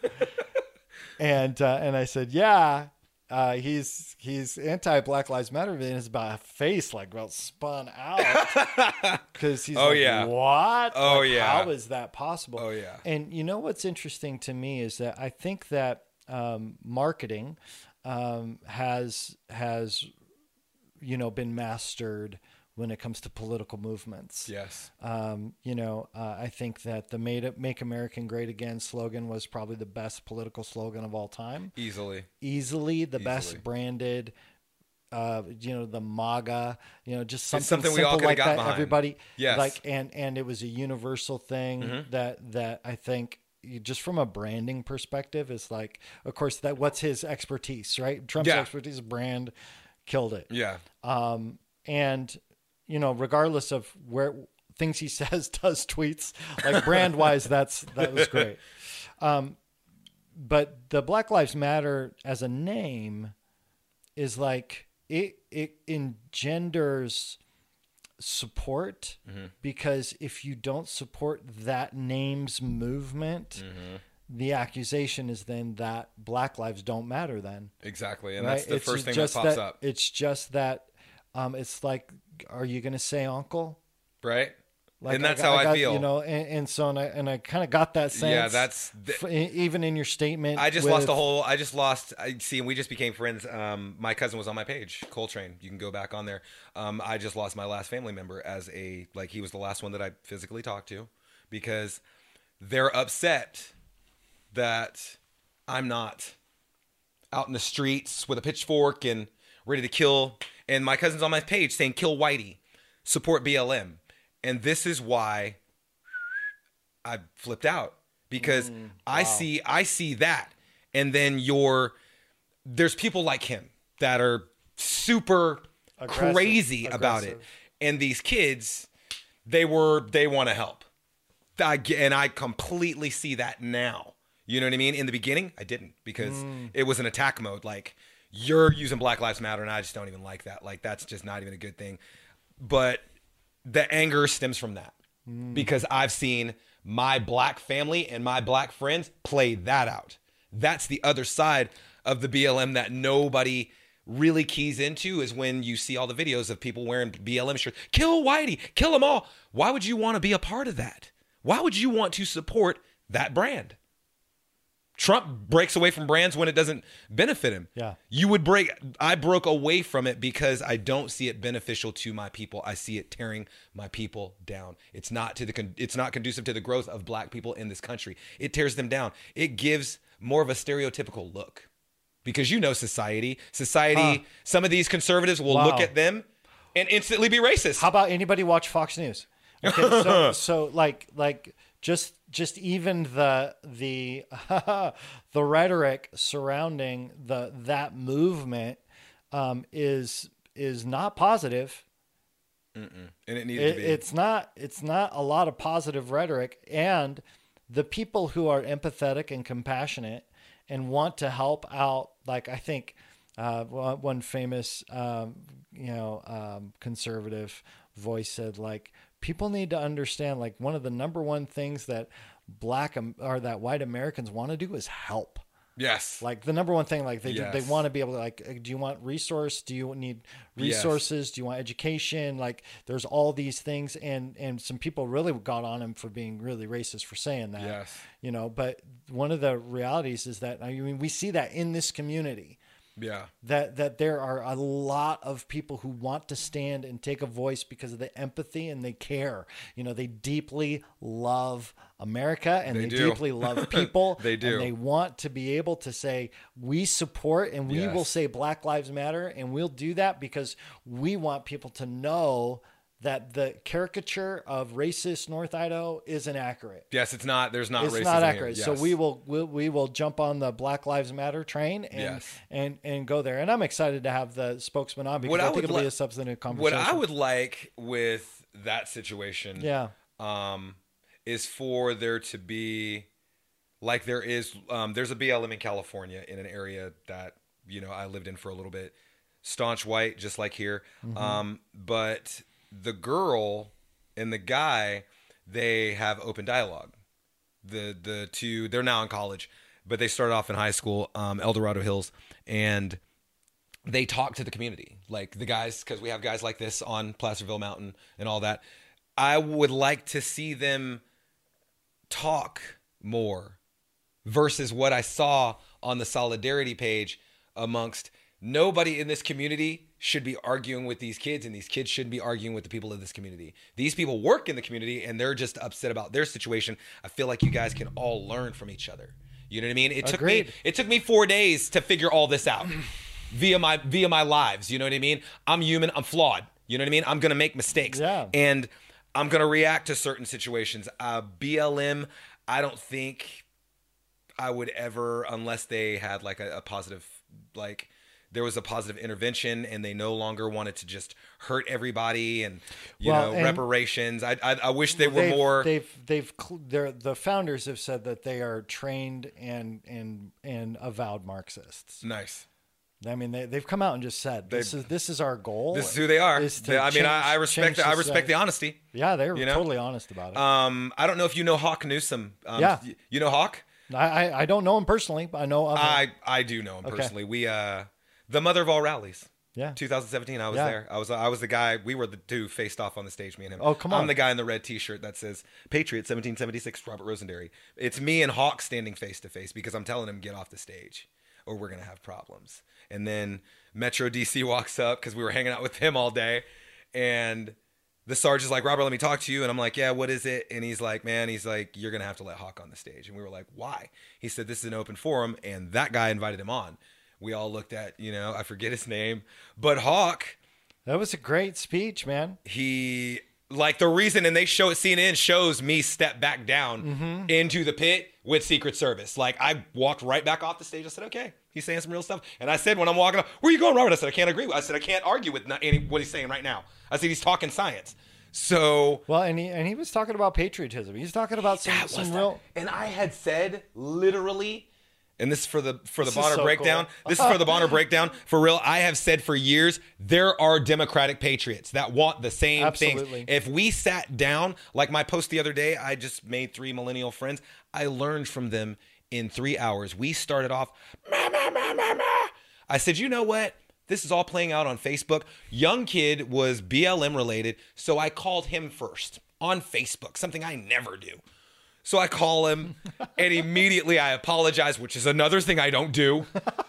Speaker 1: and uh, and I said, yeah, uh, he's he's anti Black Lives Matter, and it's about a face like well spun out because he's
Speaker 2: Oh,
Speaker 1: like,
Speaker 2: yeah.
Speaker 1: what?
Speaker 2: Oh,
Speaker 1: Like,
Speaker 2: yeah.
Speaker 1: how is that possible?
Speaker 2: Oh, yeah.
Speaker 1: And you know what's interesting to me is that I think that um, marketing um, has has you know been mastered when it comes to political movements.
Speaker 2: Yes.
Speaker 1: Um, you know, uh, I think that the "Made Make American Great Again" slogan was probably the best political slogan of all time.
Speaker 2: Easily.
Speaker 1: Easily the
Speaker 2: Easily.
Speaker 1: best branded. Uh, you know, the MAGA. You know, just something,
Speaker 2: something we all
Speaker 1: simple
Speaker 2: coulda
Speaker 1: like
Speaker 2: got
Speaker 1: that.
Speaker 2: behind.
Speaker 1: Everybody,
Speaker 2: Yes.
Speaker 1: like, and and it was a universal thing
Speaker 2: Mm-hmm.
Speaker 1: that that I think. You- just from a branding perspective, is like, of course, that what's his expertise, right? Trump's
Speaker 2: Yeah.
Speaker 1: expertise, brand, killed it.
Speaker 2: Yeah.
Speaker 1: Um, and you know, regardless of where things he says, does tweets, like brand wise, that's that was great. Um, but the Black Lives Matter as a name is like it it engenders support, mm-hmm. because if you don't support that name's movement, mm-hmm. the accusation is then that Black lives don't matter then.
Speaker 2: Exactly. And
Speaker 1: right?
Speaker 2: that's the
Speaker 1: it's
Speaker 2: first thing that pops
Speaker 1: that,
Speaker 2: up.
Speaker 1: It's just that um, it's like, are you going to say uncle?
Speaker 2: Right.
Speaker 1: Like
Speaker 2: and that's
Speaker 1: I,
Speaker 2: how
Speaker 1: I,
Speaker 2: I
Speaker 1: got,
Speaker 2: feel.
Speaker 1: You know, and, and so, and I, and I kind of got that sense.
Speaker 2: Yeah, that's... The,
Speaker 1: f- even in your statement.
Speaker 2: I just
Speaker 1: with,
Speaker 2: lost a whole... I just lost... I see, and we just became friends. Um, my cousin was on my page, Coltrane. You can go back on there. Um, I just lost my last family member as a... Like, he was the last one that I physically talked to, because they're upset that I'm not out in the streets with a pitchfork and ready to kill. And my cousin's on my page saying, kill Whitey, support B L M. And this is why I flipped out, because mm, wow. I see I see that. And then you're there's people like him that are super Aggressive. crazy Aggressive. about it. And these kids, they were they want to help. I, and I completely see that now. You know what I mean? In the beginning, I didn't, because mm. it was an attack mode. Like, you're using Black Lives Matter, and I just don't even like that. Like, that's just not even a good thing. But the anger stems from that, mm. because I've seen my black family and my black friends play that out. That's the other side of the B L M that nobody really keys into, is when you see all the videos of people wearing B L M shirts. Kill Whitey, kill them all. Why would you want to be a part of that? Why would you want to support that brand? Trump breaks away from brands when it doesn't benefit him.
Speaker 1: Yeah.
Speaker 2: You would break, I broke away from it because I don't see it beneficial to my people. I see it tearing my people down. It's not to the, it's not conducive to the growth of black people in this country. It tears them down. It gives more of a stereotypical look, because you know, society, society, huh. some of these conservatives will wow. look at them and instantly be racist.
Speaker 1: How about anybody watch Fox News? Okay, so, so like, like, Just, just even the the the rhetoric surrounding the that movement um, is is not positive.
Speaker 2: Mm-mm. And it needed
Speaker 1: it,
Speaker 2: to be.
Speaker 1: It's not. It's not a lot of positive rhetoric, and the people who are empathetic and compassionate and want to help out. Like, I think uh, one famous um, you know um, conservative voice said, like, people need to understand, like, one of the number one things that black or that white Americans want to do is help.
Speaker 2: Yes.
Speaker 1: Like, the number one thing, like, they
Speaker 2: yes.
Speaker 1: do, they want to be able to, like, do you want resource? Do you need resources? Yes. Do you want education? Like, there's all these things. And, and some people really got on him for being really racist for saying that,
Speaker 2: yes.
Speaker 1: you know, but one of the realities is that, I mean, we see that in this community.
Speaker 2: Yeah.
Speaker 1: That that there are a lot of people who want to stand and take a voice because of the empathy, and they care. You know, they deeply love America, and they, they deeply love people.
Speaker 2: They do.
Speaker 1: And they want to be able to say, we support, and we
Speaker 2: yes.
Speaker 1: will say Black Lives Matter, and we'll do that because we want people to know that the caricature of racist North Idaho isn't accurate.
Speaker 2: Yes, it's not. There's not
Speaker 1: it's
Speaker 2: racism
Speaker 1: not accurate.
Speaker 2: Yes.
Speaker 1: So we will we'll, we will jump on the Black Lives Matter train and
Speaker 2: yes.
Speaker 1: and and go there. And I'm excited to have the spokesman on, because
Speaker 2: what
Speaker 1: I,
Speaker 2: I
Speaker 1: think it'll
Speaker 2: li-
Speaker 1: be a substantive conversation.
Speaker 2: What I would like with that situation,
Speaker 1: yeah,
Speaker 2: um, is for there to be, like there is, um, there's a B L M in California in an area that, you know, I lived in for a little bit. Staunch white, just like here, mm-hmm. um, but the girl and the guy, they have open dialogue. The the two, they're now in college, but they started off in high school, um, El Dorado Hills, and they talk to the community. Like the guys, because we have guys like this on Placerville Mountain and all that. I would like to see them talk more versus what I saw on the Solidarity page amongst nobody in this community should be arguing with these kids, and these kids shouldn't be arguing with the people of this community. These people work in the community, and they're just upset about their situation. I feel like you guys can all learn from each other. You know what I mean? It took
Speaker 1: Agreed.
Speaker 2: me it took me four days to figure all this out via my via my lives. You know what I mean? I'm human. I'm flawed. You know what I mean? I'm gonna make mistakes,
Speaker 1: yeah.
Speaker 2: and I'm gonna react to certain situations. Uh, B L M, I don't think I would ever, unless they had like a, a positive like. There was a positive intervention, and they no longer wanted to just hurt everybody, and you
Speaker 1: well,
Speaker 2: know
Speaker 1: and
Speaker 2: reparations. I, I I wish they were
Speaker 1: they've,
Speaker 2: more.
Speaker 1: They've they've they're, the founders have said that they are trained and and and avowed Marxists.
Speaker 2: Nice.
Speaker 1: I mean, they, they've come out and just said this is this is our goal.
Speaker 2: This is who they are.
Speaker 1: is to
Speaker 2: I mean,
Speaker 1: change-
Speaker 2: I, I respect the, I
Speaker 1: change
Speaker 2: respect the
Speaker 1: society.
Speaker 2: honesty.
Speaker 1: Yeah, they were
Speaker 2: you know?
Speaker 1: totally honest about it.
Speaker 2: Um, I don't know if you know Hawk Newsom. Um,
Speaker 1: Yeah.
Speaker 2: y- you know Hawk?
Speaker 1: I, I I don't know him personally, but I know of him.
Speaker 2: I I do know him
Speaker 1: Okay.
Speaker 2: personally. We uh, the mother of all rallies.
Speaker 1: Yeah.
Speaker 2: twenty seventeen. I was
Speaker 1: Yeah.
Speaker 2: there. I was I was the guy. We were the two faced off on the stage. Me and him.
Speaker 1: Oh, come
Speaker 2: I'm
Speaker 1: on.
Speaker 2: the guy in the red T-shirt that says Patriot seventeen seventy-six. Robert Rosenberry. It's me and Hawk standing face to face because I'm telling him get off the stage or we're gonna have problems. And then Metro D C walks up because we were hanging out with him all day, and the sergeant's like, Robert, let me talk to you. And I'm like, yeah, what is it? And he's like, man, he's like, you're gonna have to let Hawk on the stage. And we were like, why? He said this is an open forum, and that guy invited him on. We all looked at, you know, I forget his name, but Hawk,
Speaker 1: That was a great speech, man.
Speaker 2: he like the reason, and they show it, C N N shows me step back down
Speaker 1: Mm-hmm.
Speaker 2: into the pit with Secret Service. Like I walked right back off the stage. I said, okay, he's saying some real stuff. And I said, when I'm walking up, where you going, Robert? I said, I can't agree with, I said, I can't argue with not any, what he's saying right now. I said, he's talking science. So
Speaker 1: Well, and he and he was talking about patriotism. He's talking about some,
Speaker 2: that was
Speaker 1: some
Speaker 2: that.
Speaker 1: real.
Speaker 2: And I had said literally, and this is for the for the
Speaker 1: This is
Speaker 2: Bonner
Speaker 1: so
Speaker 2: breakdown.
Speaker 1: cool.
Speaker 2: This is for the Bonner breakdown. For real, I have said for years there are Democratic patriots that want the same
Speaker 1: Absolutely.
Speaker 2: things. If we sat down, like my post the other day, I just made three millennial friends. I learned from them in three hours. We started off. Meh, meh, meh, meh, meh. I said, you know what? This is all playing out on Facebook. Young kid was B L M related, so I called him first on Facebook, something I never do. So I call him, and immediately I apologize, which is another thing I don't do.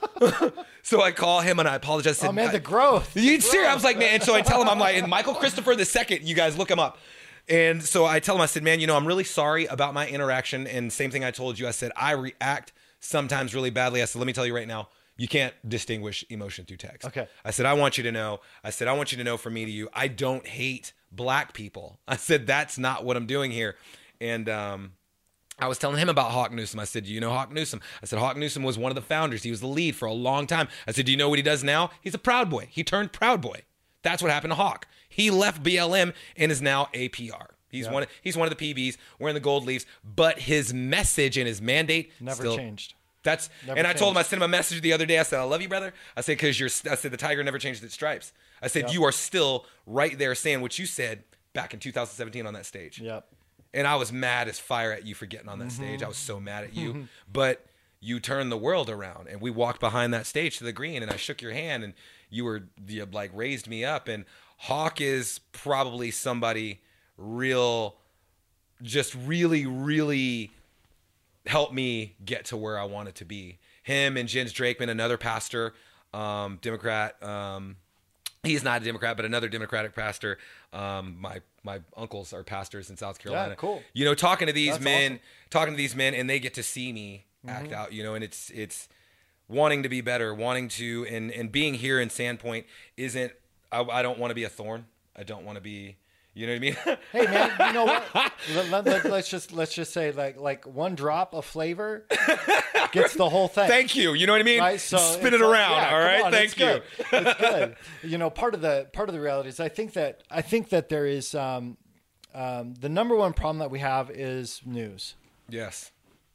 Speaker 2: So I call him and I apologize. I said,
Speaker 1: Oh man, the growth.
Speaker 2: You serious? I was like, man. And so I tell him, I'm like, and Michael Christopher the second. You guys look him up. And so I tell him, I said, man, you know, I'm really sorry about my interaction. And same thing I told you. I said, I react sometimes really badly. I said, let me tell you right now, you can't distinguish emotion through text.
Speaker 1: Okay.
Speaker 2: I said, I want you to know. I said, I want you to know from me to you, I don't hate black people. I said, that's not what I'm doing here. And um, I was telling him about Hawk Newsom. I said, do you know Hawk Newsom? I said, Hawk Newsom was one of the founders. He was the lead for a long time. I said, do you know what he does now? He's a Proud Boy. He turned Proud Boy. That's what happened to Hawk. He left B L M and is now A P R. He's
Speaker 1: Yeah.
Speaker 2: one. Of, he's one of the P Bs wearing the gold leaves. But his message and his mandate
Speaker 1: Never
Speaker 2: still,
Speaker 1: changed.
Speaker 2: That's
Speaker 1: Never
Speaker 2: and I told him, I
Speaker 1: changed.
Speaker 2: sent him a message the other day. I said, I love you, brother. I said, because you're. I said the tiger never changed its stripes. I said
Speaker 1: Yep.
Speaker 2: you are still right there saying what you said back in two thousand seventeen on that stage.
Speaker 1: Yep.
Speaker 2: And I was mad as fire at you for getting on that
Speaker 1: Mm-hmm.
Speaker 2: stage. I was so mad at you. But you turned the world around, and we walked behind that stage to the green, and I shook your hand, and you were you like raised me up. And Hawk is probably somebody real, just really, really helped me get to where I wanted to be. Him and Jens Drakeman, another pastor, um, Democrat. Um, he's not a Democrat, but another Democratic pastor. Um, my my uncles are pastors in South Carolina.
Speaker 1: cool.
Speaker 2: You know, talking to these
Speaker 1: That's
Speaker 2: men,
Speaker 1: awesome.
Speaker 2: talking to these men, and they get to see me act
Speaker 1: Mm-hmm.
Speaker 2: out. You know, and it's it's wanting to be better, wanting to, and and being here in Sandpoint isn't. I, I don't want to be a thorn. I don't want to be. You know what I mean?
Speaker 1: Hey man, you know what? let, let, let, let's just let's just say like like one drop of flavor gets the whole thing.
Speaker 2: Thank you. You know what I mean?
Speaker 1: Right, so
Speaker 2: Spin
Speaker 1: it's
Speaker 2: it
Speaker 1: like-
Speaker 2: around.
Speaker 1: yeah,
Speaker 2: all
Speaker 1: come
Speaker 2: right.
Speaker 1: on,
Speaker 2: Thank
Speaker 1: it's
Speaker 2: you.
Speaker 1: good. It's good. You know, part of the part of the reality is I think that I think that there is um, um, the number one problem that we have is news.
Speaker 2: Yes.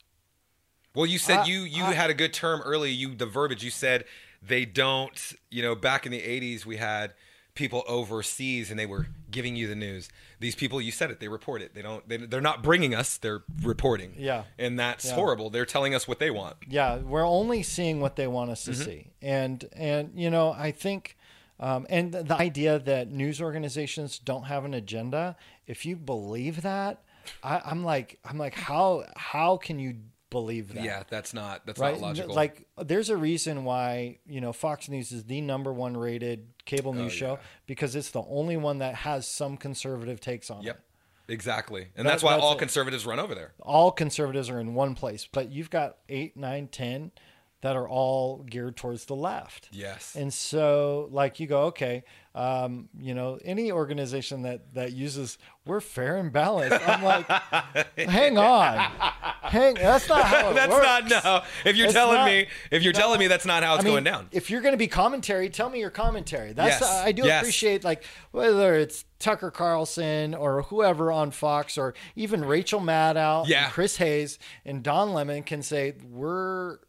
Speaker 2: Well, you said
Speaker 1: I-
Speaker 2: you you
Speaker 1: I-
Speaker 2: had a good term earlier. You the verbiage you said they don't. You know, back in the eighties, we had people overseas and they were giving you the news. These people, you said it, they report it. They don't. They, they're not bringing us. They're reporting.
Speaker 1: Yeah.
Speaker 2: And that's
Speaker 1: Yeah.
Speaker 2: horrible. They're telling us what they want.
Speaker 1: Yeah, we're only seeing what they want us to
Speaker 2: Mm-hmm.
Speaker 1: see, and and you know I think, um, and the, the idea that news organizations don't have an agenda. If you believe that, I, I'm like I'm like how how can you believe that?
Speaker 2: Yeah, that's not that's
Speaker 1: Right.
Speaker 2: not logical.
Speaker 1: Like there's a reason why, you know, Fox News is the number one rated cable news
Speaker 2: Oh,
Speaker 1: show
Speaker 2: yeah.
Speaker 1: because it's the only one that has some conservative takes on
Speaker 2: Yep.
Speaker 1: it.
Speaker 2: Exactly. And
Speaker 1: That-
Speaker 2: that's why
Speaker 1: that's
Speaker 2: all
Speaker 1: it.
Speaker 2: conservatives run over there.
Speaker 1: All conservatives are in one place, but you've got eight, nine, ten that are all geared towards the left.
Speaker 2: Yes.
Speaker 1: And so, like, you go, okay, um, you know, any organization that that uses "we're fair and balanced," I'm like, hang on, hang. That's not how it
Speaker 2: That's
Speaker 1: works.
Speaker 2: not no. If you're
Speaker 1: It's
Speaker 2: telling
Speaker 1: not-
Speaker 2: me, if you're
Speaker 1: no.
Speaker 2: telling me that's not how it's
Speaker 1: I mean,
Speaker 2: going down.
Speaker 1: If you're going to be commentary, tell me your commentary. That's
Speaker 2: Yes.
Speaker 1: I do
Speaker 2: Yes.
Speaker 1: appreciate like whether it's Tucker Carlson or whoever on Fox or even Rachel Maddow,
Speaker 2: Yeah.
Speaker 1: and Chris Hayes and Don Lemon can say we're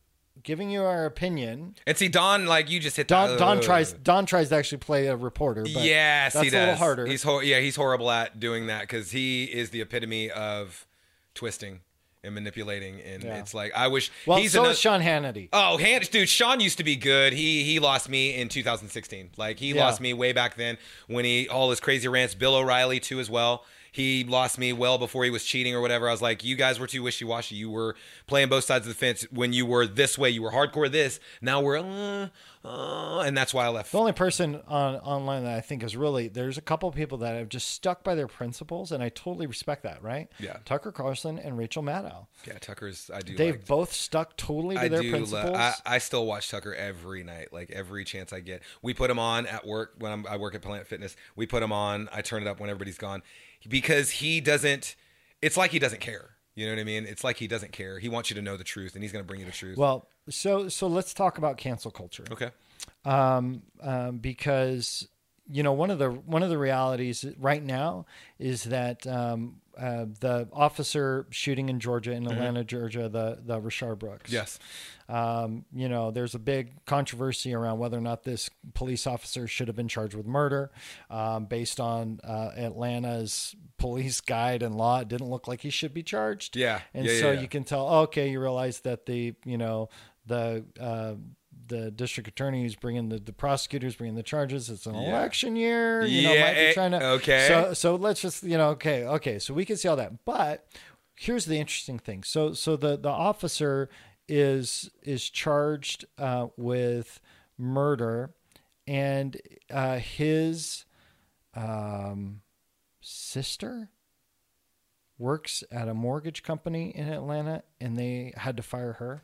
Speaker 1: giving you our opinion.
Speaker 2: And see, Don, like you just hit
Speaker 1: Don,
Speaker 2: the,
Speaker 1: Don
Speaker 2: uh,
Speaker 1: tries. Don tries to actually play a reporter. But
Speaker 2: yes,
Speaker 1: that's
Speaker 2: he
Speaker 1: a
Speaker 2: does.
Speaker 1: little harder.
Speaker 2: He's hor- yeah, he's horrible at doing that because he is the epitome of twisting and manipulating. And
Speaker 1: Yeah.
Speaker 2: it's like I wish.
Speaker 1: Well,
Speaker 2: he's
Speaker 1: so
Speaker 2: another-
Speaker 1: is Sean Hannity.
Speaker 2: Oh, Han- dude, Sean used to be good. He he lost me in two thousand sixteen. Like he
Speaker 1: Yeah.
Speaker 2: lost me way back then when he all his crazy rants. Bill O'Reilly too as well. He lost me well before he was cheating or whatever. I was like, you guys were too wishy-washy. You were playing both sides of the fence when you were this way. You were hardcore this. Now we're, uh, uh, and that's why I left.
Speaker 1: The only person on online that I think is really, there's a couple of people that have just stuck by their principles, and I totally respect that, right?
Speaker 2: Yeah.
Speaker 1: Tucker Carlson and Rachel Maddow.
Speaker 2: Yeah, Tucker's, I do
Speaker 1: They've
Speaker 2: like.
Speaker 1: both stuck totally to
Speaker 2: I
Speaker 1: their
Speaker 2: do.
Speaker 1: principles.
Speaker 2: lo- I, I still watch Tucker every night, like every chance I get. We put him on at work when I'm, I work at Planet Fitness. We put him on. I turn it up when everybody's gone because he doesn't. It's like he doesn't care. You know what I mean? It's like he doesn't care. He wants you to know the truth, and he's going to bring you the truth.
Speaker 1: Well, so so let's talk about cancel culture.
Speaker 2: Okay.
Speaker 1: Um, um, because you know one of the one of the realities right now is that um, uh, the officer shooting in Georgia, in Atlanta, mm-hmm. Georgia, the the Rashard Brooks.
Speaker 2: Yes.
Speaker 1: Um, you know, there's a big controversy around whether or not this police officer should have been charged with murder, um, based on uh, Atlanta's police guide and law. It didn't look like he should be charged.
Speaker 2: Yeah.
Speaker 1: And
Speaker 2: yeah,
Speaker 1: so
Speaker 2: yeah, yeah.
Speaker 1: you can tell, okay, you realize that the, you know, the, uh, the district attorney who's bringing the, the prosecutors bringing the charges. It's an
Speaker 2: Yeah.
Speaker 1: election year. You know,
Speaker 2: Yeah,
Speaker 1: might be
Speaker 2: eh,
Speaker 1: trying to,
Speaker 2: okay.
Speaker 1: So, so let's just, you know, okay, okay. So we can see all that, but here's the interesting thing. So, so the, the officer is, is charged, uh, with murder, and, uh, his, um, sister works at a mortgage company in Atlanta, and they had to fire her.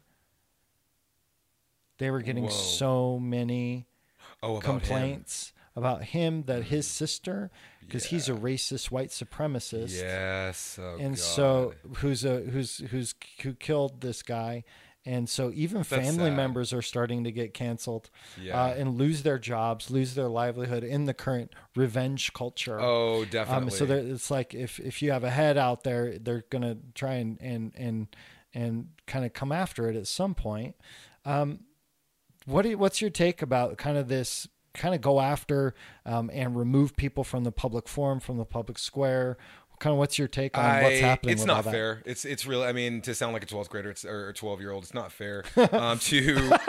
Speaker 1: They were getting
Speaker 2: Whoa.
Speaker 1: so many
Speaker 2: Oh, about
Speaker 1: complaints
Speaker 2: him.
Speaker 1: about him that his sister, because he's a
Speaker 2: Yeah.
Speaker 1: racist white supremacist,
Speaker 2: Yes. Oh,
Speaker 1: and
Speaker 2: God.
Speaker 1: so who's a who's who's who killed this guy. And so even family
Speaker 2: sad.
Speaker 1: members are starting to get canceled,
Speaker 2: Yeah.
Speaker 1: uh, and lose their jobs, lose their livelihood in the current revenge culture.
Speaker 2: Oh, definitely.
Speaker 1: Um, so there, it's like if, if you have a head out there, they're gonna try and and and and kind of come after it at some point. Um, what do you, what's your take about kind of this kind of go after um, and remove people from the public forum, from the public square? Kind of what's your take on
Speaker 2: I,
Speaker 1: what's happening?
Speaker 2: It's
Speaker 1: with
Speaker 2: not
Speaker 1: all that?
Speaker 2: fair. It's it's real. I mean, to sound like a twelfth grader, it's, or a twelve year old, it's not fair. Um, to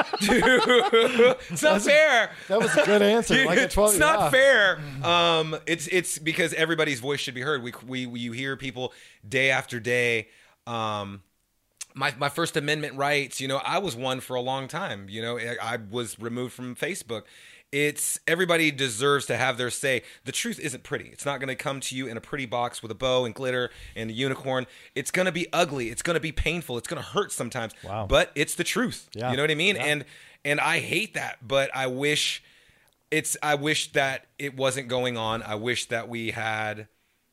Speaker 2: to it's not fair.
Speaker 1: That was a good answer. Like a twelve.
Speaker 2: It's not
Speaker 1: yeah.
Speaker 2: fair. Um, it's it's because everybody's voice should be heard. We we, we you hear people day after day. Um, my my First Amendment rights. You know, I was one for a long time. You know, I, I was removed from Facebook. It's everybody deserves to have their say. The truth isn't pretty. It's not going to come to you in a pretty box with a bow and glitter and a unicorn. It's going to be ugly. It's going to be painful. It's going to hurt sometimes.
Speaker 1: Wow.
Speaker 2: But it's the truth.
Speaker 1: Yeah.
Speaker 2: You know what I mean?
Speaker 1: Yeah.
Speaker 2: And and I hate that, but I wish it's I wish that it wasn't going on. I wish that we had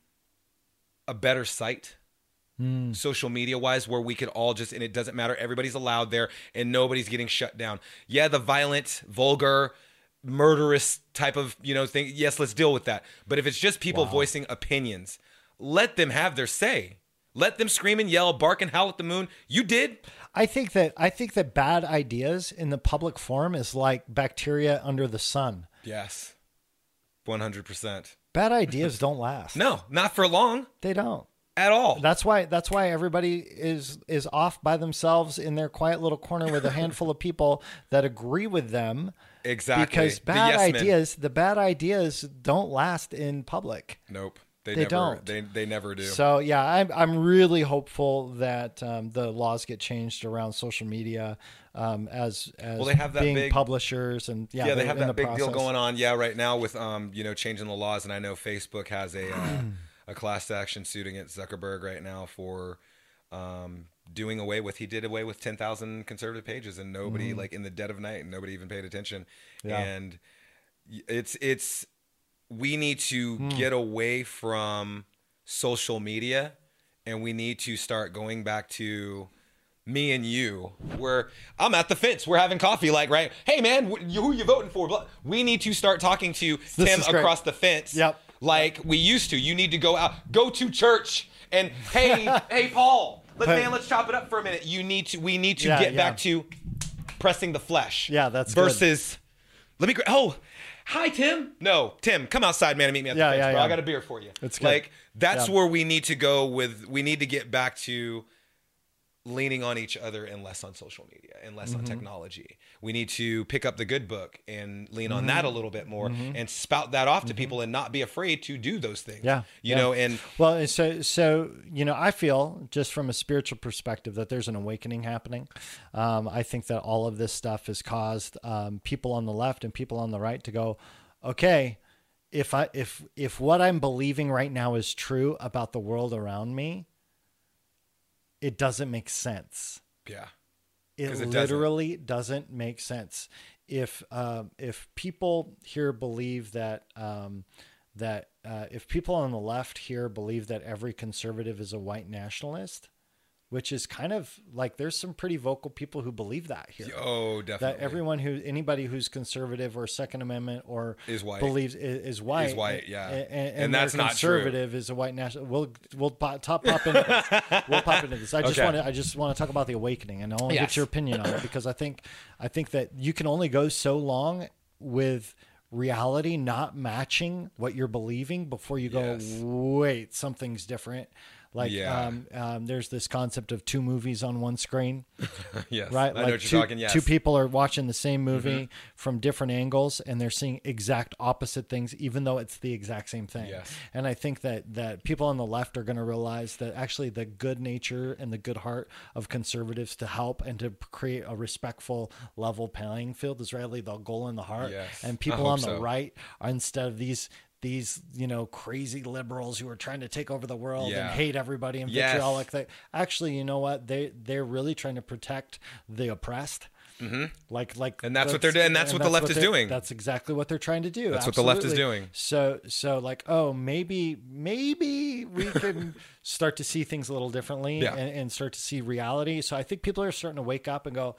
Speaker 2: a better site.
Speaker 1: Mm.
Speaker 2: Social media wise, where we could all just, and it doesn't matter, everybody's allowed there and nobody's getting shut down. Yeah, the violent, vulgar, murderous type of, you know, thing, yes, let's deal with that. But if it's just people
Speaker 1: Wow.
Speaker 2: voicing opinions, let them have their say. Let them scream and yell, bark and howl at the moon. You did.
Speaker 1: I think that I think that bad ideas in the public forum is like bacteria under the sun.
Speaker 2: Yes. one hundred percent.
Speaker 1: Bad ideas don't last.
Speaker 2: No, not for long
Speaker 1: They don't.
Speaker 2: at all.
Speaker 1: That's why that's why everybody is is off by themselves in their quiet little corner with a handful of people that agree with them.
Speaker 2: Exactly.
Speaker 1: Because
Speaker 2: The
Speaker 1: bad
Speaker 2: yes men.
Speaker 1: ideas, the bad ideas don't last in public.
Speaker 2: Nope. They,
Speaker 1: They
Speaker 2: never
Speaker 1: don't.
Speaker 2: They they never do.
Speaker 1: So yeah, I'm I'm really hopeful that um, the laws get changed around social media um, as as
Speaker 2: Well, they have that
Speaker 1: being
Speaker 2: big-
Speaker 1: publishers and yeah,
Speaker 2: yeah, they
Speaker 1: they're
Speaker 2: have
Speaker 1: in
Speaker 2: that
Speaker 1: the
Speaker 2: big deal
Speaker 1: process.
Speaker 2: going on. Yeah, right now with um, you know, changing the laws, and I know Facebook has a uh, a class action suit against Zuckerberg right now for um, doing away with. He did away with ten thousand conservative pages, and nobody like in the dead of night, and nobody even paid attention.
Speaker 1: Yeah.
Speaker 2: And it's it's we need to get away from social media, and we need to start going back to me and you, where I'm at the fence, we're having coffee, like, right, hey man, wh- who you voting for? Blah. We need to start talking to
Speaker 1: This
Speaker 2: Tim
Speaker 1: is great.
Speaker 2: across the fence,
Speaker 1: Yep.
Speaker 2: like we used to. You need to go out, go to church, and hey, hey Paul, let's
Speaker 1: Hey.
Speaker 2: man, let's chop it up for a minute. You need to, we need to
Speaker 1: Yeah,
Speaker 2: get
Speaker 1: yeah.
Speaker 2: back to pressing the flesh.
Speaker 1: Yeah, that's good.
Speaker 2: versus. Let me. gra- Oh, hi Tim. No, Tim, come outside, man, and meet me at the
Speaker 1: Yeah,
Speaker 2: fence,
Speaker 1: yeah,
Speaker 2: bro.
Speaker 1: yeah.
Speaker 2: I got a beer for you.
Speaker 1: It's good.
Speaker 2: Like that's
Speaker 1: Yeah.
Speaker 2: where we need to go with. We need to get back to leaning on each other and less on social media and less
Speaker 1: Mm-hmm.
Speaker 2: on technology. We need to pick up the good book and lean on that a little bit more and spout that off to people and not be afraid to do those things.
Speaker 1: Mm-hmm. Yeah,
Speaker 2: You
Speaker 1: yeah.
Speaker 2: know, and
Speaker 1: Well, and so so you know, I feel just from a spiritual perspective that there's an awakening happening. Um, I think that all of this stuff has caused um, people on the left and people on the right to go, okay, if I if if what I'm believing right now is true about the world around me, it doesn't make sense.
Speaker 2: yeah.
Speaker 1: It,
Speaker 2: 'Cause it doesn't.
Speaker 1: literally doesn't. make sense. If um, if people here believe that um, that uh, if people on the left here believe that every conservative is a white nationalist, which is kind of like there's some pretty vocal people who believe that here.
Speaker 2: Oh, definitely.
Speaker 1: That everyone who anybody who's conservative or Second Amendment or
Speaker 2: Is white.
Speaker 1: believes is, is white
Speaker 2: Is white, yeah.
Speaker 1: and, and,
Speaker 2: And that's
Speaker 1: they're
Speaker 2: not true.
Speaker 1: conservative is a white national. We'll we'll pop, top pop into this. We'll pop into this. I just
Speaker 2: Okay.
Speaker 1: want to I just want to talk about the awakening, and I want to
Speaker 2: Yes.
Speaker 1: get your opinion on it because I think I think that you can only go so long with reality not matching what you're believing before you go,
Speaker 2: Yes.
Speaker 1: wait, something's different. Like
Speaker 2: Yeah.
Speaker 1: um, um, there's this concept of two movies on one screen.
Speaker 2: Yes.
Speaker 1: Right,
Speaker 2: I know
Speaker 1: like
Speaker 2: what you're
Speaker 1: two,
Speaker 2: talking. Yes.
Speaker 1: two people are watching the same movie from different angles, and they're seeing exact opposite things, even though it's the exact same thing.
Speaker 2: Yes.
Speaker 1: And I think that that people on the left are going to realize that actually the good nature and the good heart of conservatives to help and to create a respectful, level playing field is really the goal in the heart.
Speaker 2: Yes.
Speaker 1: And
Speaker 2: I
Speaker 1: people
Speaker 2: hope
Speaker 1: on the
Speaker 2: so.
Speaker 1: right are instead of these. These, you know, crazy liberals who are trying to take over the world
Speaker 2: Yeah.
Speaker 1: and hate everybody and
Speaker 2: Yes.
Speaker 1: vitriolic. They, actually, you know what? They they're really trying to protect the oppressed. Mm-hmm. Like, like,
Speaker 2: And that's what they're doing, and that's what the left is
Speaker 1: they're-
Speaker 2: doing.
Speaker 1: That's exactly what they're trying to do.
Speaker 2: That's what the left is
Speaker 1: Absolutely.
Speaker 2: doing.
Speaker 1: So, so like, oh, maybe, maybe we can start to see things a little differently
Speaker 2: Yeah.
Speaker 1: and, and start to see reality. So I think people are starting to wake up and go,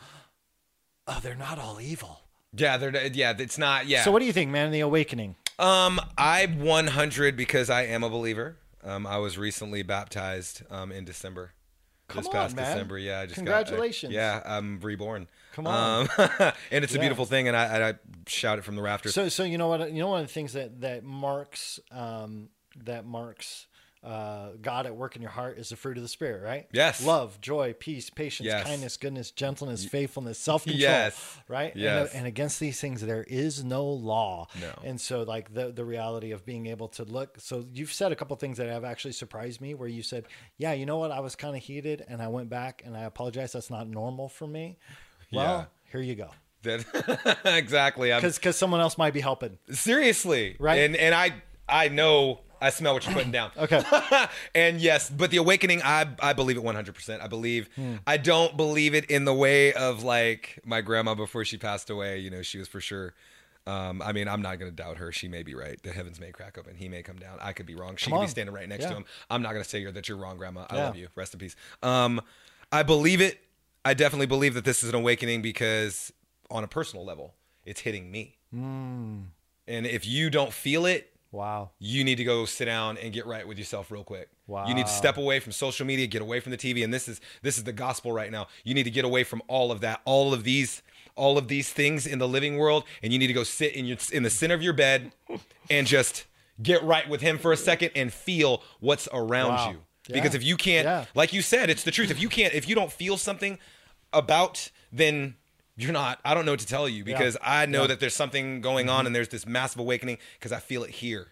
Speaker 1: oh, they're not all evil.
Speaker 2: Yeah. They're. Yeah. It's not. Yeah.
Speaker 1: So what do you think, man? The awakening.
Speaker 2: Um, I one hundred because I am a believer. Um, I was recently baptized um, in December.
Speaker 1: Come
Speaker 2: this
Speaker 1: on,
Speaker 2: past
Speaker 1: man.
Speaker 2: December, yeah. I just
Speaker 1: Congratulations.
Speaker 2: Got, I, yeah, I'm reborn.
Speaker 1: Come on.
Speaker 2: Um, and it's a
Speaker 1: Yeah.
Speaker 2: beautiful thing, and I, I shout it from the rafters.
Speaker 1: So, so you know what? You know one of the things that that marks um, that marks uh, God at work in your heart is the fruit of the Spirit, right?
Speaker 2: Yes.
Speaker 1: Love, joy, peace, patience,
Speaker 2: Yes.
Speaker 1: kindness, goodness, gentleness, faithfulness, self-control.
Speaker 2: Yes.
Speaker 1: Right.
Speaker 2: Yes.
Speaker 1: And, and against these things there is no law.
Speaker 2: No.
Speaker 1: And so, like the the reality of being able to look. So you've said a couple things that have actually surprised me. Where you said, "Yeah, you know what? I was kind of heated, and I went back, and I apologize. That's not normal for me." Well,
Speaker 2: Yeah.
Speaker 1: here you go.
Speaker 2: That, exactly. I'm,
Speaker 1: Because because someone else might be helping.
Speaker 2: seriously.
Speaker 1: Right.
Speaker 2: And and I I know I smell what you're putting down.
Speaker 1: Okay.
Speaker 2: And yes, but the awakening, I I believe it one hundred percent. I believe,
Speaker 1: Hmm.
Speaker 2: I don't believe it in the way of like my grandma before she passed away. You know, she was for sure. Um, I mean, I'm not going to doubt her. She may be right. The heavens may crack open. He may come down. I could be wrong. She
Speaker 1: Come
Speaker 2: could
Speaker 1: on.
Speaker 2: be standing right next
Speaker 1: Yeah.
Speaker 2: to him. I'm not going to say that you're wrong, grandma. I
Speaker 1: Yeah.
Speaker 2: love you. Rest in peace. Um, I believe it. I definitely believe that this is an awakening because on a personal level, it's hitting me.
Speaker 1: Hmm.
Speaker 2: And if you don't feel it,
Speaker 1: Wow.
Speaker 2: you need to go sit down and get right with yourself real quick.
Speaker 1: Wow.
Speaker 2: You need to step away from social media, get away from the T V, and this is this is the gospel right now. You need to get away from all of that, all of these, all of these things in the living world, and you need to go sit in your in the center of your bed and just get right with Him for a second and feel what's around
Speaker 1: Wow.
Speaker 2: you.
Speaker 1: Yeah.
Speaker 2: Because if you can't,
Speaker 1: Yeah.
Speaker 2: like you said, it's the truth. If you can't, if you don't feel something about, then you're not, I don't know what to tell you because I know
Speaker 1: Yeah.
Speaker 2: that there's something going on and there's this massive awakening because I feel it here.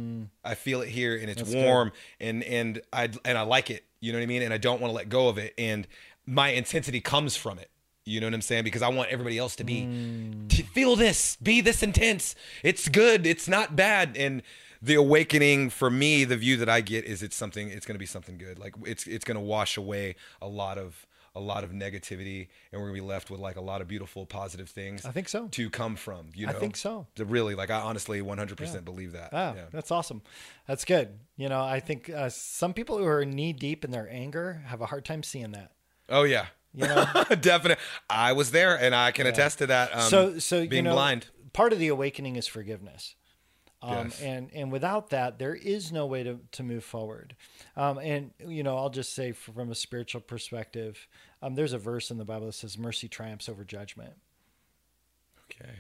Speaker 2: I feel it here and it's
Speaker 1: That's
Speaker 2: warm and, and I, and I like it, you know what I mean? And I don't want to let go of it. And my intensity comes from it. You know what I'm saying? Because I want everybody else to be, to feel this, be this intense. It's good. It's not bad. And the awakening for me, the view that I get is it's something, it's going to be something good. Like it's, it's going to wash away a lot of, a lot of negativity and we're gonna be left with like a lot of beautiful positive things
Speaker 1: I think so.
Speaker 2: to come from, you know.
Speaker 1: I think so.
Speaker 2: To really, like I honestly one hundred percent
Speaker 1: Yeah.
Speaker 2: believe that.
Speaker 1: Ah,
Speaker 2: Yeah.
Speaker 1: that's awesome. That's good. You know, I think uh, some people who are knee deep in their anger have a hard time seeing that.
Speaker 2: Oh yeah.
Speaker 1: You know?
Speaker 2: Definitely. I was there and I can attest to that. Um,
Speaker 1: so, so
Speaker 2: being
Speaker 1: you know,
Speaker 2: blind.
Speaker 1: part of the awakening is forgiveness. Um,
Speaker 2: Yes.
Speaker 1: and, and without that, there is no way to, to move forward. Um, and, you know, I'll just say from a spiritual perspective, Um, there's a verse in the Bible that says mercy triumphs over judgment.
Speaker 2: Okay.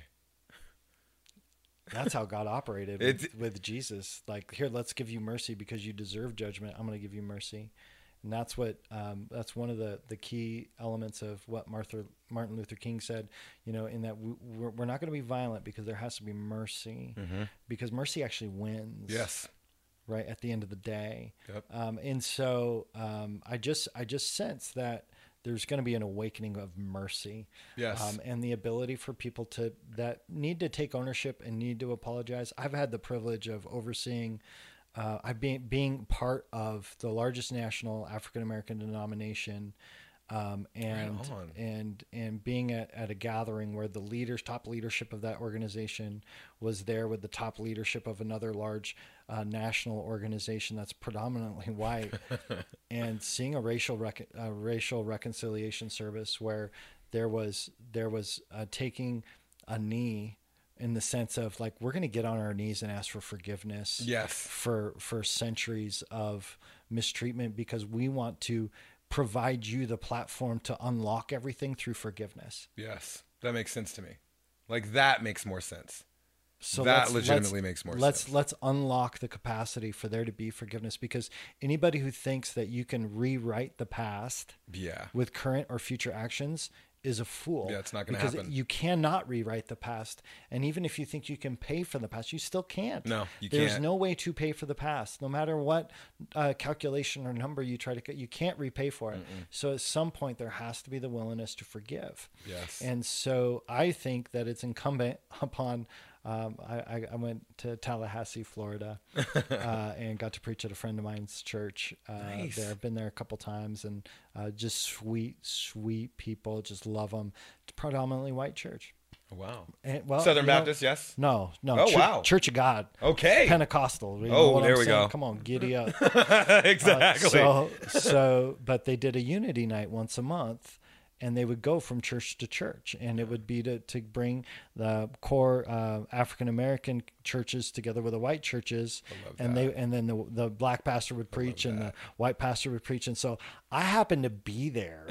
Speaker 1: That's how God operated
Speaker 2: It's-
Speaker 1: with, with Jesus. Like, here, let's give you mercy because you deserve judgment. I'm going to give you mercy. And that's what, um, that's one of the, the key elements of what Martha, Martin Luther King said, you know, in that we, we're, we're not going to be violent because there has to be mercy,
Speaker 2: Mm-hmm.
Speaker 1: because mercy actually wins.
Speaker 2: Yes.
Speaker 1: Right at the end of the day.
Speaker 2: Yep.
Speaker 1: Um, and so um, I just, I just sense that there's going to be an awakening of mercy.
Speaker 2: Yes.
Speaker 1: Um, and the ability for people to, that need to take ownership and need to apologize. I've had the privilege of overseeing, uh, I've been being part of the largest national African-American denomination, um, and,
Speaker 2: Right on.
Speaker 1: and, and being at, at a gathering where the leaders, top leadership of that organization was there with the top leadership of another large uh, national organization that's predominantly white, and seeing a racial rec- uh, racial reconciliation service where there was there was uh, taking a knee in the sense of like, we're going to get on our knees and ask for forgiveness
Speaker 2: Yes.
Speaker 1: for for centuries of mistreatment, because we want to provide you the platform to unlock everything through forgiveness.
Speaker 2: Yes. That makes sense to me. Like, that makes more sense.
Speaker 1: So
Speaker 2: That
Speaker 1: let's-
Speaker 2: legitimately
Speaker 1: let's-
Speaker 2: makes more
Speaker 1: let's,
Speaker 2: sense.
Speaker 1: Let's unlock the capacity for there to be forgiveness, because anybody who thinks that you can rewrite the past
Speaker 2: Yeah.
Speaker 1: with current or future actions is a fool.
Speaker 2: Yeah, it's not gonna
Speaker 1: because
Speaker 2: happen.
Speaker 1: You cannot rewrite the past. And even if you think you can pay for the past, you still can't.
Speaker 2: No, you
Speaker 1: There's
Speaker 2: can't.
Speaker 1: no way to pay for the past. No matter what uh, calculation or number you try to get, you can't repay for it.
Speaker 2: Mm-mm.
Speaker 1: So at some point there has to be the willingness to forgive.
Speaker 2: Yes.
Speaker 1: And so I think that it's incumbent upon, um, I, I, I went to Tallahassee, Florida, uh, and got to preach at a friend of mine's church uh,
Speaker 2: Nice.
Speaker 1: there. I've been there a couple times, and uh, just sweet, sweet people, just love them. Predominantly white church.
Speaker 2: Wow.
Speaker 1: And, well,
Speaker 2: Southern
Speaker 1: you know-
Speaker 2: Baptist, yes?
Speaker 1: No, no.
Speaker 2: Oh,
Speaker 1: Chur-
Speaker 2: wow.
Speaker 1: Church of God.
Speaker 2: Okay.
Speaker 1: Pentecostal. You know
Speaker 2: Oh,
Speaker 1: what
Speaker 2: there
Speaker 1: I'm
Speaker 2: we
Speaker 1: saying?
Speaker 2: go.
Speaker 1: Come on, giddy up.
Speaker 2: Exactly.
Speaker 1: Uh, so, so, but they did a unity night once a month, and they would go from church to church, and it would be to, to bring the core uh, African American churches together with the white churches,
Speaker 2: I love
Speaker 1: and
Speaker 2: that.
Speaker 1: they and then the the black pastor would preach and the white pastor would preach, and so I happened to be there,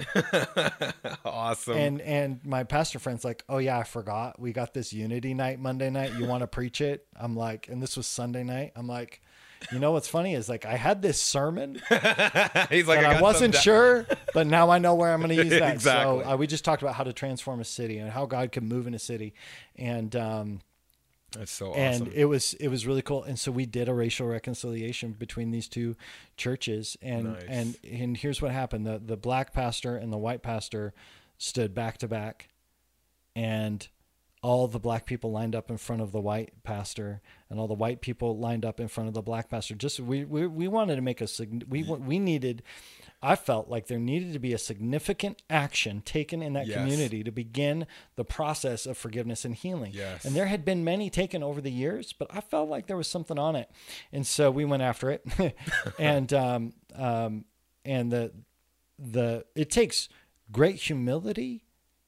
Speaker 2: Awesome.
Speaker 1: and and my pastor friend's like, oh yeah, I forgot we got this unity night Monday night. You want to preach it? I'm like, and this was Sunday night. I'm like. You know what's funny is like I had this sermon
Speaker 2: He's like,
Speaker 1: that
Speaker 2: I,
Speaker 1: I,
Speaker 2: got
Speaker 1: wasn't
Speaker 2: some da-
Speaker 1: sure, but now I know where I'm going to use that.
Speaker 2: Exactly.
Speaker 1: So uh, we just talked about how to transform a city and how God can move in a city, and um,
Speaker 2: That's so awesome.
Speaker 1: and it was it was really cool. And so we did a racial reconciliation between these two churches, and
Speaker 2: Nice.
Speaker 1: and and here's what happened: the the black pastor and the white pastor stood back to back, and all the black people lined up in front of the white pastor, and all the white people lined up in front of the black pastor. Just we we, we wanted to make a sig- we we needed. I felt like there needed to be a significant action taken in that
Speaker 2: Yes.
Speaker 1: community to begin the process of forgiveness and healing.
Speaker 2: Yes.
Speaker 1: And there had been many taken over the years, but I felt like there was something on it, and so we went after it. and um, um, and the the it takes great humility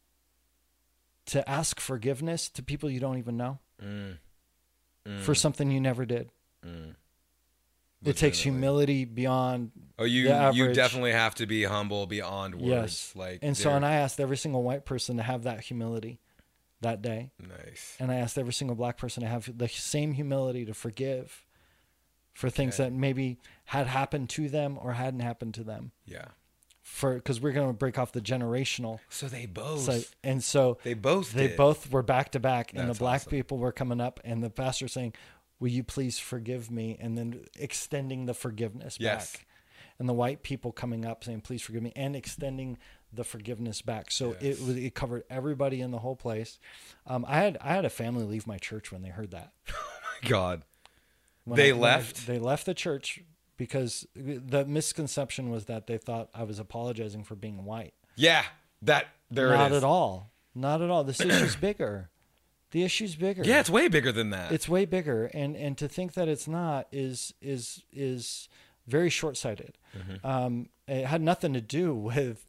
Speaker 1: to ask forgiveness to people you don't even know
Speaker 2: Mm. Mm.
Speaker 1: for something you never did.
Speaker 2: Mm.
Speaker 1: It takes
Speaker 2: Legitimately.
Speaker 1: humility beyond
Speaker 2: Oh, you
Speaker 1: the
Speaker 2: you
Speaker 1: average.
Speaker 2: definitely have to be humble beyond words.
Speaker 1: Yes.
Speaker 2: Like,
Speaker 1: And so,
Speaker 2: they're-
Speaker 1: and I asked every single white person to have that humility that day.
Speaker 2: nice.
Speaker 1: And I asked every single black person to have the same humility to forgive for things
Speaker 2: Okay.
Speaker 1: that maybe had happened to them or hadn't happened to them.
Speaker 2: Yeah.
Speaker 1: For because we're going to break off the generational.
Speaker 2: So they both.
Speaker 1: So, and so
Speaker 2: they both.
Speaker 1: they
Speaker 2: did.
Speaker 1: both were back to back, and
Speaker 2: That's
Speaker 1: the black
Speaker 2: awesome.
Speaker 1: people were coming up, and the pastor saying, "Will you please forgive me?" And then extending the forgiveness
Speaker 2: Yes.
Speaker 1: back, and the white people coming up saying, "Please forgive me," and extending the forgiveness back. So
Speaker 2: Yes.
Speaker 1: it was it covered everybody in the whole place. Um, I had I had a family leave my church when they heard that.
Speaker 2: God.
Speaker 1: When
Speaker 2: They
Speaker 1: I- when I-
Speaker 2: left?
Speaker 1: they left the church because the misconception was that they thought I was apologizing for being white.
Speaker 2: Yeah. That there
Speaker 1: Not
Speaker 2: it is.
Speaker 1: at all. Not at all. This issue's bigger. The issue's bigger.
Speaker 2: Yeah, it's way bigger than that.
Speaker 1: It's way bigger, and and to think that it's not is is is very short sighted.
Speaker 2: Mm-hmm.
Speaker 1: Um, it had nothing to do with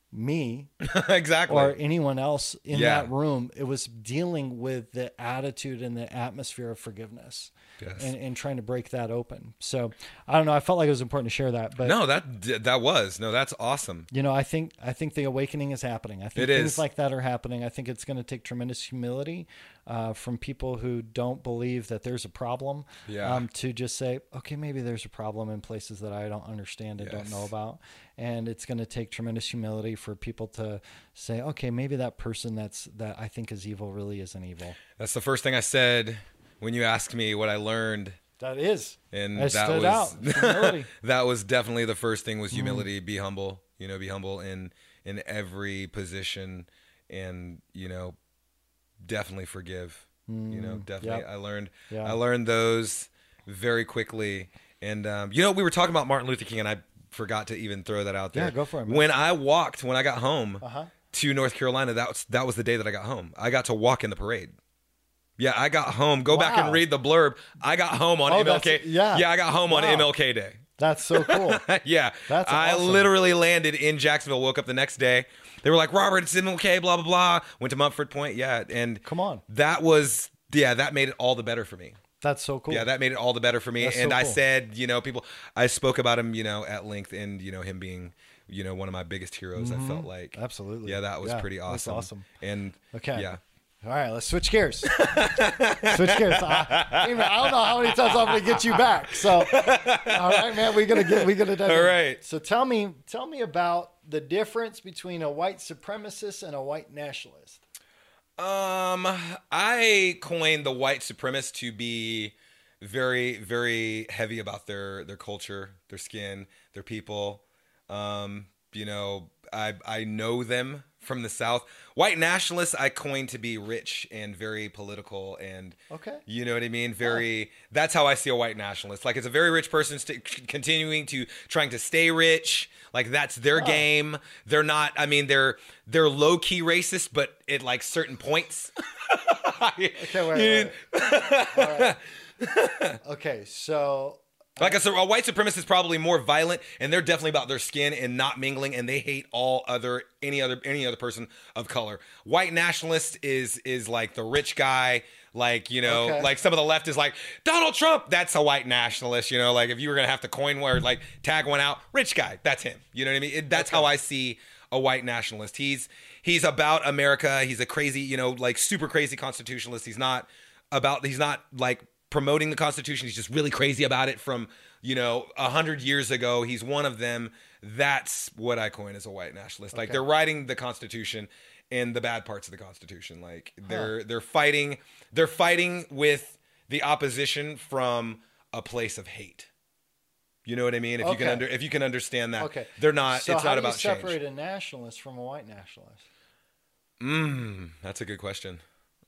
Speaker 1: me
Speaker 2: exactly.
Speaker 1: or anyone else in
Speaker 2: Yeah.
Speaker 1: that room. It was dealing with the attitude and the atmosphere of forgiveness.
Speaker 2: Yes.
Speaker 1: And, and trying to break that open. So I don't know. I felt like it was important to share that. But
Speaker 2: No, that that was no, that's awesome.
Speaker 1: you know, I think I think the awakening is happening. I think
Speaker 2: It
Speaker 1: things
Speaker 2: is.
Speaker 1: like that are happening. I think it's going to take tremendous humility uh, from people who don't believe that there's a problem.
Speaker 2: Yeah.
Speaker 1: Um, to just say, okay, maybe there's a problem in places that I don't understand and don't
Speaker 2: Yes.
Speaker 1: know about, and it's going to take tremendous humility for people to say, okay, maybe that person that's that I think is evil really isn't evil.
Speaker 2: That's the first thing I said when you asked me what I learned.
Speaker 1: That is.
Speaker 2: And
Speaker 1: I
Speaker 2: that
Speaker 1: stood
Speaker 2: was
Speaker 1: out. Humility.
Speaker 2: that was definitely the first thing was humility. Mm. Be humble, you know, be humble in in every position, and you know, definitely forgive. Mm. You know, definitely. Yep. I learned yeah. I learned those very quickly, and um, you know, we were talking about Martin Luther King, and I forgot to even throw that out there.
Speaker 1: Yeah, go for it, man.
Speaker 2: When I walked, when I got home
Speaker 1: uh-huh.
Speaker 2: to North Carolina, that was that was the day that I got home. I got to walk in the parade. Yeah, I got home. Go wow. back and read the blurb. I got home on
Speaker 1: oh,
Speaker 2: M L K.
Speaker 1: Yeah.
Speaker 2: yeah, I got home
Speaker 1: wow.
Speaker 2: on M L K Day.
Speaker 1: That's so cool.
Speaker 2: yeah.
Speaker 1: That's
Speaker 2: I
Speaker 1: awesome.
Speaker 2: literally landed in Jacksonville, woke up the next day. They were like, Robert, it's M L K, blah, blah, blah. Went to Mumford Point. Yeah. And
Speaker 1: come on.
Speaker 2: That was, yeah, that made it all the better for me.
Speaker 1: That's so cool.
Speaker 2: Yeah, that made it all the better for me.
Speaker 1: That's
Speaker 2: and
Speaker 1: so
Speaker 2: I
Speaker 1: cool.
Speaker 2: said, you know, people, I spoke about him, you know, at length, and, you know, him being, you know, one of my biggest heroes, mm-hmm. I felt like.
Speaker 1: Absolutely.
Speaker 2: Yeah, that was
Speaker 1: yeah,
Speaker 2: pretty awesome.
Speaker 1: That's awesome.
Speaker 2: And,
Speaker 1: okay.
Speaker 2: yeah.
Speaker 1: All right, let's switch gears. switch gears. I, I don't know how many times I'm going to get you back. So, all right, man, we're gonna get we're gonna. Dive
Speaker 2: all
Speaker 1: in.
Speaker 2: right.
Speaker 1: So tell me, tell me about the difference between a white supremacist and a white nationalist.
Speaker 2: Um, I coined the white supremacist to be very, very heavy about their their culture, their skin, their people. Um, you know, I I know them from the South. White nationalists I coined to be rich and very political, and
Speaker 1: okay,
Speaker 2: you know what I mean? Very, yeah. That's how I see a white nationalist. Like, it's a very rich person st- continuing to, trying to stay rich. Like, that's their oh. game. They're not, I mean, they're, they're low key racist, but at like certain points.
Speaker 1: okay, wait, wait. All right. Okay, so
Speaker 2: Like a, a white supremacist is probably more violent, and they're definitely about their skin and not mingling, and they hate all other any other any other person of color. White nationalist is is like the rich guy, like, you know, okay. like some of the left is like Donald Trump. That's a white nationalist, you know. Like, if you were gonna have to coin word, like tag one out, rich guy. That's him. You know what I mean? It, that's okay. how I see a white nationalist. He's he's about America. He's a crazy, you know, like super crazy constitutionalist. He's not about. He's not like promoting the Constitution. He's just really crazy about it from, you know, a hundred years ago. He's one of them. That's what I coin as a white nationalist. Like, okay. they're writing the Constitution and the bad parts of the Constitution. Like, they're, huh. they're fighting, they're fighting with the opposition from a place of hate. You know what I mean? If
Speaker 1: okay.
Speaker 2: you can under, if you can understand that,
Speaker 1: okay.
Speaker 2: they're not,
Speaker 1: so
Speaker 2: it's
Speaker 1: how
Speaker 2: not
Speaker 1: do
Speaker 2: about
Speaker 1: you
Speaker 2: change.
Speaker 1: separate a nationalist from a white nationalist?
Speaker 2: Mm, that's a good question.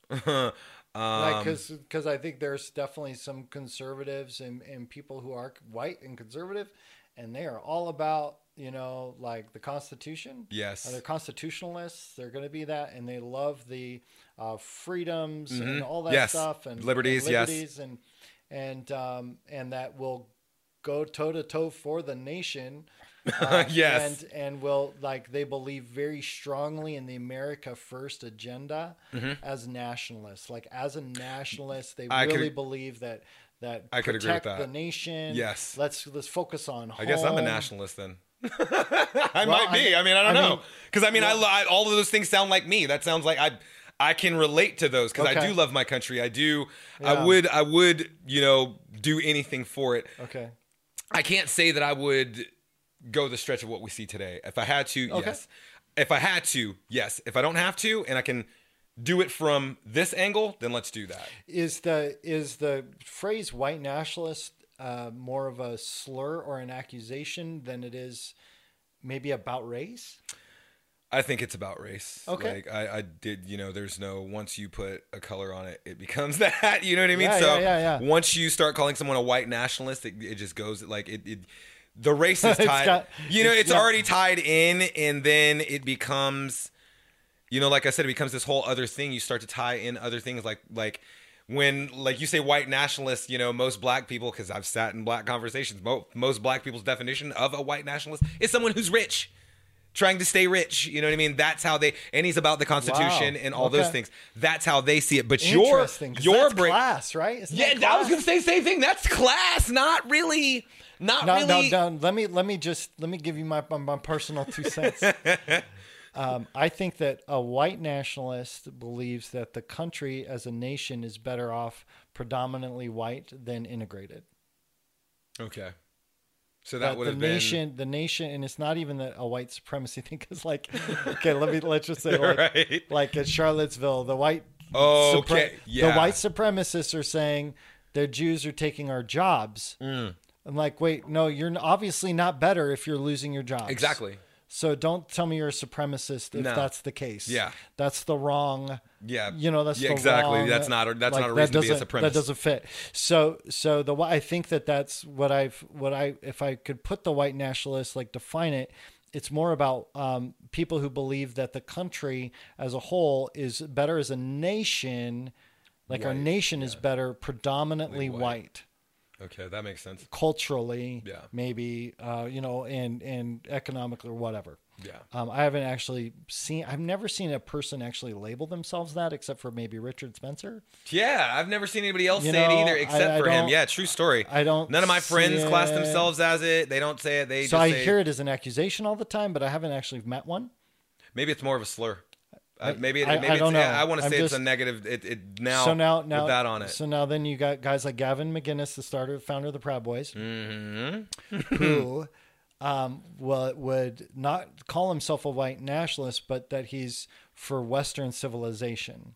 Speaker 1: Um, like, because because I think there's definitely some conservatives and, and people who are white and conservative, and they are all about, you know, like the Constitution.
Speaker 2: Yes.
Speaker 1: Uh, they're constitutionalists. They're going to be that, and they love the uh, freedoms
Speaker 2: mm-hmm.
Speaker 1: and all that
Speaker 2: yes.
Speaker 1: stuff and
Speaker 2: liberties,
Speaker 1: and liberties
Speaker 2: yes.
Speaker 1: and and um, and that will go toe to toe for the nation. Uh,
Speaker 2: yes.
Speaker 1: And and will, like, they believe very strongly in the America First agenda mm-hmm. as nationalists. Like, as a nationalist, they
Speaker 2: I
Speaker 1: really
Speaker 2: could,
Speaker 1: believe that that
Speaker 2: I could
Speaker 1: protect
Speaker 2: agree with that.
Speaker 1: the nation.
Speaker 2: Yes.
Speaker 1: Let's let's focus on home.
Speaker 2: I guess I'm a nationalist then. I
Speaker 1: well,
Speaker 2: might be. I, I mean, I don't I know. Because I mean,
Speaker 1: well,
Speaker 2: I, I all of those things sound like me. That sounds like I I can relate to those because okay. I do love my country. I do. Yeah. I would I would, you know, do anything for it.
Speaker 1: Okay.
Speaker 2: I can't say that I would go the stretch of what we see today. If I had to,
Speaker 1: okay.
Speaker 2: yes. If I had to, yes. If I don't have to, and I can do it from this angle, then let's do that.
Speaker 1: Is the is the phrase white nationalist uh, more of a slur or an accusation than it is maybe about race?
Speaker 2: I think it's about race.
Speaker 1: Okay.
Speaker 2: Like I, I did, you know, there's no, once you put a color on it, it becomes that, you know what I mean?
Speaker 1: Yeah,
Speaker 2: so
Speaker 1: yeah, yeah, yeah.
Speaker 2: once you start calling someone a white nationalist, it, it just goes like it, it the race is tied,
Speaker 1: got,
Speaker 2: you know, it's, it's
Speaker 1: yeah.
Speaker 2: already tied in, and then it becomes, you know, like I said, it becomes this whole other thing. You start to tie in other things, like, like when, like you say, white nationalists, you know, most black people, because I've sat in black conversations, most, most black people's definition of a white nationalist is someone who's rich. trying to stay rich. You know what I mean? That's how they, and he's about the Constitution
Speaker 1: Wow.
Speaker 2: and all
Speaker 1: Okay.
Speaker 2: those things. That's how they see it. But your,
Speaker 1: Interesting. 'cause
Speaker 2: your
Speaker 1: that's
Speaker 2: break,
Speaker 1: class, right? Isn't
Speaker 2: yeah,
Speaker 1: that
Speaker 2: I was
Speaker 1: class?
Speaker 2: gonna say the same thing. That's class, not really, not
Speaker 1: No,
Speaker 2: really.
Speaker 1: no, no. Let me let me just let me give you my my, my personal two cents. um, I think that a white nationalist believes that the country as a nation is better off predominantly white than integrated.
Speaker 2: Okay, so that
Speaker 1: That
Speaker 2: would
Speaker 1: the
Speaker 2: have been
Speaker 1: nation, the nation, and it's not even that a white supremacy thing. Because, like, okay, let me let's just say, like,
Speaker 2: right.
Speaker 1: like at Charlottesville, the white,
Speaker 2: Oh,
Speaker 1: supre-
Speaker 2: okay, yeah.
Speaker 1: the white supremacists are saying their Jews are taking our jobs.
Speaker 2: Mm.
Speaker 1: I'm like, wait, no, you're obviously not better if you're losing your jobs.
Speaker 2: Exactly.
Speaker 1: So don't tell me you're a supremacist if
Speaker 2: No.
Speaker 1: that's the case.
Speaker 2: Yeah.
Speaker 1: That's the wrong.
Speaker 2: Yeah.
Speaker 1: You know, that's
Speaker 2: yeah,
Speaker 1: the
Speaker 2: exactly.
Speaker 1: wrong-
Speaker 2: That's not a, that's
Speaker 1: like,
Speaker 2: not a
Speaker 1: that
Speaker 2: reason to be a
Speaker 1: doesn't-
Speaker 2: supremacist.
Speaker 1: That doesn't fit. So so the I think that that's what I've what I if I could put the white nationalists, like, define it, it's more about um, people who believe that the country as a whole is better as a nation. Like, our
Speaker 2: White,
Speaker 1: nation is better predominantly
Speaker 2: White.
Speaker 1: white.
Speaker 2: Okay, that makes sense.
Speaker 1: Culturally,
Speaker 2: Yeah.
Speaker 1: maybe, uh, you know, and, and economically or whatever.
Speaker 2: Yeah.
Speaker 1: Um, I haven't actually seen, I've never seen a person actually label themselves that except for maybe Richard Spencer.
Speaker 2: Yeah, I've never seen anybody else
Speaker 1: You
Speaker 2: say
Speaker 1: know,
Speaker 2: it either, except
Speaker 1: I- I
Speaker 2: for him.
Speaker 1: don't-
Speaker 2: Yeah, true story.
Speaker 1: I don't
Speaker 2: None of my
Speaker 1: see
Speaker 2: friends class
Speaker 1: it.
Speaker 2: themselves as it. They don't say it. They
Speaker 1: So
Speaker 2: just
Speaker 1: I
Speaker 2: say,
Speaker 1: hear it as an accusation all the time, but I haven't actually met one.
Speaker 2: maybe it's more of a slur. Uh,
Speaker 1: I-
Speaker 2: maybe it,
Speaker 1: I-
Speaker 2: maybe
Speaker 1: I
Speaker 2: it's,
Speaker 1: don't know.
Speaker 2: I want to
Speaker 1: I'm
Speaker 2: say it's
Speaker 1: just-
Speaker 2: a negative. It, it now
Speaker 1: so now, now
Speaker 2: with that on it.
Speaker 1: So now then you got guys like Gavin McInnes, the starter, founder of the Proud Boys,
Speaker 2: Mm-hmm.
Speaker 1: who um, well, would not call himself a white nationalist, but that he's for Western civilization.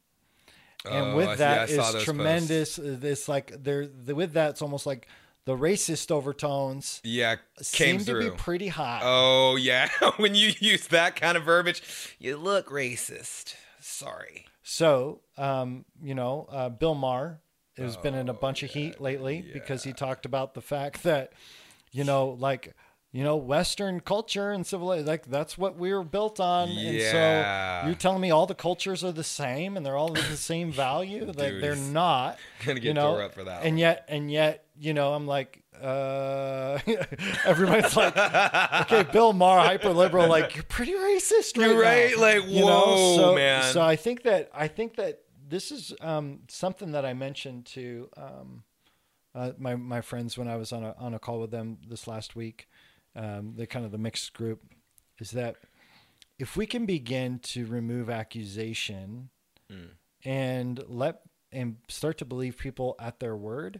Speaker 1: And
Speaker 2: Oh,
Speaker 1: with
Speaker 2: I see.
Speaker 1: that
Speaker 2: I saw
Speaker 1: is
Speaker 2: those
Speaker 1: tremendous. It's like there the, with that, it's almost like the racist overtones
Speaker 2: Yeah,
Speaker 1: seem
Speaker 2: came
Speaker 1: to
Speaker 2: through.
Speaker 1: be pretty high.
Speaker 2: Oh yeah, when you use that kind of verbiage, you look racist. Sorry.
Speaker 1: So, um, you know, uh, Bill Maher has been
Speaker 2: Oh,
Speaker 1: in a bunch of heat lately because he talked about the fact that, you know, like, you know, Western culture and civilization, like, that's what we were built on. And
Speaker 2: Yeah.
Speaker 1: so you're telling me all the cultures are the same and they're all the same value? Like,
Speaker 2: Dude,
Speaker 1: they're
Speaker 2: he's
Speaker 1: not.
Speaker 2: gonna get
Speaker 1: you know?
Speaker 2: tore up for that
Speaker 1: And
Speaker 2: one.
Speaker 1: yet, and yet, you know, I'm like, uh, everybody's like, okay, Bill Maher, hyper liberal, like, you're pretty racist, right
Speaker 2: You're right.
Speaker 1: now.
Speaker 2: Like,
Speaker 1: You know,
Speaker 2: whoa,
Speaker 1: so,
Speaker 2: man.
Speaker 1: So I think that I think that this is um, something that I mentioned to um, uh, my my friends when I was on a on a call with them this last week. Um, the kind of the mixed group is that if we can begin to remove accusation
Speaker 2: Mm.
Speaker 1: and let and start to believe people at their word,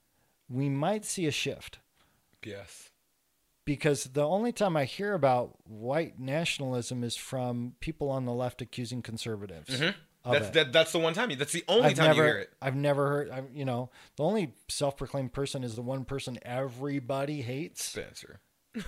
Speaker 1: we might see a shift.
Speaker 2: Yes.
Speaker 1: Because the only time I hear about white nationalism is from people on the left accusing conservatives. of
Speaker 2: That's
Speaker 1: it.
Speaker 2: that, that's the one time. You, that's the only
Speaker 1: I've
Speaker 2: time
Speaker 1: never,
Speaker 2: you hear it.
Speaker 1: I've never heard. I, you know, the only self-proclaimed person is the one person everybody hates.
Speaker 2: Spencer.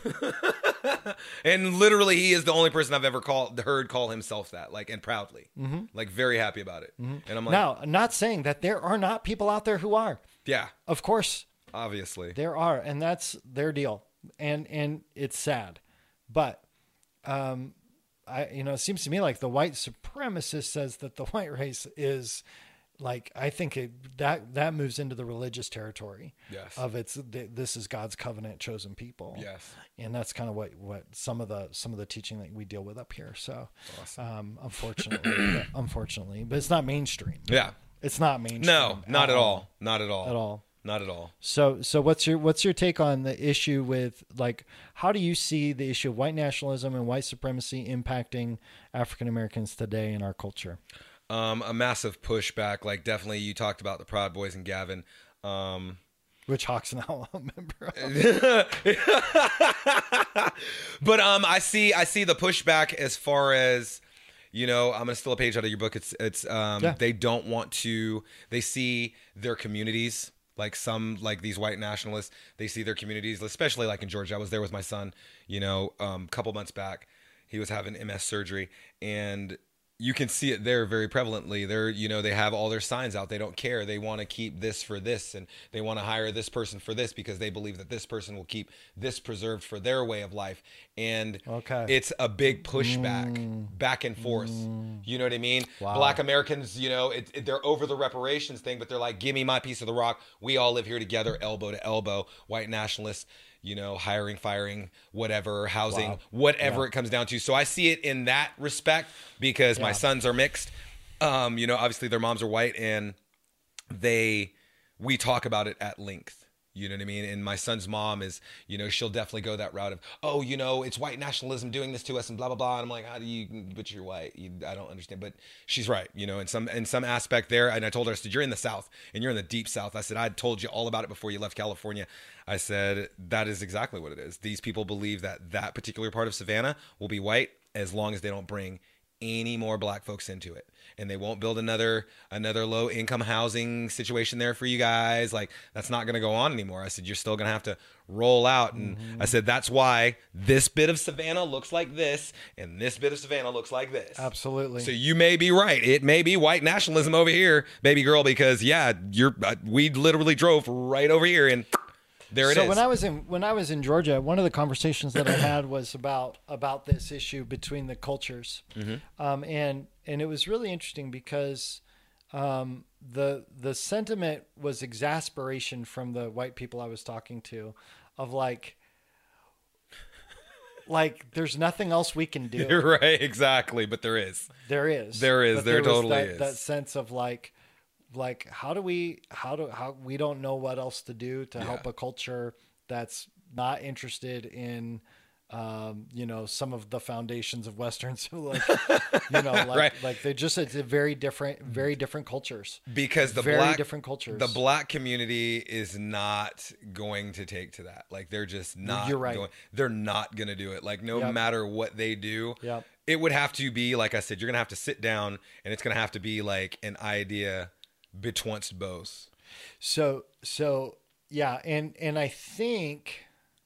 Speaker 2: And literally, he is the only person I've ever called heard call himself that, like, and proudly, mm-hmm. like, very happy about it. And I'm like,
Speaker 1: Now, I'm not saying that there are not people out there who are.
Speaker 2: yeah,
Speaker 1: Of course,
Speaker 2: obviously,
Speaker 1: there are, and that's their deal, and and it's sad, but um, I you know it seems to me like the white supremacist says that the white race is like I think it, that that moves into the religious territory.
Speaker 2: Yes.
Speaker 1: Of it's th- this is God's covenant chosen people.
Speaker 2: yes,
Speaker 1: And that's kind of what, what some of the some of the teaching that we deal with up here. So,
Speaker 2: Awesome.
Speaker 1: um, unfortunately, but, unfortunately, but it's not mainstream.
Speaker 2: yeah,
Speaker 1: It's not mainstream.
Speaker 2: no, not at all, not at all,
Speaker 1: At all.
Speaker 2: not at all.
Speaker 1: So, so what's your what's your take on the issue with like how do you see the issue of white nationalism and white supremacy impacting African Americans today in our culture?
Speaker 2: Um, a massive pushback. Like, definitely, you talked about the Proud Boys and Gavin. Um,
Speaker 1: Which Hawk's now a member of.
Speaker 2: but um, I see, I see the pushback as far as, you know, I'm gonna steal a page out of your book. It's, it's, um,
Speaker 1: Yeah.
Speaker 2: they don't want to. They see their communities, like some, like these white nationalists. They see their communities, especially like in Georgia. I was there with my son, you know, um, a couple months back. He was having M S surgery, and you can see it there very prevalently. They're, you know, they have all their signs out. They don't care. They want to keep this for this, and they want to hire this person for this because they believe that this person will keep this preserved for their way of life. And
Speaker 1: Okay.
Speaker 2: it's a big pushback back and forth. You know what I mean?
Speaker 1: Wow.
Speaker 2: Black Americans, you know, it, it, they're over the reparations thing, but they're like, give me my piece of the rock. We all live here together, elbow to elbow. White nationalists, you know, hiring, firing, whatever, housing,
Speaker 1: Wow.
Speaker 2: whatever
Speaker 1: Yeah.
Speaker 2: it comes down to. So I see it in that respect because my
Speaker 1: Yeah.
Speaker 2: sons are mixed. Um, you know, obviously their moms are white, and they, we talk about it at length. You know what I mean? And my son's mom is, you know, she'll definitely go that route of, oh, you know, it's white nationalism doing this to us and blah, blah, blah. And I'm like, how do you, but you're white. You, I don't understand. But she's right, you know, in some, in some aspect there. And I told her, I said, you're in the South and you're in the deep South. I said, I told you all about it before you left California. I said, that is exactly what it is. These people believe that that particular part of Savannah will be white as long as they don't bring any more black folks into it, and they won't build another another low income housing situation there for you guys. Like, that's not going to go on anymore. I said, you're still going to have to roll out. And mm-hmm. I said, that's why this bit of Savannah looks like this and this bit of Savannah looks like this.
Speaker 1: Absolutely.
Speaker 2: So you may be right. It may be white nationalism over here, baby girl, because yeah, you're uh, we literally drove right over here and there it
Speaker 1: so
Speaker 2: is.
Speaker 1: when I was in when I was in Georgia, one of the conversations that I had was about about this issue between the cultures, mm-hmm. um, and and it was really interesting because um, the the sentiment was exasperation from the white people I was talking to, of like, like there's nothing else we can do.
Speaker 2: You're right, exactly, but there is.
Speaker 1: There is.
Speaker 2: There is.
Speaker 1: But
Speaker 2: there,
Speaker 1: there
Speaker 2: totally
Speaker 1: that,
Speaker 2: is.
Speaker 1: That sense of like. Like, how do we, how do, how we don't know what else to do to
Speaker 2: Yeah.
Speaker 1: help a culture that's not interested in, um, you know, some of the foundations of Western, so like, you know, like,
Speaker 2: Right.
Speaker 1: like they just, it's a very different, very different cultures.
Speaker 2: Because the
Speaker 1: very
Speaker 2: black,
Speaker 1: different cultures.
Speaker 2: the black community is not going to take to that. Like, they're just not.
Speaker 1: You're right.
Speaker 2: Going, they're not going to do it. Like, no
Speaker 1: Yep.
Speaker 2: matter what they do,
Speaker 1: Yep.
Speaker 2: it would have to be, like I said, you're going to have to sit down, and it's going to have to be like an idea betwixt both.
Speaker 1: So, so yeah. And, and I think,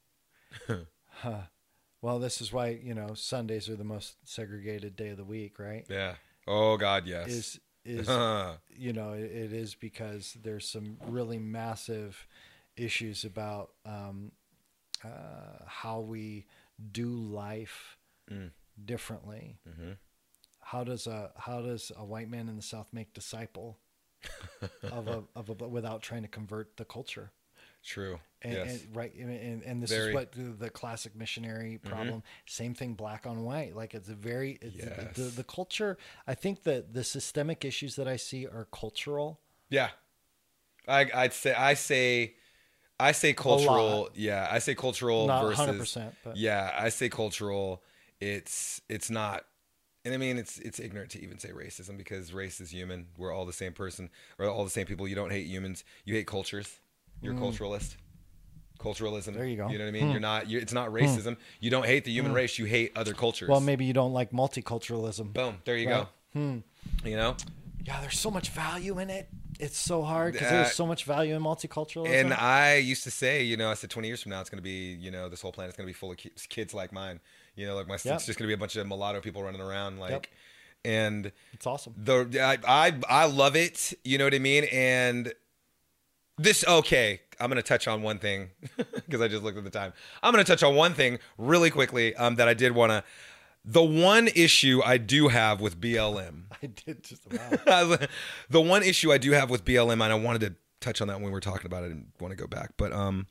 Speaker 1: huh, well, this is why, you know, Sundays are the most segregated day of the week, right?
Speaker 2: Yeah. Oh God. Yes.
Speaker 1: Is, is, you know, it, it is because there's some really massive issues about, um, uh, how we do life
Speaker 2: Mm.
Speaker 1: differently.
Speaker 2: Mm-hmm.
Speaker 1: How does a, how does a white man in the South make disciple of a, of a, without trying to convert the culture?
Speaker 2: True.
Speaker 1: And,
Speaker 2: yes.
Speaker 1: and right, and, and this
Speaker 2: Very.
Speaker 1: is what the, the classic missionary problem. Mm-hmm. Same thing, black on white. Like, it's a very it's,
Speaker 2: Yes.
Speaker 1: the, the culture. I think that the systemic issues that I see are cultural.
Speaker 2: Yeah. I, I'd say I say I say cultural.
Speaker 1: lot.
Speaker 2: Yeah, I say cultural
Speaker 1: Not
Speaker 2: versus.
Speaker 1: one hundred percent, but
Speaker 2: Yeah, I say cultural. It's it's not. And I mean, it's it's ignorant to even say racism, because race is human. We're all the same person, or all the same people. You don't hate humans. You hate cultures. You're a culturalist. Culturalism.
Speaker 1: There you go.
Speaker 2: You know what I mean?
Speaker 1: Hmm.
Speaker 2: You're not. You're, it's not racism. You don't hate the human race. You hate other cultures.
Speaker 1: well, maybe you don't like multiculturalism.
Speaker 2: Boom. There you
Speaker 1: Right.
Speaker 2: go.
Speaker 1: Hmm.
Speaker 2: You know.
Speaker 1: Yeah, there's so much value in it. It's so hard because
Speaker 2: Uh,
Speaker 1: there's so much value in multiculturalism.
Speaker 2: And I used to say, you know, I said twenty years from now, it's going to be, you know, this whole planet's going to be full of ki- kids like mine. You know, like my,
Speaker 1: Yep.
Speaker 2: it's just going to be a bunch of mulatto people running around, like,
Speaker 1: Yep.
Speaker 2: and
Speaker 1: it's awesome.
Speaker 2: the I, I I love it. You know what I mean? And this, okay, I'm going to touch on one thing because I just looked at the time. I'm going to touch on one thing really quickly um, that I did want to. The one issue I do have with B L M.
Speaker 1: I did just about.
Speaker 2: The one issue I do have with B L M, and I wanted to touch on that when we were talking about it, and want to go back, but um,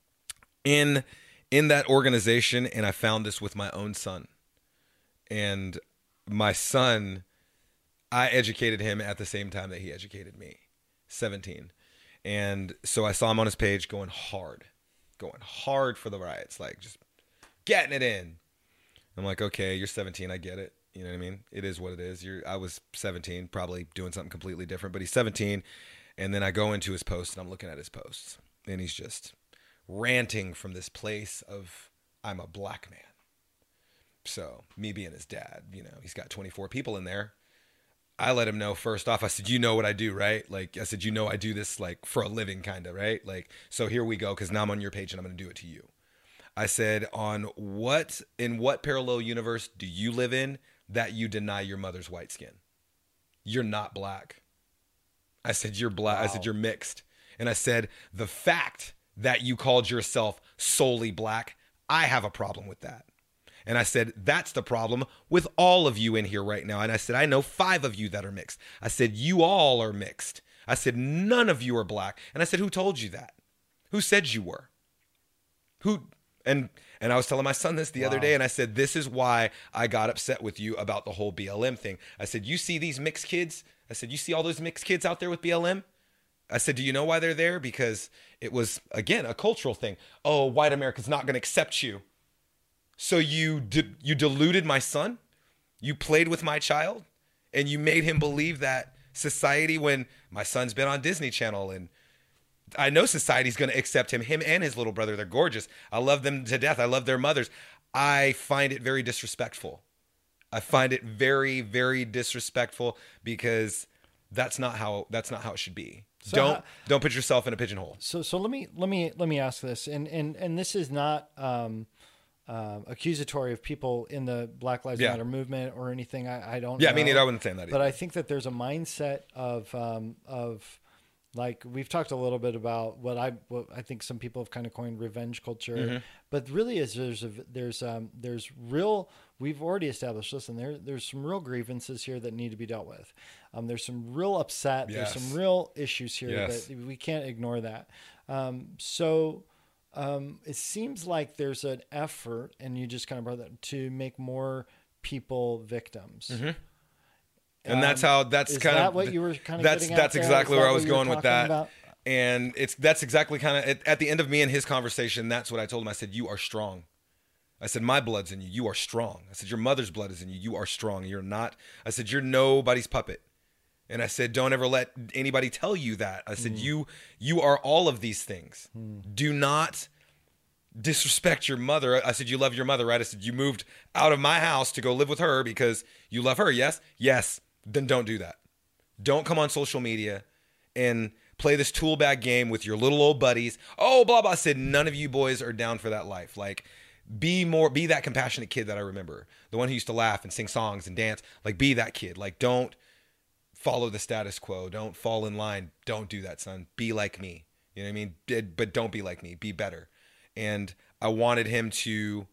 Speaker 2: in in that organization, and I found this with my own son, and my son, I educated him at the same time that he educated me, seventeen, and so I saw him on his page going hard, going hard for the riots, like just getting it in. I'm like, okay, you're seventeen, I get it. You know what I mean? It is what it is. You're, I was seventeen, probably doing something completely different, but he's seventeen. And then I go into his posts, and I'm looking at his posts, and he's just ranting from this place of, I'm a black man. So me being his dad, you know, he's got twenty-four people in there. I let him know first off, I said, you know what I do, right? Like, I said, you know, I do this like for a living kind of, right? Like, so here we go. Cause now I'm on your page and I'm going to do it to you. I said, on what, in what parallel universe do you live in that you deny your mother's white skin? You're not black. I said, you're black. Wow. I said, you're mixed. And I said, the fact that you called yourself solely black, I have a problem with that. And I said, that's the problem with all of you in here right now. And I said, I know five of you that are mixed. I said, you all are mixed. I said, none of you are black. And I said, who told you that? Who said you were? Who... And and I was telling my son this the
Speaker 1: Wow.
Speaker 2: other day, and I said, this is why I got upset with you about the whole B L M thing. I said, you see these mixed kids? I said, you see all those mixed kids out there with B L M? I said, do you know why they're there? Because it was, again, a cultural thing. Oh, white America's not going to accept you. So you di- you deluded my son? You played with my child? And you made him believe that society, when my son's been on Disney Channel, and I know society's going to accept him, him and his little brother. They're gorgeous. I love them to death. I love their mothers. I find it very disrespectful. I find it very, very disrespectful, because that's not how that's not how it should be.
Speaker 1: So
Speaker 2: don't
Speaker 1: how-
Speaker 2: don't put yourself in a pigeonhole.
Speaker 1: So so let me let me let me ask this, and and and this is not um, uh, accusatory of people in the Black Lives
Speaker 2: Yeah.
Speaker 1: Matter movement or anything. I, I don't.
Speaker 2: Yeah,
Speaker 1: know.
Speaker 2: me neither. I wouldn't say that either.
Speaker 1: But I think that there's a mindset of um, of like we've talked a little bit about what I what I think some people have kind of coined revenge culture,
Speaker 2: Mm-hmm.
Speaker 1: but really is there's a, there's um, there's real. We've already established. Listen, there there's some real grievances here that need to be dealt with. Um, there's some real upset.
Speaker 2: Yes.
Speaker 1: There's some real issues here
Speaker 2: Yes.
Speaker 1: that we can't ignore that. Um, so um, it seems like there's an effort, and you just kind of brought that, to make more people victims.
Speaker 2: And that's
Speaker 1: Um,
Speaker 2: how that's
Speaker 1: is
Speaker 2: kind
Speaker 1: that
Speaker 2: of
Speaker 1: what you were kind of
Speaker 2: that's
Speaker 1: getting at
Speaker 2: that's
Speaker 1: there?
Speaker 2: exactly
Speaker 1: Is
Speaker 2: where
Speaker 1: that
Speaker 2: I
Speaker 1: what
Speaker 2: was
Speaker 1: you were
Speaker 2: going with
Speaker 1: talking
Speaker 2: that.
Speaker 1: about?
Speaker 2: And it's that's exactly kind of at, at the end of me and his conversation. That's what I told him. I said, you are strong. I said, my blood's in you. You are strong. I said, your mother's blood is in you. You are strong. You're not. I said, you're nobody's puppet. And I said, don't ever let anybody tell you that. I said, you you are all of these things. Do not disrespect your mother. I said, you love your mother, right? I said, you moved out of my house to go live with her because you love her. Yes? Yes. Then don't do that. Don't come on social media and play this tool bag game with your little old buddies. Oh, blah, blah. I said, none of you boys are down for that life. Like, be more, be that compassionate kid that I remember. The one who used to laugh and sing songs and dance. Like, be that kid. Like, don't follow the status quo. Don't fall in line. Don't do that, son. Be like me. You know what I mean? Did- But don't be like me. Be better. And I wanted him to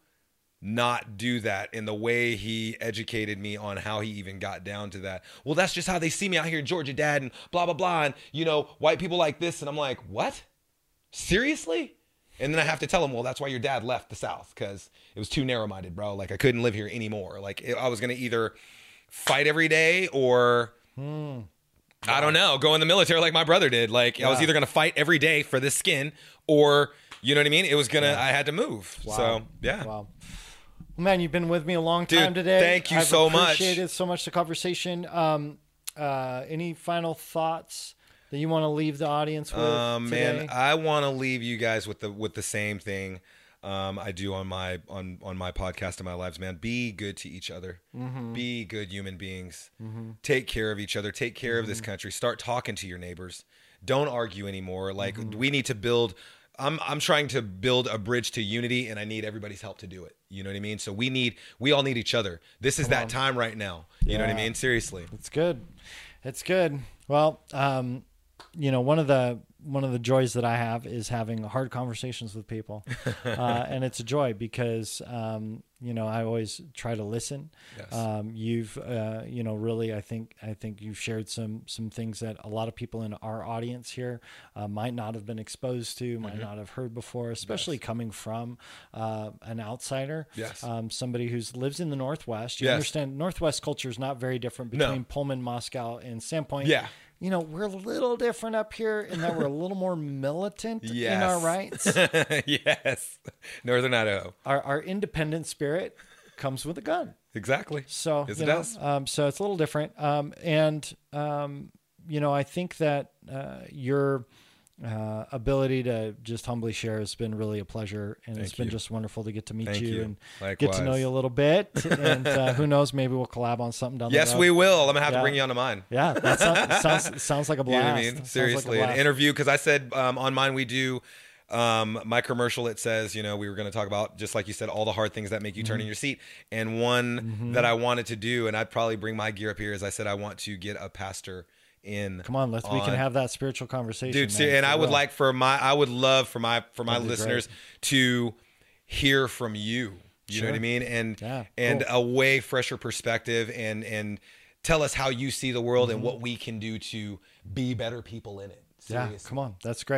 Speaker 2: not do that in the way he educated me on how he even got down to that. Well, that's just how they see me out here in Georgia, Dad, and blah, blah, blah. And, you know, white people like this. And I'm like, what? Seriously? And then I have to tell him, well, that's why your dad left the South, because it was too narrow-minded, bro. Like, I couldn't live here anymore. Like, I was going to either fight every day or,
Speaker 1: Hmm.
Speaker 2: I don't know, go in the military like my brother did. Like, I was
Speaker 1: Yeah.
Speaker 2: either going to fight every day for this skin or, you know what I mean? It was going to, I had to move.
Speaker 1: Wow.
Speaker 2: So, yeah.
Speaker 1: Wow. Well, man, you've been with me a long
Speaker 2: Dude,
Speaker 1: time today.
Speaker 2: thank you
Speaker 1: I've
Speaker 2: so much.
Speaker 1: appreciated so much the conversation. Um, uh, any final thoughts that you want to leave the audience with
Speaker 2: Um,
Speaker 1: today?
Speaker 2: man, I want to leave you guys with the with the same thing um, I do on my on on my podcast and my lives, man. Be good to each other.
Speaker 1: Mm-hmm.
Speaker 2: Be good human beings. Take care of each other. Take care of this country. Start talking to your neighbors. Don't argue anymore. Like, we need to build. I'm I'm trying to build a bridge to unity, and I need everybody's help to do it. You know what I mean? So we need we all need each other. This is that time right now. You know what I
Speaker 1: Yeah.
Speaker 2: mean? Seriously.
Speaker 1: It's good. It's good. Well, um, you know, one of the one of the joys that I have is having hard conversations with people, uh, and it's a joy because um, you know I always try to listen.
Speaker 2: Yes.
Speaker 1: Um, you've uh, you know really I think I think you've shared some some things that a lot of people in our audience here uh, might not have been exposed to, might
Speaker 2: Mm-hmm.
Speaker 1: not have heard before, especially coming from uh, an outsider.
Speaker 2: Yes.
Speaker 1: Um, somebody who's lives in the Northwest. You
Speaker 2: Yes.
Speaker 1: understand Northwest culture is not very different
Speaker 2: No.
Speaker 1: between Pullman, Moscow, and Sandpoint.
Speaker 2: Yeah.
Speaker 1: You know, we're a little different up here in that we're a little more militant in our
Speaker 2: Yes.
Speaker 1: rights.
Speaker 2: Yes. Northern Idaho.
Speaker 1: Our, our independent spirit comes with a gun.
Speaker 2: Exactly.
Speaker 1: So,
Speaker 2: Yes,
Speaker 1: you
Speaker 2: it
Speaker 1: know,
Speaker 2: does.
Speaker 1: um, so it's a little different. Um, and, um, you know, I think that uh, your uh, ability to just humbly share has been really a pleasure. And it's
Speaker 2: Thank
Speaker 1: been
Speaker 2: you.
Speaker 1: just wonderful to get to meet
Speaker 2: Thank
Speaker 1: you,
Speaker 2: you.
Speaker 1: and get to know
Speaker 2: Likewise.
Speaker 1: you a little bit. And uh, who knows, maybe we'll collab on something down
Speaker 2: Yes,
Speaker 1: the road.
Speaker 2: we will. I'm gonna have
Speaker 1: Yeah.
Speaker 2: to bring you onto mine.
Speaker 1: Yeah, that sounds, sounds, sounds like a
Speaker 2: You know
Speaker 1: blast.
Speaker 2: what I mean?
Speaker 1: Sounds like a
Speaker 2: Seriously, an
Speaker 1: blast.
Speaker 2: interview, because I said um, on mine we do um, my commercial. It says, you know, we were going to talk about, just like you said, all the hard things that make you
Speaker 1: Mm-hmm.
Speaker 2: turn in your seat. And one that I wanted to do, and I'd probably bring my gear up here, is I said I want to get a pastor in.
Speaker 1: Come on, let's we can
Speaker 2: on-
Speaker 1: have that spiritual conversation,
Speaker 2: dude.
Speaker 1: man,
Speaker 2: See, and
Speaker 1: for
Speaker 2: I would
Speaker 1: real.
Speaker 2: like for my, I would love for my for my
Speaker 1: That'd be
Speaker 2: listeners to hear from you. You know what I
Speaker 1: Sure.
Speaker 2: mean? And
Speaker 1: Yeah,
Speaker 2: and
Speaker 1: cool.
Speaker 2: a way fresher perspective, and and tell us how you see the world
Speaker 1: Mm-hmm.
Speaker 2: and what we can do to be better people in it.
Speaker 1: Yeah,
Speaker 2: Seriously.
Speaker 1: come on, that's great.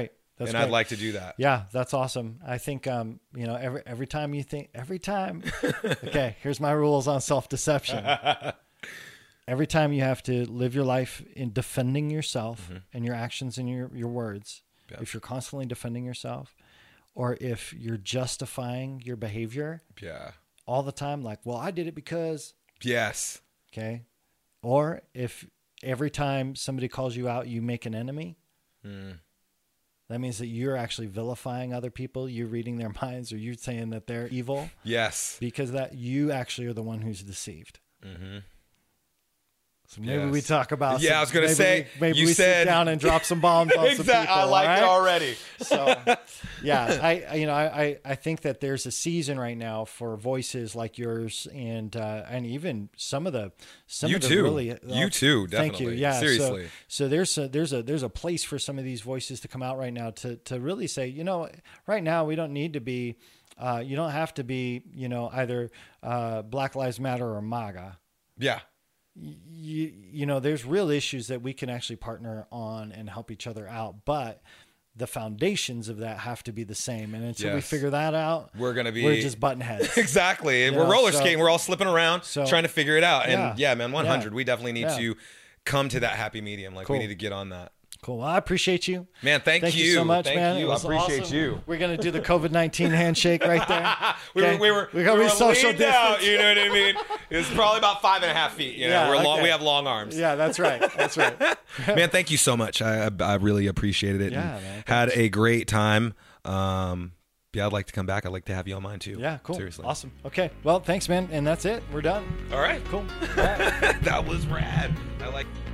Speaker 1: That's
Speaker 2: and
Speaker 1: great.
Speaker 2: I'd like to do that.
Speaker 1: Yeah, that's awesome. I think, um, you know, every, every time you think, every time, okay, here's my rules on self-deception. Every time you have to live your life in defending yourself mm-hmm. and your actions and your, your words, yep. if you're constantly defending yourself, or if you're justifying your behavior
Speaker 2: yeah,
Speaker 1: all the time, like, well, I did it because.
Speaker 2: Yes.
Speaker 1: Okay. Or if every time somebody calls you out, you make an enemy. Mm. That means that you're actually vilifying other people. You're reading their minds, or you're saying that they're evil.
Speaker 2: Yes.
Speaker 1: Because that you actually are the one who's deceived. Mm-hmm. So maybe
Speaker 2: yes.
Speaker 1: we talk about.
Speaker 2: Yeah,
Speaker 1: some,
Speaker 2: I was going to say.
Speaker 1: We, maybe
Speaker 2: you
Speaker 1: we
Speaker 2: said,
Speaker 1: sit down and drop some bombs on
Speaker 2: exactly,
Speaker 1: some people.
Speaker 2: I like
Speaker 1: right?
Speaker 2: it already.
Speaker 1: So, yeah, I, I you know I, I think that there's a season right now for voices like yours, and uh, and even some of the some
Speaker 2: you
Speaker 1: of the
Speaker 2: too.
Speaker 1: really uh,
Speaker 2: you too. Definitely.
Speaker 1: Thank you. Yeah.
Speaker 2: Seriously.
Speaker 1: So, so there's a there's a there's a place for some of these voices to come out right now to to really say, you know, right now we don't need to be. Uh, you don't have to be, you know, either uh, Black Lives Matter or MAGA.
Speaker 2: Yeah.
Speaker 1: You, you know, there's real issues that we can actually partner on and help each other out. But the foundations of that have to be the same. And until yes. we figure that out,
Speaker 2: we're going to be,
Speaker 1: we're just button heads.
Speaker 2: Exactly.
Speaker 1: You
Speaker 2: we're
Speaker 1: know,
Speaker 2: roller
Speaker 1: so,
Speaker 2: skating. We're all slipping around
Speaker 1: so,
Speaker 2: trying to figure it out. And
Speaker 1: yeah,
Speaker 2: yeah man, one hundred,
Speaker 1: yeah,
Speaker 2: we definitely need
Speaker 1: yeah.
Speaker 2: to come to that happy medium. Like
Speaker 1: cool.
Speaker 2: we need to get on that.
Speaker 1: Cool. Well, I appreciate you.
Speaker 2: Man, thank,
Speaker 1: thank
Speaker 2: you.
Speaker 1: you so much,
Speaker 2: thank
Speaker 1: man.
Speaker 2: You. I appreciate
Speaker 1: awesome.
Speaker 2: you.
Speaker 1: We're going to do the COVID nineteen handshake right there.
Speaker 2: we,
Speaker 1: okay?
Speaker 2: were, we were
Speaker 1: we're going to
Speaker 2: we
Speaker 1: be social
Speaker 2: distance.
Speaker 1: Out,
Speaker 2: you know what I mean? It's probably about five and a half feet. You know,
Speaker 1: yeah,
Speaker 2: we're
Speaker 1: okay.
Speaker 2: long, we have long arms.
Speaker 1: Yeah, that's right. That's right.
Speaker 2: Man, thank you so much. I, I, I really appreciated it.
Speaker 1: Yeah, man.
Speaker 2: Had a great time. Um, yeah, I'd like to come back. I'd like to have you on mine too.
Speaker 1: Yeah, cool.
Speaker 2: Seriously.
Speaker 1: Awesome. Okay. Well, thanks, man. And that's it. We're done.
Speaker 2: All right.
Speaker 1: Cool. All right.
Speaker 2: That was rad. I like